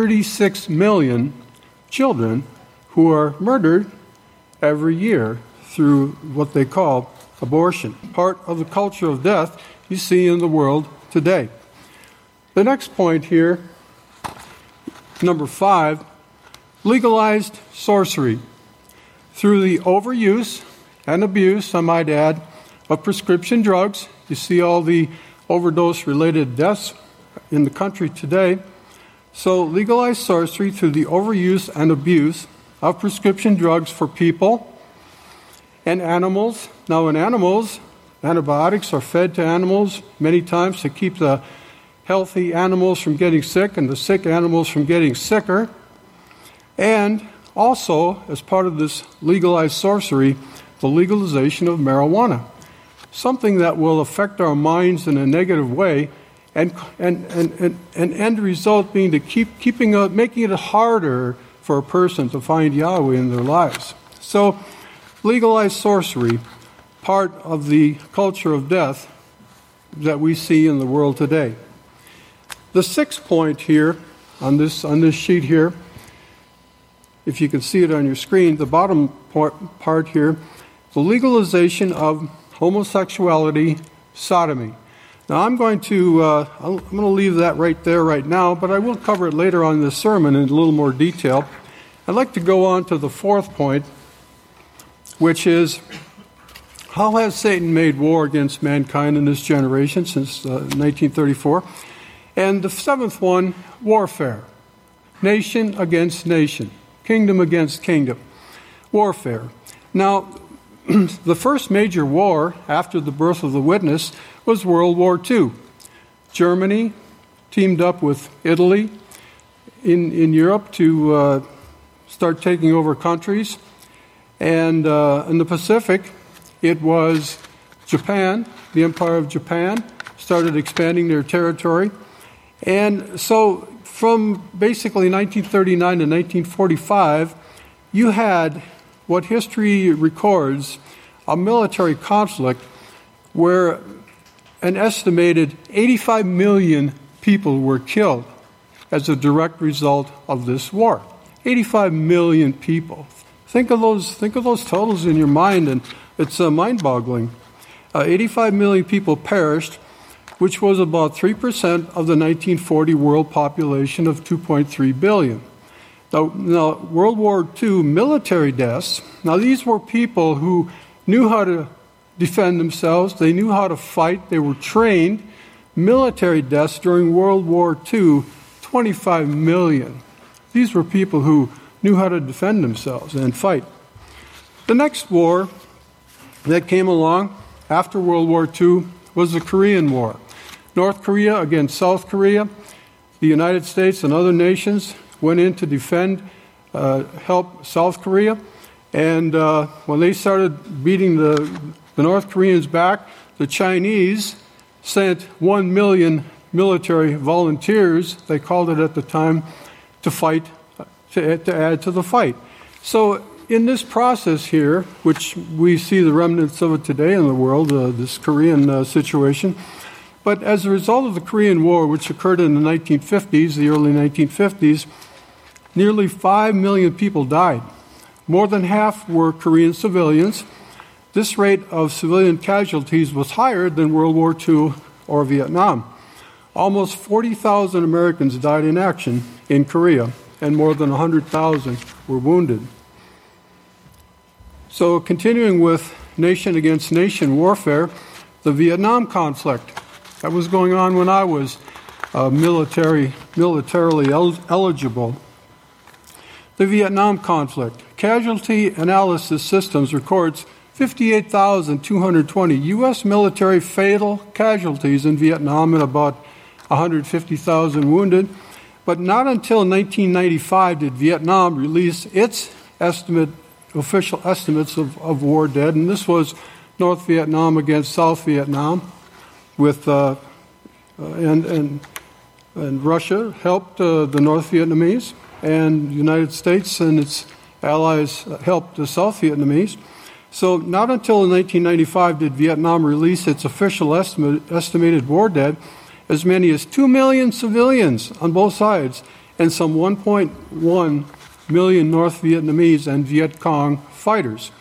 thirty-six million children who are murdered every year through what they call abortion. Part of the culture of death you see in the world today. The next point here, number five, legalized sorcery. Through the overuse and abuse, I might add, of prescription drugs. You see all the overdose-related deaths in the country today. So legalized sorcery through the overuse and abuse of prescription drugs for people and animals. Now in animals, antibiotics are fed to animals many times to keep the healthy animals from getting sick and the sick animals from getting sicker. And also, as part of this legalized sorcery, the legalization of marijuana, something that will affect our minds in a negative way, and and and, and, and end result being to keep keeping a, making it harder for a person to find Yahweh in their lives. So, legalized sorcery, part of the culture of death that we see in the world today. The sixth point here on this on this sheet here, if you can see it on your screen, the bottom part, part here, the legalization of homosexuality, sodomy. Now I'm going to uh, I'm going to leave that right there right now, but I will cover it later on in this sermon in a little more detail. I'd like to go on to the fourth point, which is, how has Satan made war against mankind in this generation since uh, nineteen thirty-four? And the seventh one, warfare. Nation against nation. Kingdom against kingdom. Warfare. Now, the first major war after the birth of the witness was World War Two. Germany teamed up with Italy in, in Europe to uh, start taking over countries. And uh, in the Pacific, it was Japan, the Empire of Japan, started expanding their territory. And so from basically nineteen thirty-nine to nineteen forty-five, you had what history records, a military conflict where an estimated eighty-five million people were killed as a direct result of this war. eighty-five million people. Think of those, think of those totals in your mind, and it's uh, mind-boggling. Uh, eighty-five million people perished, which was about three percent of the nineteen forty world population of two point three billion. Now, now, World War Two military deaths, now these were people who knew how to defend themselves, they knew how to fight, they were trained. Military deaths during World War Two, twenty-five million. These were people who knew how to defend themselves and fight. The next war that came along after World War Two was the Korean War. North Korea against South Korea. The United States and other nations went in to defend, uh, help South Korea. And uh, when they started beating the, the North Koreans back, the Chinese sent one million military volunteers, they called it at the time, to fight, to, to add to the fight. So in this process here, which we see the remnants of it today in the world, uh, this Korean uh, situation, but as a result of the Korean War, which occurred in the nineteen fifties, the early nineteen fifties, nearly five million people died. More than half were Korean civilians. This rate of civilian casualties was higher than World War Two or Vietnam. Almost forty thousand Americans died in action in Korea, and more than one hundred thousand were wounded. So continuing with nation against nation warfare, the Vietnam conflict. That was going on when I was uh, military, militarily el- eligible. The Vietnam conflict. Casualty Analysis Systems records fifty-eight thousand two hundred twenty U S military fatal casualties in Vietnam and about one hundred fifty thousand wounded. But not until nineteen ninety-five did Vietnam release its estimate, official estimates of, of war dead, and this was North Vietnam against South Vietnam, with uh, uh, and and and Russia helped uh, the North Vietnamese, and the United States and its allies helped the South Vietnamese. So not until nineteen ninety-five did Vietnam release its official estimate, estimated war dead, as many as two million civilians on both sides, and some one point one million North Vietnamese and Viet Cong fighters.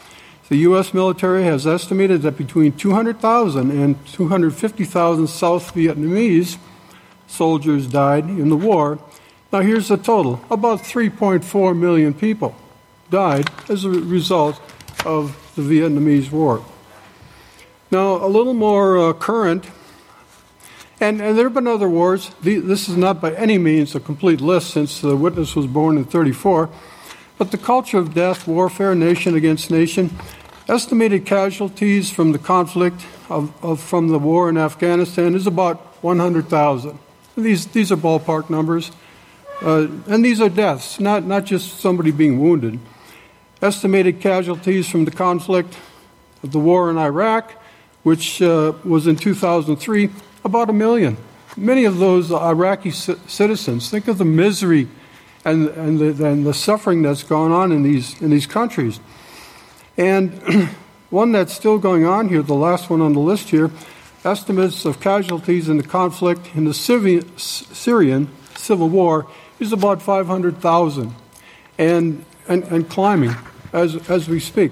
The U S military has estimated that between two hundred thousand and two hundred fifty thousand South Vietnamese soldiers died in the war. Now here's the total. About three point four million people died as a result of the Vietnamese War. Now, a little more uh, current, and, and there have been other wars. The, this is not by any means a complete list since the witness was born in thirty-four, but the culture of death, warfare, nation against nation, estimated casualties from the conflict of, of from the war in Afghanistan is about one hundred thousand. These, these are ballpark numbers, uh, and these are deaths, not, not just somebody being wounded. Estimated casualties from the conflict of the war in Iraq, which uh, was in two thousand three, about a million. Many of those Iraqi c- citizens, think of the misery and, and, the, and the suffering that's gone on in these, in these countries. And one that's still going on here, the last one on the list here, estimates of casualties in the conflict in the Syrian, Syrian civil war is about five hundred thousand and, and, and climbing as, as we speak.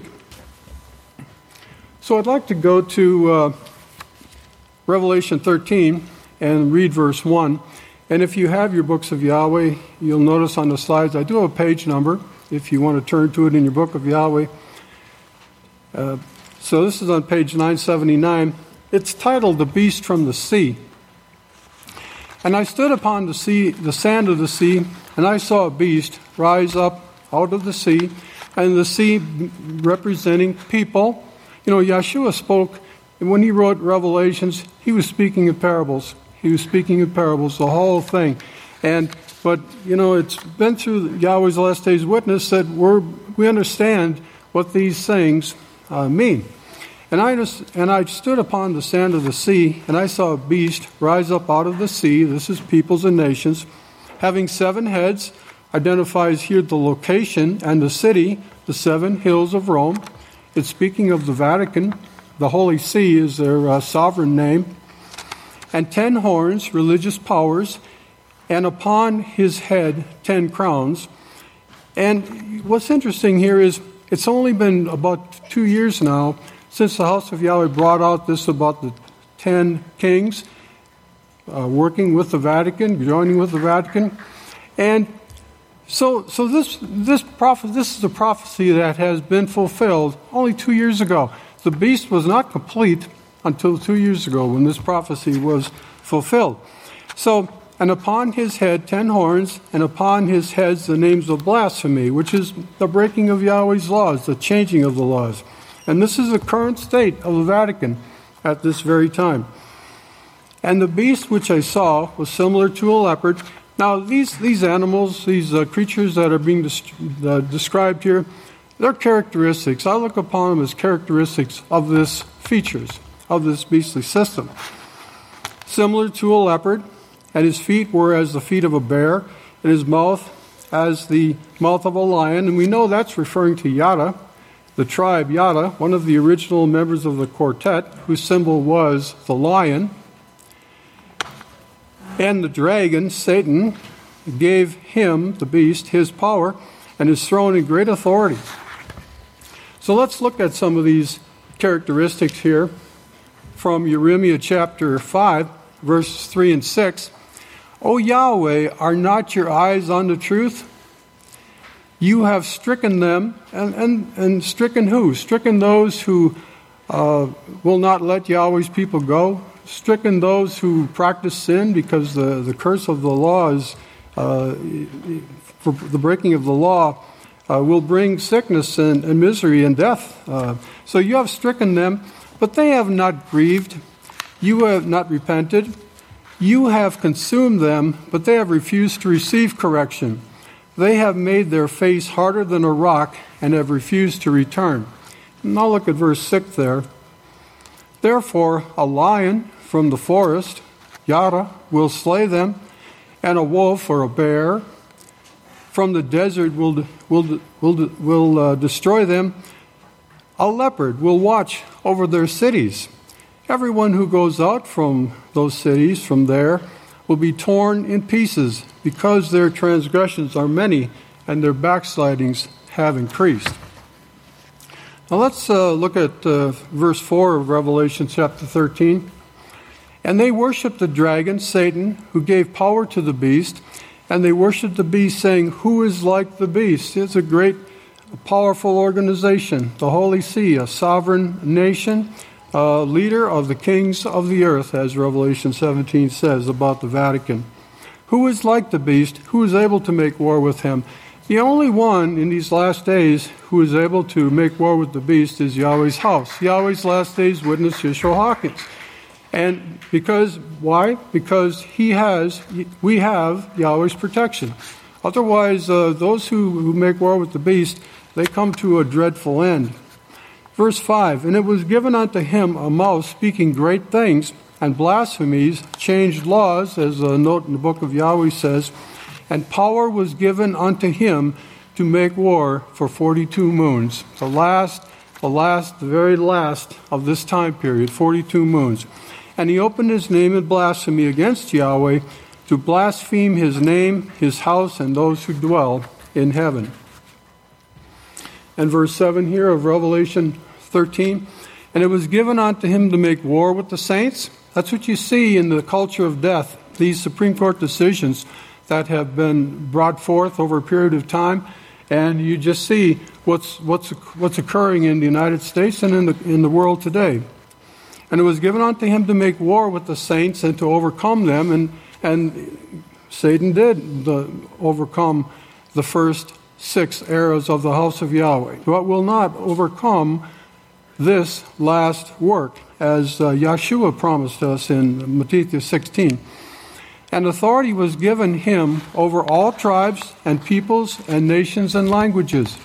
So I'd like to go to uh, Revelation thirteen and read verse one. And if you have your books of Yahweh, you'll notice on the slides I do have a page number if you want to turn to it in your book of Yahweh. Uh, so this is on page nine seventy-nine. It's titled The Beast from the Sea. And I stood upon the sea, the sand of the sea, and I saw a beast rise up out of the sea, and the sea representing people. You know, Yeshua spoke, and when he wrote Revelations, he was speaking in parables. He was speaking in parables, the whole thing. And but you know, it's been through Yahweh's last days witness that we're we understand what these things uh, mean. And I and I stood upon the sand of the sea, and I saw a beast rise up out of the sea. This is peoples and nations, having seven heads. Identifies here the location and the city, the seven hills of Rome. It's speaking of the Vatican. The Holy See is their uh, sovereign name. And ten horns, religious powers, and upon his head ten crowns. And what's interesting here is it's only been about two years now since the House of Yahweh brought out this about the ten kings uh, working with the Vatican, joining with the Vatican. And So, so this this prophet this is a prophecy that has been fulfilled only two years ago. The beast was not complete until two years ago when this prophecy was fulfilled. So, and upon his head ten horns, and upon his heads the names of blasphemy, which is the breaking of Yahweh's laws, the changing of the laws. And this is the current state of the Vatican at this very time. And the beast which I saw was similar to a leopard. Now, these, these animals, these uh, creatures that are being des- uh, described here, they're characteristics. I look upon them as characteristics of this features, of this beastly system. Similar to a leopard, and his feet were as the feet of a bear, and his mouth as the mouth of a lion. And we know that's referring to Yada, the tribe Yada, one of the original members of the quartet, whose symbol was the lion. And the dragon, Satan, gave him, the beast, his power and his throne and great authority. So let's look at some of these characteristics here from Jeremiah chapter five, verses three and six. O Yahweh, are not your eyes on the truth? You have stricken them, and, and, and stricken who? Stricken those who uh, will not let Yahweh's people go. Stricken those who practice sin, because the, the curse of the law is, uh, for the breaking of the law uh, will bring sickness and, and misery and death. Uh, so you have stricken them, but they have not grieved. You have not repented. You have consumed them, but they have refused to receive correction. They have made their face harder than a rock and have refused to return. Now look at verse six there. Therefore, a lion from the forest, Yada, will slay them, and a wolf or a bear from the desert will will will will uh, destroy them. A leopard will watch over their cities. Everyone who goes out from those cities, from there, will be torn in pieces, because their transgressions are many and their backslidings have increased. Now let's uh, look at uh, verse four of Revelation chapter thirteen. And they worshipped the dragon, Satan, who gave power to the beast, and they worshipped the beast, saying, "Who is like the beast?" It's a great, powerful organization, the Holy See, a sovereign nation, uh, leader of the kings of the earth, as Revelation seventeen says about the Vatican. Who is like the beast? Who is able to make war with him? The only one in these last days who is able to make war with the beast is Yahweh's house. Yahweh's last days witness, Yeshua Hawkins. And because, why? Because he has, we have Yahweh's protection. Otherwise, uh, those who, who make war with the beast, they come to a dreadful end. Verse five, and it was given unto him a mouth speaking great things and blasphemies, changed laws, as a note in the book of Yahweh says, and power was given unto him to make war for forty-two moons. The last, the last, the very last of this time period, forty-two moons. And he opened his name in blasphemy against Yahweh, to blaspheme his name, his house, and those who dwell in heaven. And verse seven here of Revelation thirteen, and it was given unto him to make war with the saints. That's what you see in the culture of death, these Supreme Court decisions that have been brought forth over a period of time, and you just see what's what's what's occurring in the United States and in the in the world today. And it was given unto him to make war with the saints and to overcome them, and and Satan did the, overcome the first six eras of the house of Yahweh, but will not overcome this last work, as uh, Yeshua promised us in Matthew sixteen. And authority was given him over all tribes and peoples and nations and languages.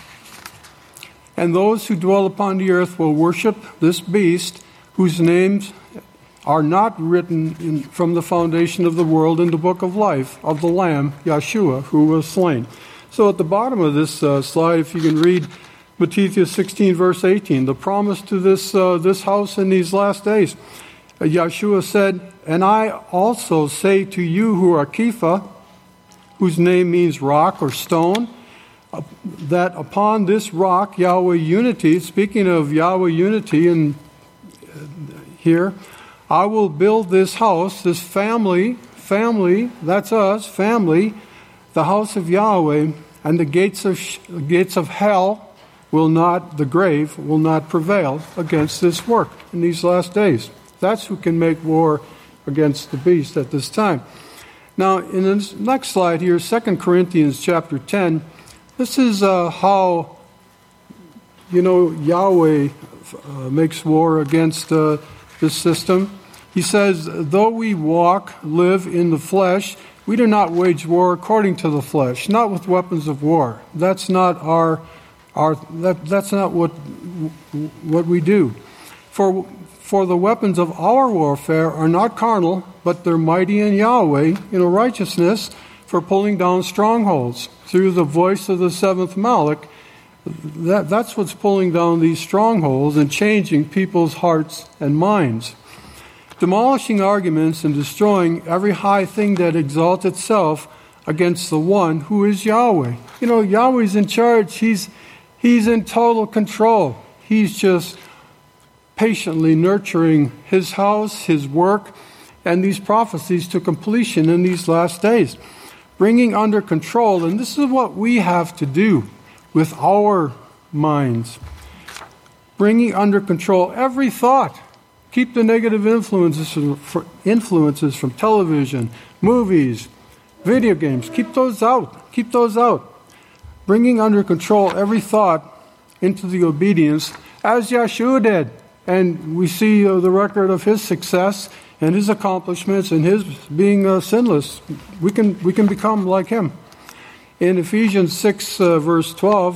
And those who dwell upon the earth will worship this beast, whose names are not written in, from the foundation of the world in the book of life of the Lamb, Yeshua, who was slain. So at the bottom of this uh, slide, if you can read Matthew sixteen, verse eighteen, the promise to this uh, this house in these last days. Uh, Yeshua said, and I also say to you who are Kepha, whose name means rock or stone, uh, that upon this rock, Yahweh unity, speaking of Yahweh unity in uh, here, I will build this house, this family, family, that's us, family, the house of Yahweh, and the gates of the gates of hell will not, the grave will not prevail against this work in these last days. That's who can make war against the beast at this time. Now, in the next slide here, Second Corinthians chapter ten, this is uh, how, you know, Yahweh uh, makes war against uh, this system. He says, though we walk, live in the flesh, we do not wage war according to the flesh, not with weapons of war. That's not our, our that, that's not what what we do. For for the weapons of our warfare are not carnal, but they're mighty in Yahweh, in a righteousness, for pulling down strongholds through the voice of the seventh Malach. That, that's what's pulling down these strongholds and changing people's hearts and minds. Demolishing arguments and destroying every high thing that exalts itself against the one who is Yahweh. You know, Yahweh's in charge. He's, he's in total control. He's just patiently nurturing his house, his work, and these prophecies to completion in these last days. Bringing under control, and this is what we have to do with our minds. Bringing under control every thought. Keep the negative influences from, influences from television, movies, video games. Keep those out. Keep those out. Bringing under control every thought into the obedience, as Yeshua did. And we see uh, the record of his success and his accomplishments and his being uh, sinless. We can we can become like him. In Ephesians six, uh, verse twelve,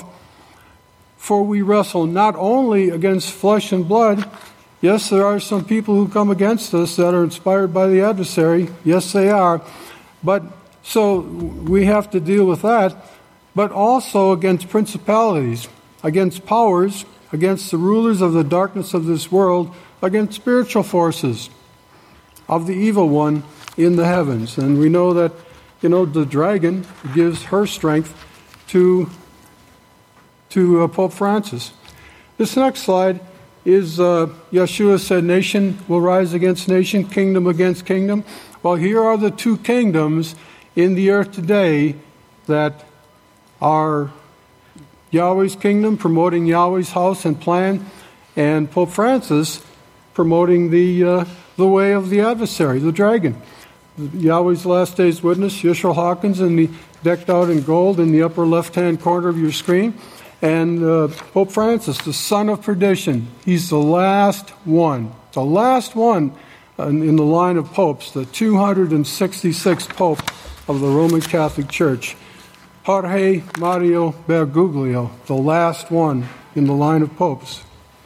for we wrestle not only against flesh and blood. Yes, there are some people who come against us that are inspired by the adversary. Yes, they are. But so we have to deal with that. But also against principalities, against powers, against the rulers of the darkness of this world, against spiritual forces of the evil one in the heavens. And we know that, you know, the dragon gives her strength to, to uh, Pope Francis. This next slide is uh, Yeshua said, nation will rise against nation, kingdom against kingdom. Well, here are the two kingdoms in the earth today that are Yahweh's kingdom, promoting Yahweh's house and plan, and Pope Francis promoting the uh, the way of the adversary, the dragon. Yahweh's Last Days Witness, Yeshua Hawkins, in the decked out in gold in the upper left-hand corner of your screen. And uh, Pope Francis, the son of perdition. He's the last one. The last one in, in the line of popes, the two hundred sixty-sixth Pope of the Roman Catholic Church. Jorge Mario Bergoglio, the last one in the line of popes.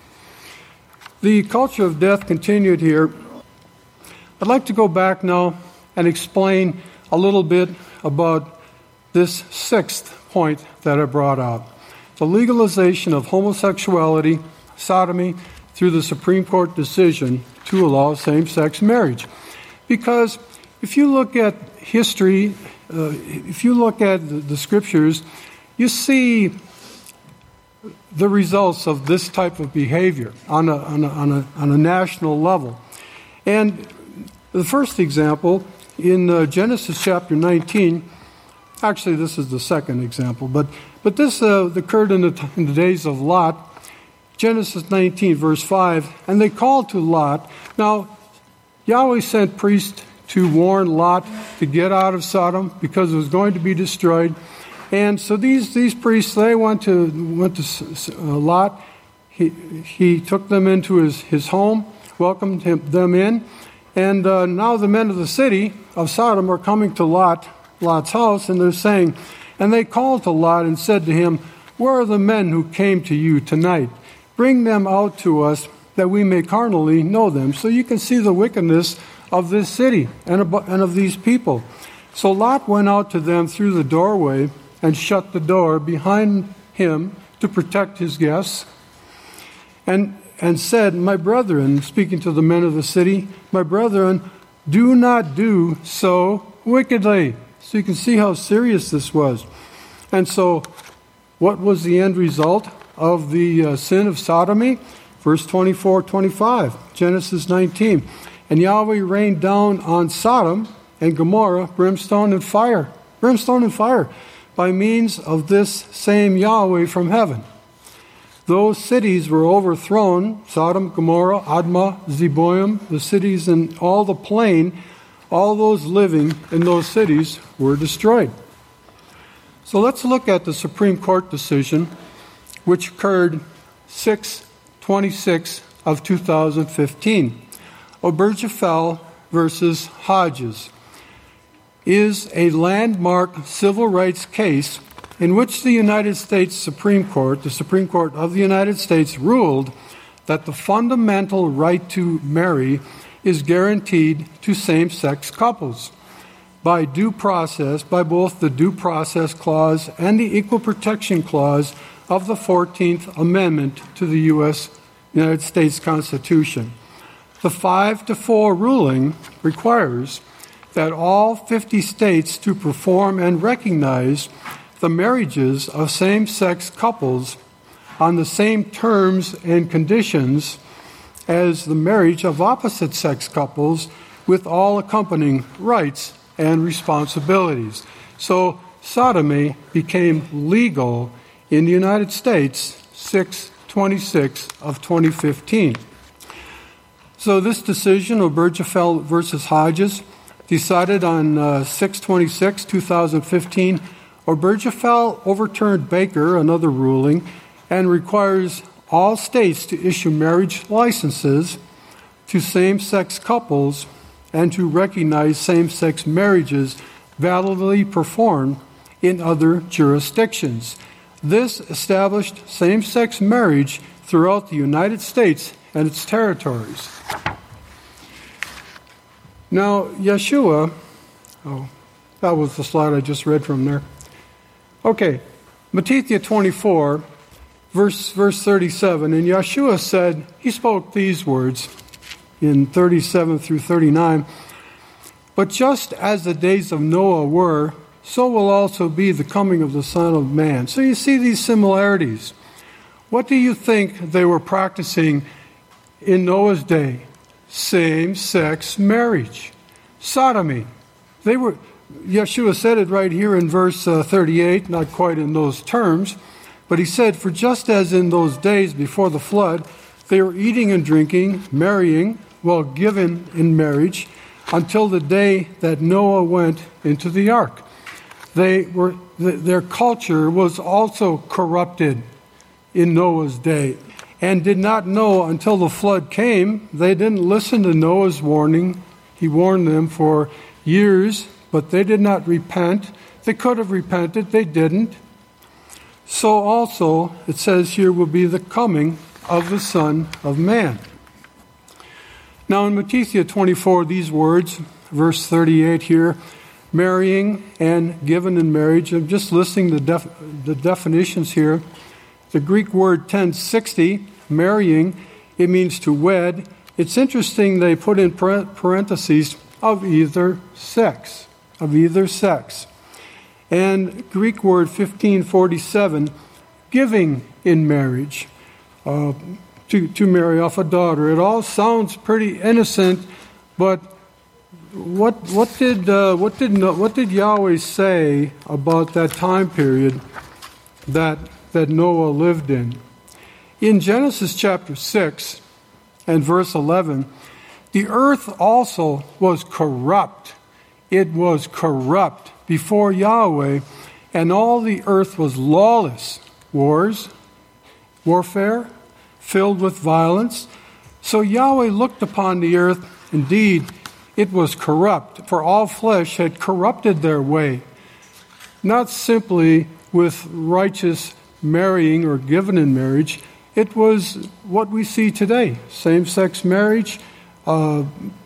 The culture of death continued here. I'd like to go back now and explain a little bit about this sixth point that I brought out. The legalization of homosexuality, sodomy, through the Supreme Court decision to allow same-sex marriage. Because if you look at history, uh, if you look at the, the scriptures, you see the results of this type of behavior on a, on a, on a, on a national level. And the first example, in uh, Genesis chapter nineteen, actually this is the second example, but but this uh, occurred in the, t- in the days of Lot. Genesis nineteen, verse five, and they called to Lot. Now, Yahweh sent priests to warn Lot to get out of Sodom because it was going to be destroyed. And so these, these priests, they went to went to uh, Lot. He he took them into his, his home, welcomed him, them in, and uh, now the men of the city of Sodom are coming to Lot, Lot's house, and they're saying, and they called to Lot and said to him, "Where are the men who came to you tonight? Bring them out to us, that we may carnally know them." So you can see the wickedness of this city and of, and of these people. So Lot went out to them through the doorway and shut the door behind him to protect his guests, and and said, "My brethren," speaking to the men of the city, "my brethren, do not do so wickedly." So you can see how serious this was. And so what was the end result of the uh, sin of sodomy? Verse twenty-four, twenty-five, Genesis nineteen. "And Yahweh rained down on Sodom and Gomorrah brimstone and fire, brimstone and fire, by means of this same Yahweh from heaven. Those cities were overthrown, Sodom, Gomorrah, Admah, Zeboim, the cities in all the plain, all those living in those cities were destroyed." So let's look at the Supreme Court decision, which occurred six twenty-six of two thousand fifteen. Obergefell versus Hodges is a landmark civil rights case in which the United States Supreme Court, the Supreme Court of the United States, ruled that the fundamental right to marry is guaranteed to same-sex couples by due process, by both the Due Process Clause and the Equal Protection Clause of the fourteenth Amendment to the U S United States Constitution. The five to four ruling requires that all fifty states to perform and recognize the marriages of same-sex couples on the same terms and conditions as the marriage of opposite-sex couples, with all accompanying rights and responsibilities. So sodomy became legal in the United States six twenty-six of twenty fifteen. So this decision, Obergefell versus Hodges, decided on uh, six twenty-six two thousand fifteen. Obergefell overturned Baker, another ruling, and requires all states to issue marriage licenses to same-sex couples and to recognize same-sex marriages validly performed in other jurisdictions. This established same-sex marriage throughout the United States and its territories. Now, Yeshua, oh, that was the slide I just read from there. Okay, Matthew twenty-four, verse, verse thirty-seven, and Yeshua said, he spoke these words in thirty-seven through thirty-nine, "But just as the days of Noah were, so will also be the coming of the Son of Man." So you see these similarities. What do you think they were practicing in Noah's day? Same-sex marriage, sodomy. They were. Yeshua said it right here in verse uh, thirty-eight, not quite in those terms, but he said, "For just as in those days before the flood, they were eating and drinking, marrying, well, given in marriage, until the day that Noah went into the ark." They were. Th- their culture was also corrupted in Noah's day, and did not know until the flood came. They didn't listen to Noah's warning. He warned them for years, but they did not repent. They could have repented, they didn't. So also, it says here, will be the coming of the Son of Man. Now in Matthew twenty-four, these words, verse thirty-eight here, marrying and given in marriage. I'm just listing the, def- the definitions here. The Greek word ten sixty, marrying, it means to wed. It's interesting they put in parentheses, of either sex, of either sex. And Greek word fifteen forty-seven, giving in marriage, uh, to, to marry off a daughter. It all sounds pretty innocent, but what what did uh, what did what did Yahweh say about that time period that that Noah lived in? In Genesis chapter six and verse eleven, the earth also was corrupt. It was corrupt before Yahweh, and all the earth was lawless. Wars, warfare, filled with violence. So Yahweh looked upon the earth. Indeed, it was corrupt, for all flesh had corrupted their way, not simply with righteous marrying or given in marriage. It was what we see today, same-sex marriage, uh,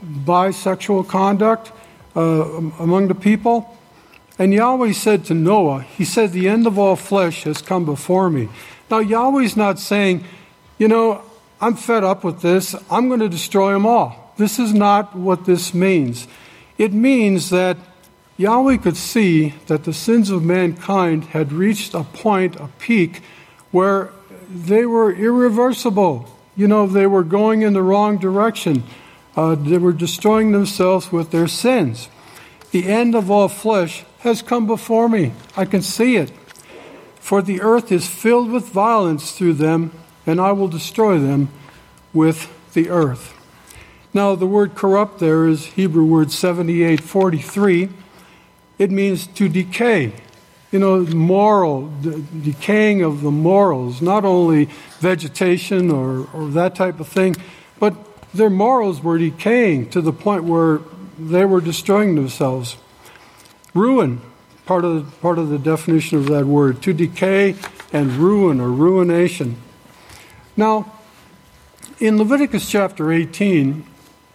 bisexual conduct uh, among the people. And Yahweh said to Noah, he said, the end of all flesh has come before me. Now Yahweh's not saying, you know, I'm fed up with this, I'm going to destroy them all. This is not what this means. It means that Yahweh could see that the sins of mankind had reached a point, a peak, where they were irreversible. You know, they were going in the wrong direction. Uh, they were destroying themselves with their sins. The end of all flesh has come before me. I can see it. For the earth is filled with violence through them, and I will destroy them with the earth. Now, the word corrupt there is Hebrew word seventy-eight forty-three. It means to decay. You know, moral, de- decaying of the morals, not only vegetation or, or that type of thing, but their morals were decaying to the point where they were destroying themselves. Ruin, part of the, part of the definition of that word, to decay and ruin or ruination. Now, in Leviticus chapter eighteen,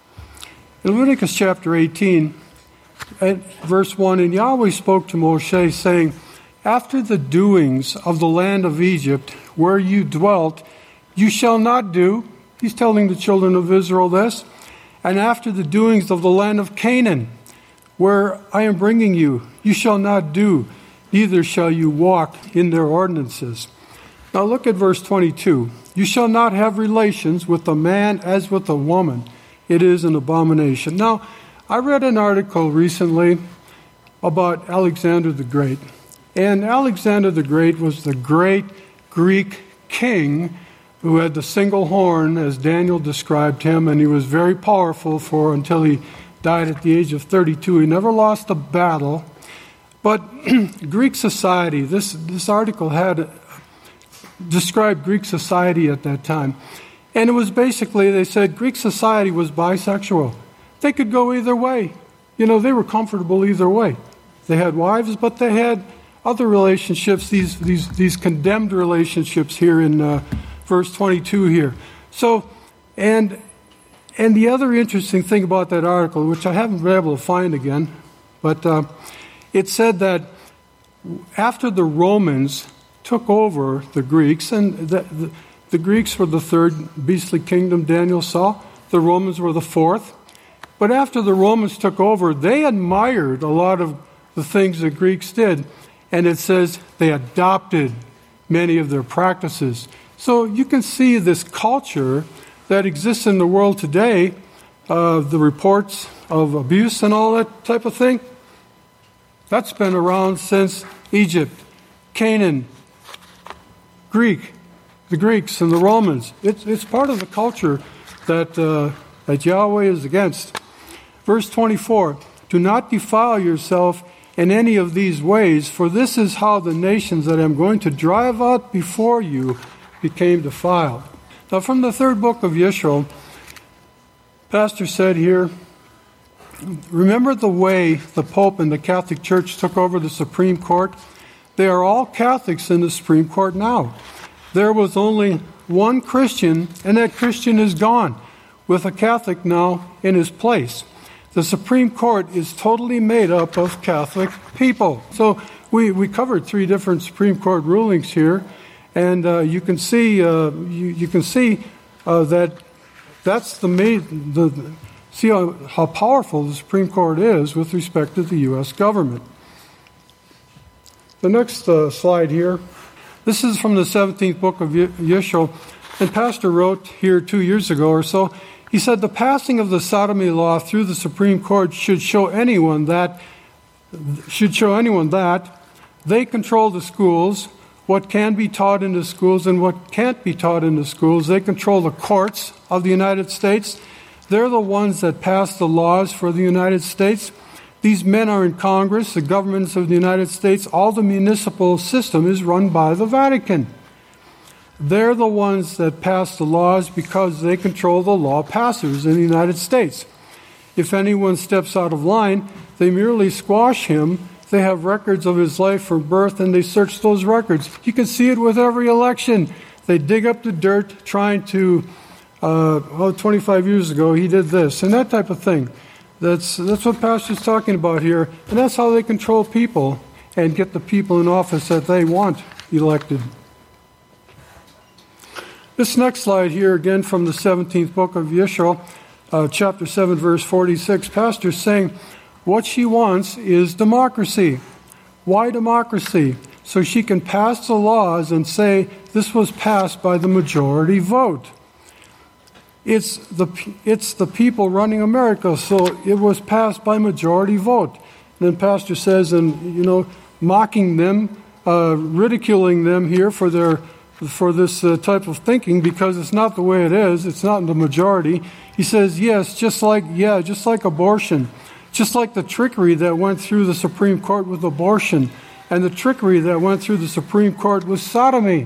in Leviticus chapter eighteen, at verse one, and Yahweh spoke to Moshe, saying, after the doings of the land of Egypt, where you dwelt, you shall not do. He's telling the children of Israel this. And after the doings of the land of Canaan, where I am bringing you, you shall not do, neither shall you walk in their ordinances. Now look at verse twenty-two. You shall not have relations with a man as with a woman. It is an abomination. Now, I read an article recently about Alexander the Great. And Alexander the Great was the great Greek king who had the single horn, as Daniel described him, and he was very powerful for until he died at the age of thirty-two. He never lost a battle. But Greek society, this, this article had described Greek society at that time. And it was basically, they said, Greek society was bisexual. They could go either way. You know, they were comfortable either way. They had wives, but they had other relationships, these these these condemned relationships here in uh, verse twenty-two here. So, and and the other interesting thing about that article, which I haven't been able to find again, but uh, it said that after the Romans took over the Greeks, and the, the, the Greeks were the third beastly kingdom Daniel saw, the Romans were the fourth. But after the Romans took over, they admired a lot of the things the Greeks did. And it says they adopted many of their practices. So you can see this culture that exists in the world today, uh, the reports of abuse and all that type of thing. That's been around since Egypt, Canaan, Greek, the Greeks and the Romans. It's, it's part of the culture that, uh, that Yahweh is against. Verse twenty-four, do not defile yourself in any of these ways, for this is how the nations that I'm going to drive out before you became defiled. Now from the third book of Yeshua, Pastor said here, remember the way the Pope and the Catholic Church took over the Supreme Court? They are all Catholics in the Supreme Court now. There was only one Christian, and that Christian is gone, with a Catholic now in his place. The Supreme Court is totally made up of Catholic people. So we, we covered three different Supreme Court rulings here, and uh, you can see uh, you, you can see uh, that that's the main the see how, how powerful the Supreme Court is with respect to the U S government. The next uh, slide here. This is from the seventeenth book of Yeshua, and Pastor wrote here two years ago or so. He said the passing of the sodomy law through the Supreme Court should show anyone that should show anyone that they control the schools, what can be taught in the schools and what can't be taught in the schools. They control the courts of the United States. They're the ones that pass the laws for the United States. These men are in Congress, the governments of the United States. All the municipal system is run by the Vatican. They're the ones that pass the laws because they control the law passers in the United States. If anyone steps out of line, they merely squash him. They have records of his life from birth, and they search those records. You can see it with every election. They dig up the dirt trying to, uh, oh, twenty-five years ago, he did this, and that type of thing. That's, that's what Pastor's talking about here, and that's how they control people and get the people in office that they want elected. This next slide here, again from the seventeenth book of Yeshua, uh, chapter seven, verse forty-six, Pastor's saying, what she wants is democracy. Why democracy? So she can pass the laws and say, this was passed by the majority vote. It's the, it's the people running America, so it was passed by majority vote. And then Pastor says, and you know, mocking them, uh, ridiculing them here for their for this uh, type of thinking, because it's not the way it is. It's not in the majority. He says, yes, just like yeah, just like abortion, just like the trickery that went through the Supreme Court with abortion, and the trickery that went through the Supreme Court with sodomy.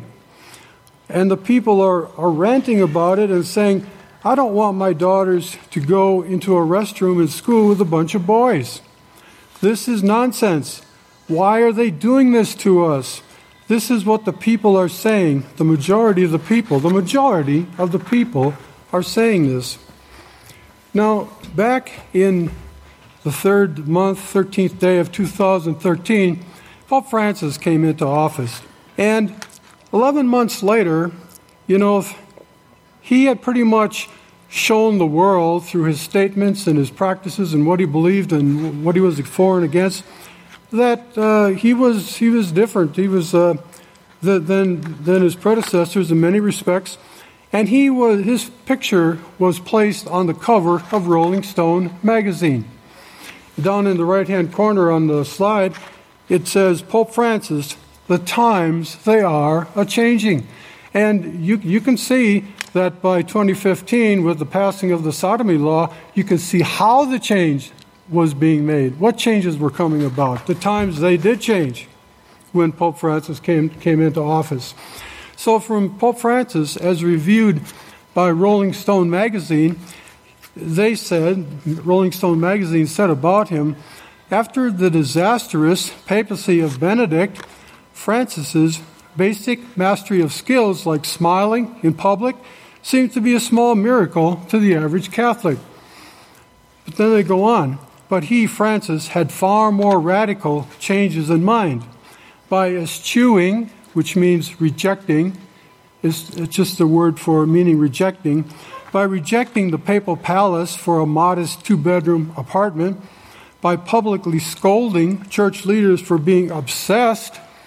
And the people are, are ranting about it and saying, I don't want my daughters to go into a restroom in school with a bunch of boys. This is nonsense. Why are they doing this to us? This is what the people are saying. The majority of the people, the majority of the people are saying this. Now, back in the third month, thirteenth day of two thousand thirteen, Pope Francis came into office. And eleven months later, you know, he had pretty much shown the world through his statements and his practices and what he believed and what he was for and against, that uh, he was he was different. He was uh, the, than than his predecessors in many respects, and he was his picture was placed on the cover of Rolling Stone magazine. Down in the right-hand corner on the slide, it says, Pope Francis, the times they are a-changing. And you you can see that by twenty fifteen, with the passing of the sodomy law, you can see how the change was being made, what changes were coming about. The times they did change when Pope Francis came came into office. So from Pope Francis, as reviewed by Rolling Stone magazine, they said, Rolling Stone magazine said about him, after the disastrous papacy of Benedict, Francis's basic mastery of skills like smiling in public seemed to be a small miracle to the average Catholic. But then they go on. But he, Francis, had far more radical changes in mind. By eschewing, which means rejecting, is just a word for meaning rejecting, by rejecting the papal palace for a modest two-bedroom apartment, by publicly scolding church leaders for being obsessed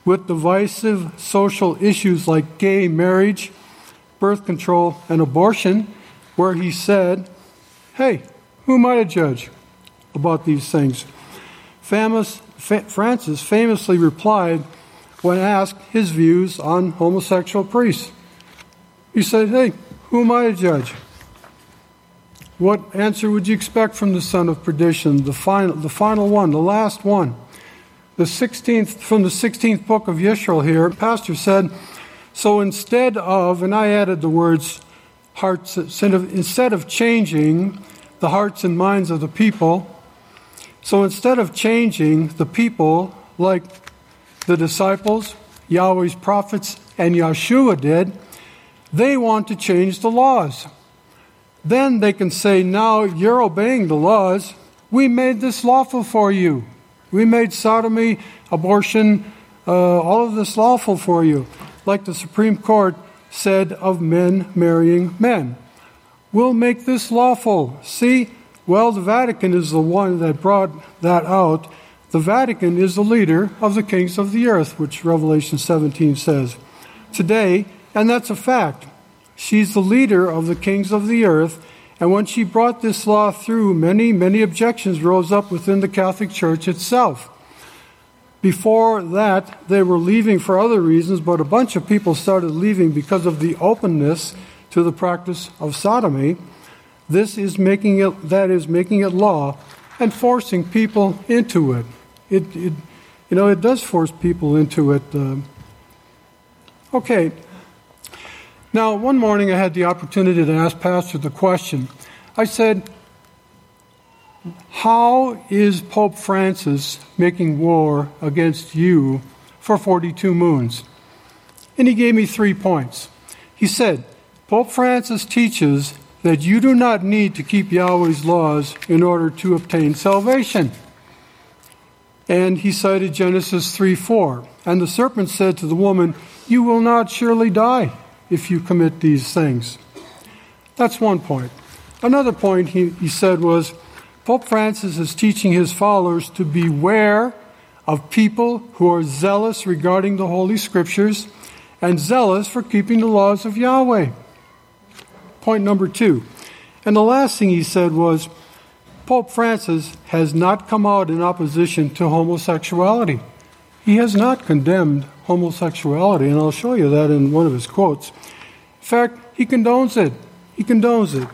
with divisive social issues like gay marriage, birth control, and abortion, where he said, hey, who am I to judge about these things? Famous, Fa- Francis famously replied when asked his views on homosexual priests. He said, hey, who am I to judge? What answer would you expect from the son of perdition, the final, the final one, the last one? The sixteenth, from the sixteenth book of Yisrael here, Pastor said, so instead of, and I added the words, hearts, instead of changing the hearts and minds of the people, so instead of changing the people like the disciples, Yahweh's prophets, and Yeshua did, they want to change the laws. Then they can say, now you're obeying the laws. We made this lawful for you. We made sodomy, abortion, uh, all of this lawful for you. Like the Supreme Court said of men marrying men. We'll make this lawful. See, well, the Vatican is the one that brought that out. The Vatican is the leader of the kings of the earth, which Revelation seventeen says. Today, and that's a fact, she's the leader of the kings of the earth, and when she brought this law through, many, many objections rose up within the Catholic Church itself. Before that, they were leaving for other reasons, but a bunch of people started leaving because of the openness to the practice of sodomy. This is making it, that is making it law and forcing people into it. It, it you know, it does force people into it. Uh, okay. Now, one morning I had the opportunity to ask Pastor the question. I said, how is Pope Francis making war against you for forty-two moons? And he gave me three points. He said, Pope Francis teaches that you do not need to keep Yahweh's laws in order to obtain salvation. And he cited Genesis three four. And the serpent said to the woman, you will not surely die if you commit these things. That's one point. Another point he, he said was, Pope Francis is teaching his followers to beware of people who are zealous regarding the Holy Scriptures and zealous for keeping the laws of Yahweh. Point number two. And the last thing he said was, Pope Francis has not come out in opposition to homosexuality. He has not condemned homosexuality, and I'll show you that in one of his quotes. In fact, he condones it. He condones it.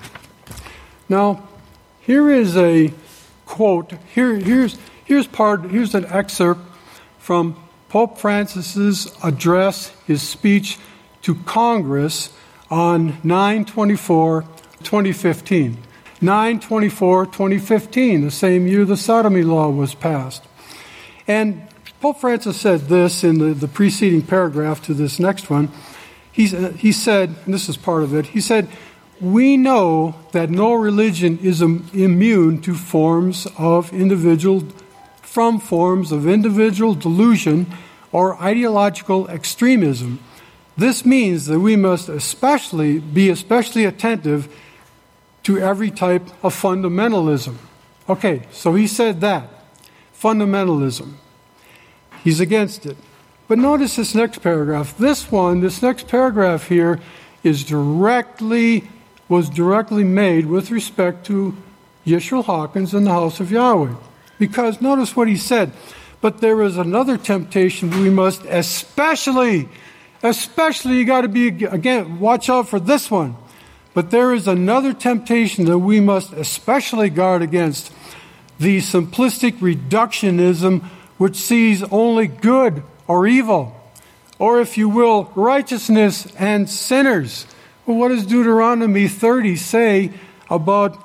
Now, here is a quote. Here, here's here's part. Here's an excerpt from Pope Francis's address, his speech to Congress on nine twenty-four twenty fifteen. nine twenty-four twenty fifteen, the same year the sodomy law was passed. And Pope Francis said this in the, the preceding paragraph to this next one. He's, he said, and this is part of it, he said, we know that no religion is immune to forms of individual, from forms of individual delusion or ideological extremism. This means that we must especially be especially attentive to every type of fundamentalism. Okay, so he said that. Fundamentalism. He's against it. But notice this next paragraph. This one, this next paragraph here is directly, was directly made with respect to Yisrael Hawkins and the house of Yahweh. Because notice what he said. But there is another temptation we must especially, especially you got to be, again, watch out for this one. But there is another temptation that we must especially guard against. The simplistic reductionism which sees only good or evil, or if you will, righteousness and sinners. Well, what does Deuteronomy thirty say about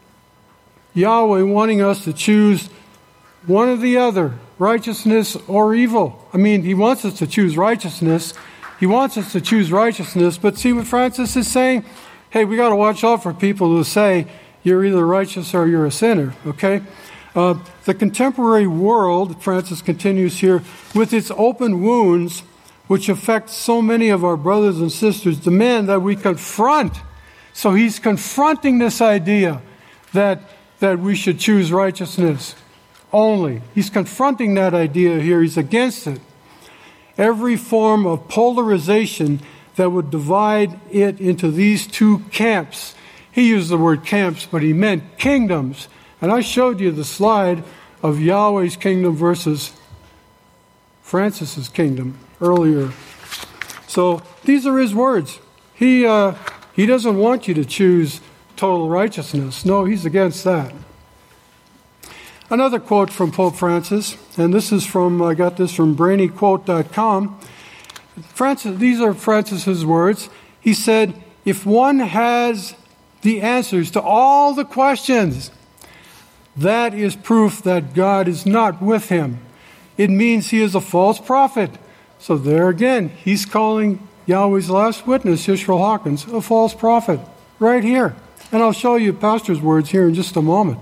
Yahweh wanting us to choose one or the other, righteousness or evil? I mean, he wants us to choose righteousness. He wants us to choose righteousness, but see what Francis is saying? Hey, we got to watch out for people who say you're either righteous or you're a sinner, okay? Uh, the contemporary world, Francis continues here, with its open wounds, which affect so many of our brothers and sisters, demand that we confront. So he's confronting this idea that, that we should choose righteousness only. He's confronting that idea here. He's against it. every form of polarization that would divide it into these two camps. He used the word camps, but he meant kingdoms. And I showed you the slide of Yahweh's kingdom versus Francis's kingdom earlier. So these are his words. He uh, he doesn't want you to choose total righteousness. No, he's against that. Another quote from Pope Francis, and this is from, I got this from brainy quote dot com. Francis, these are Francis's words. He said, if one has the answers to all the questions, that is proof that God is not with him. It means he is a false prophet. So there again, he's calling Yahweh's last witness, Yisrael Hawkins, a false prophet. Right here. And I'll show you Pastor's words here in just a moment.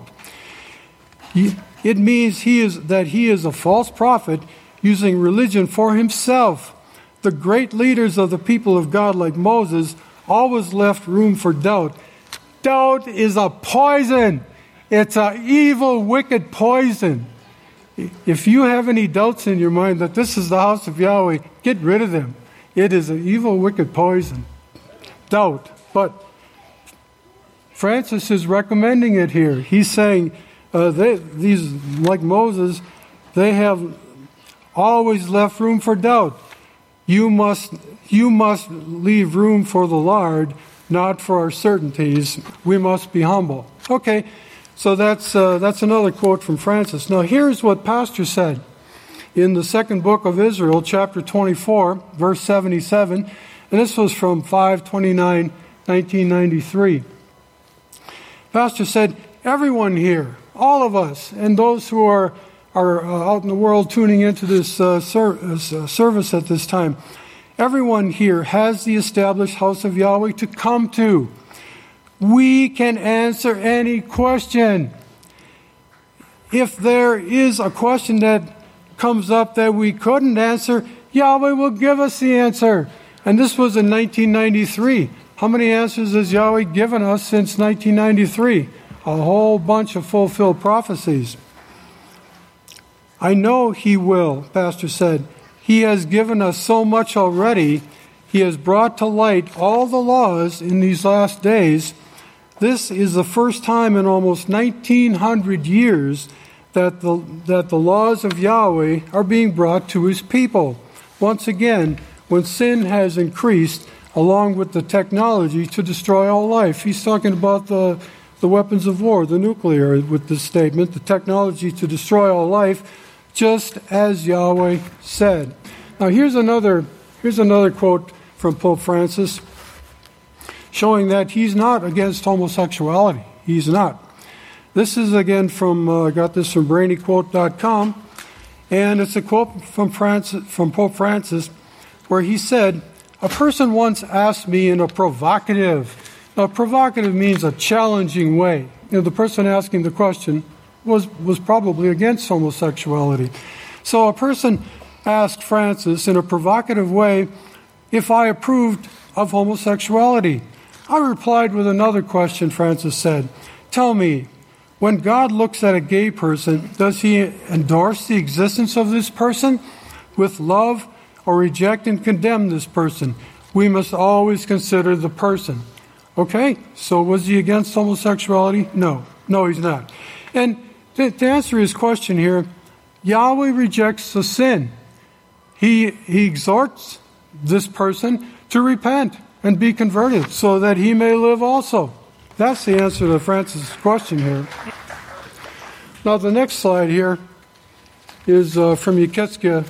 It means he is that he is a false prophet using religion for himself. The great leaders of the people of God, like Moses, always left room for doubt. Doubt is a poison. It's an evil, wicked poison. If you have any doubts in your mind that this is the house of Yahweh, get rid of them. It is an evil, wicked poison. Doubt. But Francis is recommending it here. He's saying, uh, they, these, like Moses, they have always left room for doubt. You must, you must leave room for the Lord, not for our certainties. We must be humble. Okay, so that's uh, that's another quote from Francis. Now here's what Pastor said in the second book of Israel, chapter twenty-four, verse seventy-seven, and this was from five twenty-nine, nineteen ninety-three. Pastor said, everyone here, all of us, and those who are are uh, out in the world tuning into this uh, ser- uh, service at this time, everyone here has the established house of Yahweh to come to. We can answer any question. If there is a question that comes up that we couldn't answer, Yahweh will give us the answer. And this was in nineteen ninety-three. How many answers has Yahweh given us since nineteen ninety-three? A whole bunch of fulfilled prophecies. I know he will, Pastor said. He has given us so much already. He has brought to light all the laws in these last days. This is the first time in almost nineteen hundred years that the, that the laws of Yahweh are being brought to his people. Once again, when sin has increased, along with the technology to destroy all life. He's talking about the, the weapons of war, the nuclear, with this statement, the technology to destroy all life, just as Yahweh said. Now here's another here's another quote from Pope Francis showing that he's not against homosexuality. He's not. This is again from uh, I got this from brainy quote dot com, and it's a quote from Francis, from Pope Francis, where he said, "A person once asked me in a provocative, now provocative means a challenging way. You know, the person asking the question was was probably against homosexuality. So a person asked Francis in a provocative way if I approved of homosexuality. I replied with another question," Francis said. "Tell me, when God looks at a gay person, does he endorse the existence of this person with love or reject and condemn this person? We must always consider the person." Okay, so was he against homosexuality? No. No, he's not. And to, to answer his question here, Yahweh rejects the sin. He, he exhorts this person to repent and be converted so that he may live also. That's the answer to Francis' question here. Now the next slide here is uh, from Yeketskia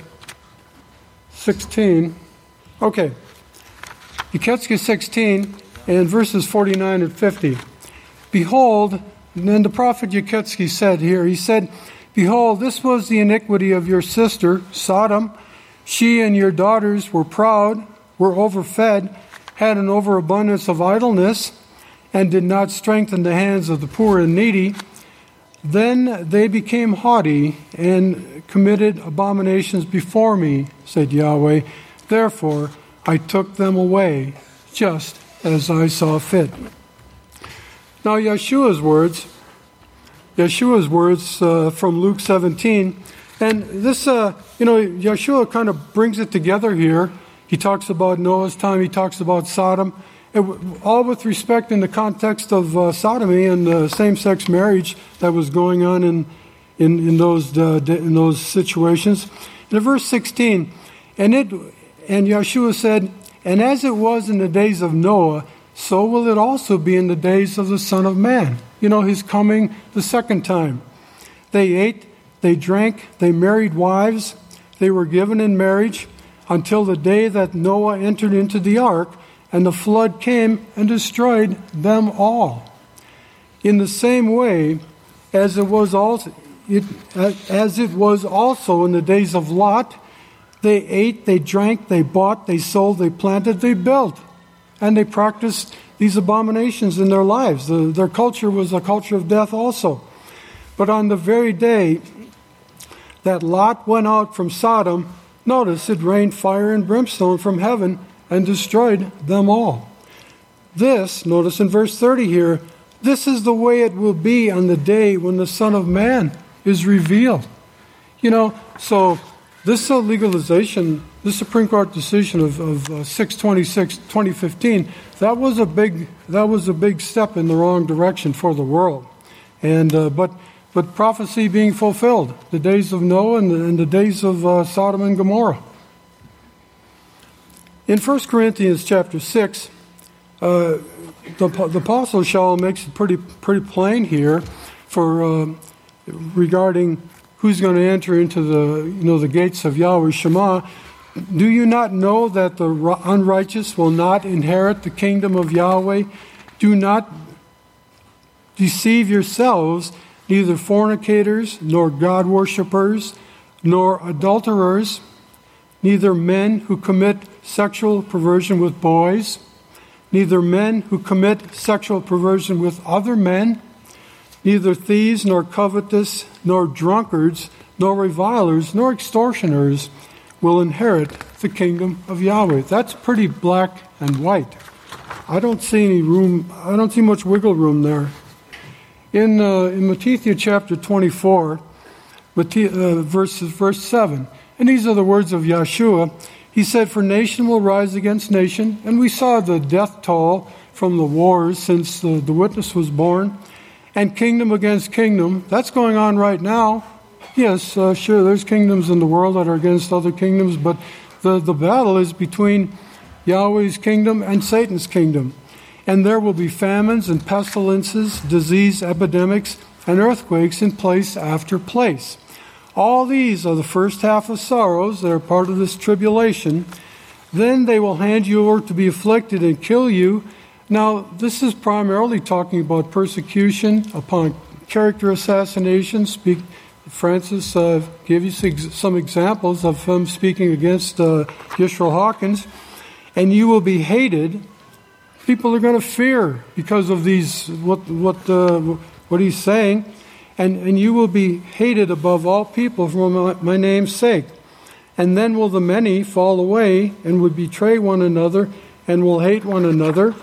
sixteen. Okay. Yeketskia sixteen and verses forty-nine and fifty. "Behold," and then the prophet Yeketskia said here, he said, "Behold, this was the iniquity of your sister, Sodom. She and your daughters were proud, were overfed, had an overabundance of idleness, and did not strengthen the hands of the poor and needy. Then they became haughty and committed abominations before me, said Yahweh. Therefore I took them away, just as I saw fit." Now Yeshua's words, Yeshua's words uh, from Luke seventeen, And this, uh, you know, Yeshua kind of brings it together here. He talks about Noah's time. He talks about Sodom. And all with respect in the context of uh, sodomy and uh, same-sex marriage that was going on in in, in those uh, in those situations. In verse sixteen, and it and Yeshua said, "And as it was in the days of Noah, so will it also be in the days of the Son of Man." You know, He's coming the second time. They ate, they drank, they married wives, they were given in marriage until the day that Noah entered into the ark, and the flood came and destroyed them all. In the same way, as it was also, it, as it was also in the days of Lot, they ate, they drank, they bought, they sold, they planted, they built, and they practiced these abominations in their lives. The, their culture was a culture of death also. But on the very day that Lot went out from Sodom, notice it rained fire and brimstone from heaven and destroyed them all. This, notice in verse thirty here, this is the way it will be on the day when the Son of Man is revealed. You know, so this uh, legalization, this Supreme Court decision of, of uh, six twenty-six twenty fifteen, that was a big that was a big step in the wrong direction for the world. And uh, but but prophecy being fulfilled, the days of Noah and the, and the days of uh, Sodom and Gomorrah. In First Corinthians chapter six, uh, the, the Apostle Shaul makes it pretty pretty plain here for uh, regarding who's going to enter into the you know the gates of Yahweh Shema. Do you not know that the unrighteous will not inherit the kingdom of Yahweh? Do not deceive yourselves, neither fornicators, nor God worshippers, nor adulterers, neither men who commit sexual perversion with boys, neither men who commit sexual perversion with other men, neither thieves, nor covetous, nor drunkards, nor revilers, nor extortioners will inherit the kingdom of Yahweh. That's pretty black and white. I don't see any room, I don't see much wiggle room there. In, uh, in Matthew chapter twenty-four, uh, verse, verse seven, and these are the words of Yeshua. He said, "For nation will rise against nation," and we saw the death toll from the wars since uh, the witness was born, and kingdom against kingdom. That's going on right now. Yes, uh, sure, there's kingdoms in the world that are against other kingdoms, but the, the battle is between Yahweh's kingdom and Satan's kingdom. And there will be famines and pestilences, disease, epidemics, and earthquakes in place after place. All these are the first half of sorrows that are part of this tribulation. Then they will hand you over to be afflicted and kill you. Now, this is primarily talking about persecution upon character assassination. Speak, Francis uh, gave you some examples of him speaking against uh, Yisrael Hawkins. And you will be hated. People are going to fear because of these what what uh, what he's saying. And, and you will be hated above all people for my, my name's sake. And then will the many fall away and would betray one another and will hate one another.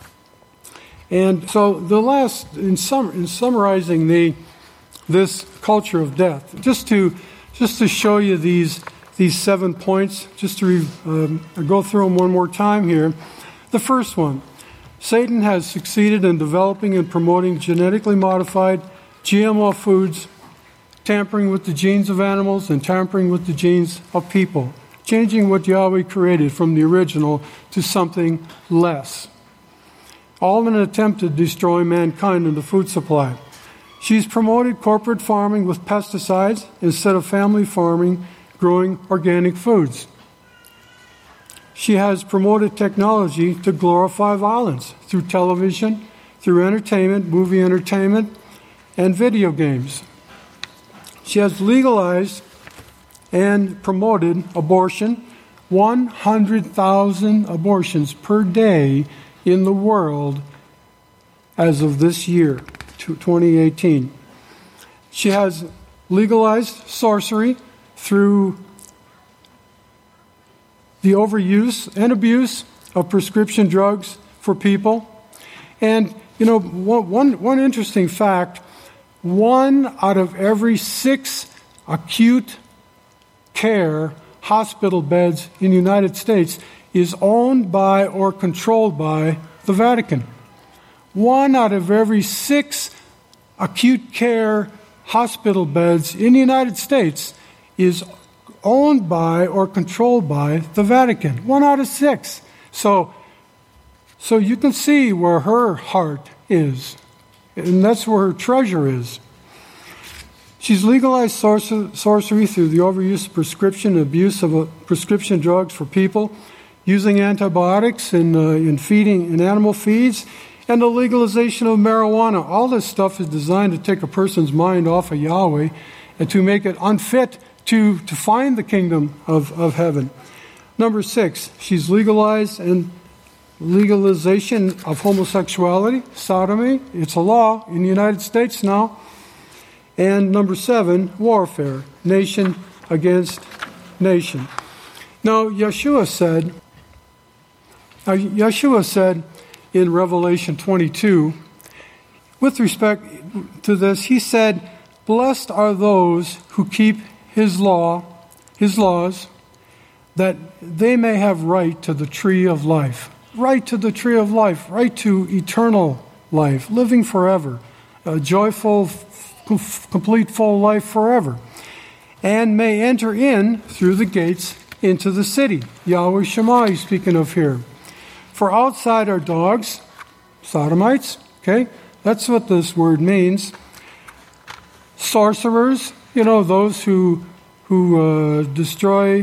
And so the last, in sum, in summarizing the this culture of death, just to just to show you these these seven points, just to re, um, go through them one more time here. The first one, Satan has succeeded in developing and promoting genetically modified G M O foods, tampering with the genes of animals and tampering with the genes of people, changing what Yahweh created from the original to something less. All in an attempt to destroy mankind and the food supply. She's promoted corporate farming with pesticides instead of family farming, growing organic foods. She has promoted technology to glorify violence through television, through entertainment, movie entertainment, and video games. She has legalized and promoted abortion, one hundred thousand abortions per day in the world as of this year, twenty eighteen. She has legalized sorcery through the overuse and abuse of prescription drugs for people. And, you know, one, one interesting fact, one out of every six acute care hospital beds in the United States is owned by or controlled by the Vatican. One out of every six acute care hospital beds in the United States is owned by or controlled by the Vatican. One out of six. So, so you can see where her heart is. And that's where her treasure is. She's legalized sorcer- sorcery through the overuse of prescription and abuse of uh, prescription drugs for people, using antibiotics in, uh, in feeding in animal feeds, and the legalization of marijuana. All this stuff is designed to take a person's mind off of Yahweh and to make it unfit to, to find the kingdom of, of heaven. Number six, she's legalized and legalization of homosexuality, sodomy. It's a law in the United States now. And number seven, warfare, nation against nation. Now, Yeshua said, uh, Yeshua said in Revelation twenty-two, with respect to this, he said, "Blessed are those who keep his law, his laws, that they may have right to the tree of life." Right to the tree of life, right to eternal life, living forever, a joyful, f- complete, full life forever, and may enter in through the gates into the city. Yahweh Shema he's speaking of here. For outside are dogs, sodomites, okay? That's what this word means. Sorcerers, you know, those who, who uh, destroy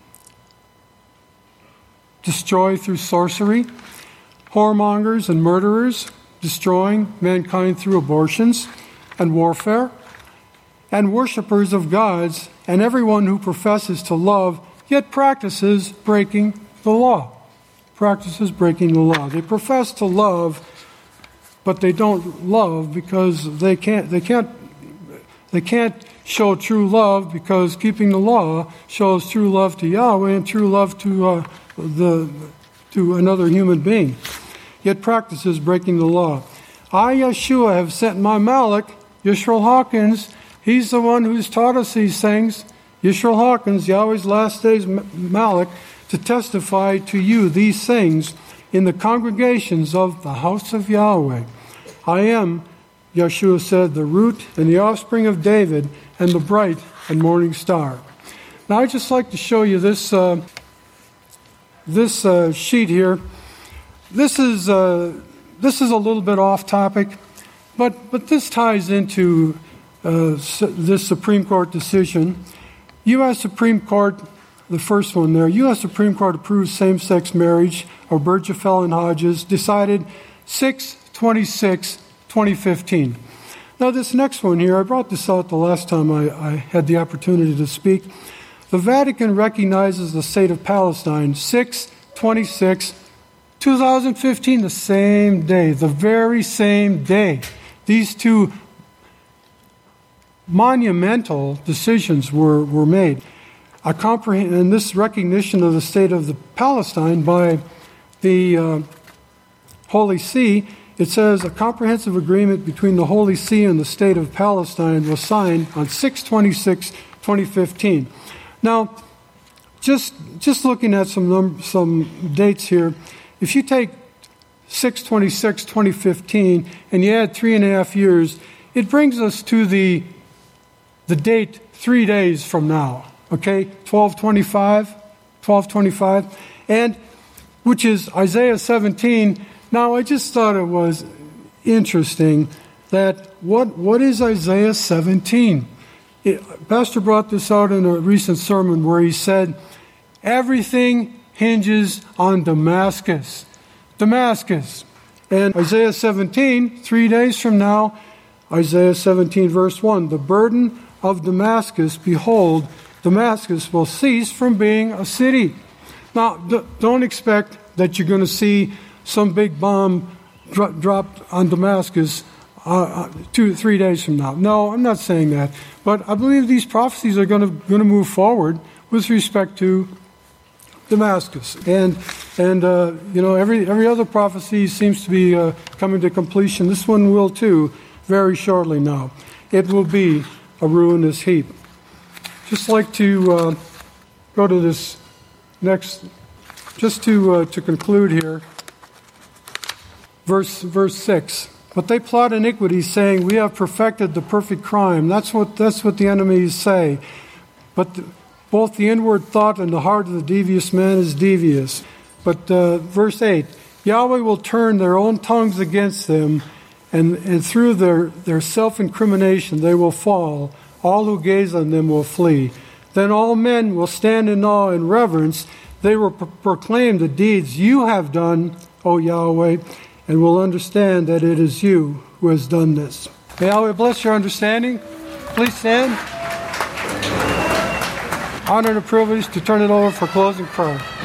destroy through sorcery, whoremongers and murderers, destroying mankind through abortions and warfare, and worshippers of gods, and everyone who professes to love, yet practices breaking the law. Practices breaking the law. They profess to love, but they don't love because they can't, they can't, they can't show true love, because keeping the law shows true love to Yahweh and true love to uh, the to another human being. Yet practices breaking the law. I, Yeshua, have sent my Malach, Yisrael Hawkins. He's the one who's taught us these things. Yisrael Hawkins, Yahweh's last days Malach, to testify to you these things in the congregations of the house of Yahweh. I am, Yeshua said, the root and the offspring of David, and the bright and morning star. Now I'd just like to show you this uh, this uh, sheet here. This is uh, this is a little bit off topic, but but this ties into uh, this Supreme Court decision. U S Supreme Court, the first one there, U S Supreme Court approves same-sex marriage of Burgefell and Hodges, decided six twenty-six twenty fifteen. Now this next one here, I brought this out the last time I, I had the opportunity to speak. The Vatican recognizes the state of Palestine, six twenty-six twenty fifteen, the same day, the very same day. These two monumental decisions were, were made. A comprehend, and this recognition of the state of the Palestine by the uh, Holy See, it says a comprehensive agreement between the Holy See and the state of Palestine was signed on six twenty-six twenty fifteen. Now, just just looking at some num- some dates here, if you take six twenty-six twenty fifteen and you add three and a half years, it brings us to the the date three days from now. Okay, twelve twenty-five, twelve twenty-five, and which is Isaiah seventeen. Now, I just thought it was interesting that what what is Isaiah seventeen? It, Pastor brought this out in a recent sermon where he said, everything hinges on Damascus. Damascus. And Isaiah seventeen, three days from now, Isaiah seventeen, verse one, the burden of Damascus, behold, Damascus will cease from being a city. Now, don't expect that you're going to see some big bomb dro- dropped on Damascus uh, two, three days from now. No, I'm not saying that. But I believe these prophecies are going to going to move forward with respect to Damascus, and and uh, you know every every other prophecy seems to be uh, coming to completion. This one will too, very shortly now. It will be a ruinous heap. Just like to uh, go to this next, just to uh, to conclude here. Verse verse six. But they plot iniquity, saying, "We have perfected the perfect crime." That's what that's what the enemies say. But the, both the inward thought and the heart of the devious man is devious. But uh, verse eight, Yahweh will turn their own tongues against them, and, and through their, their self-incrimination they will fall. All who gaze on them will flee. Then all men will stand in awe and reverence. They will pro- proclaim the deeds you have done, O Yahweh, and will understand that it is you who has done this. May Yahweh bless your understanding. Please stand. Honor and a privilege to turn it over for closing prayer.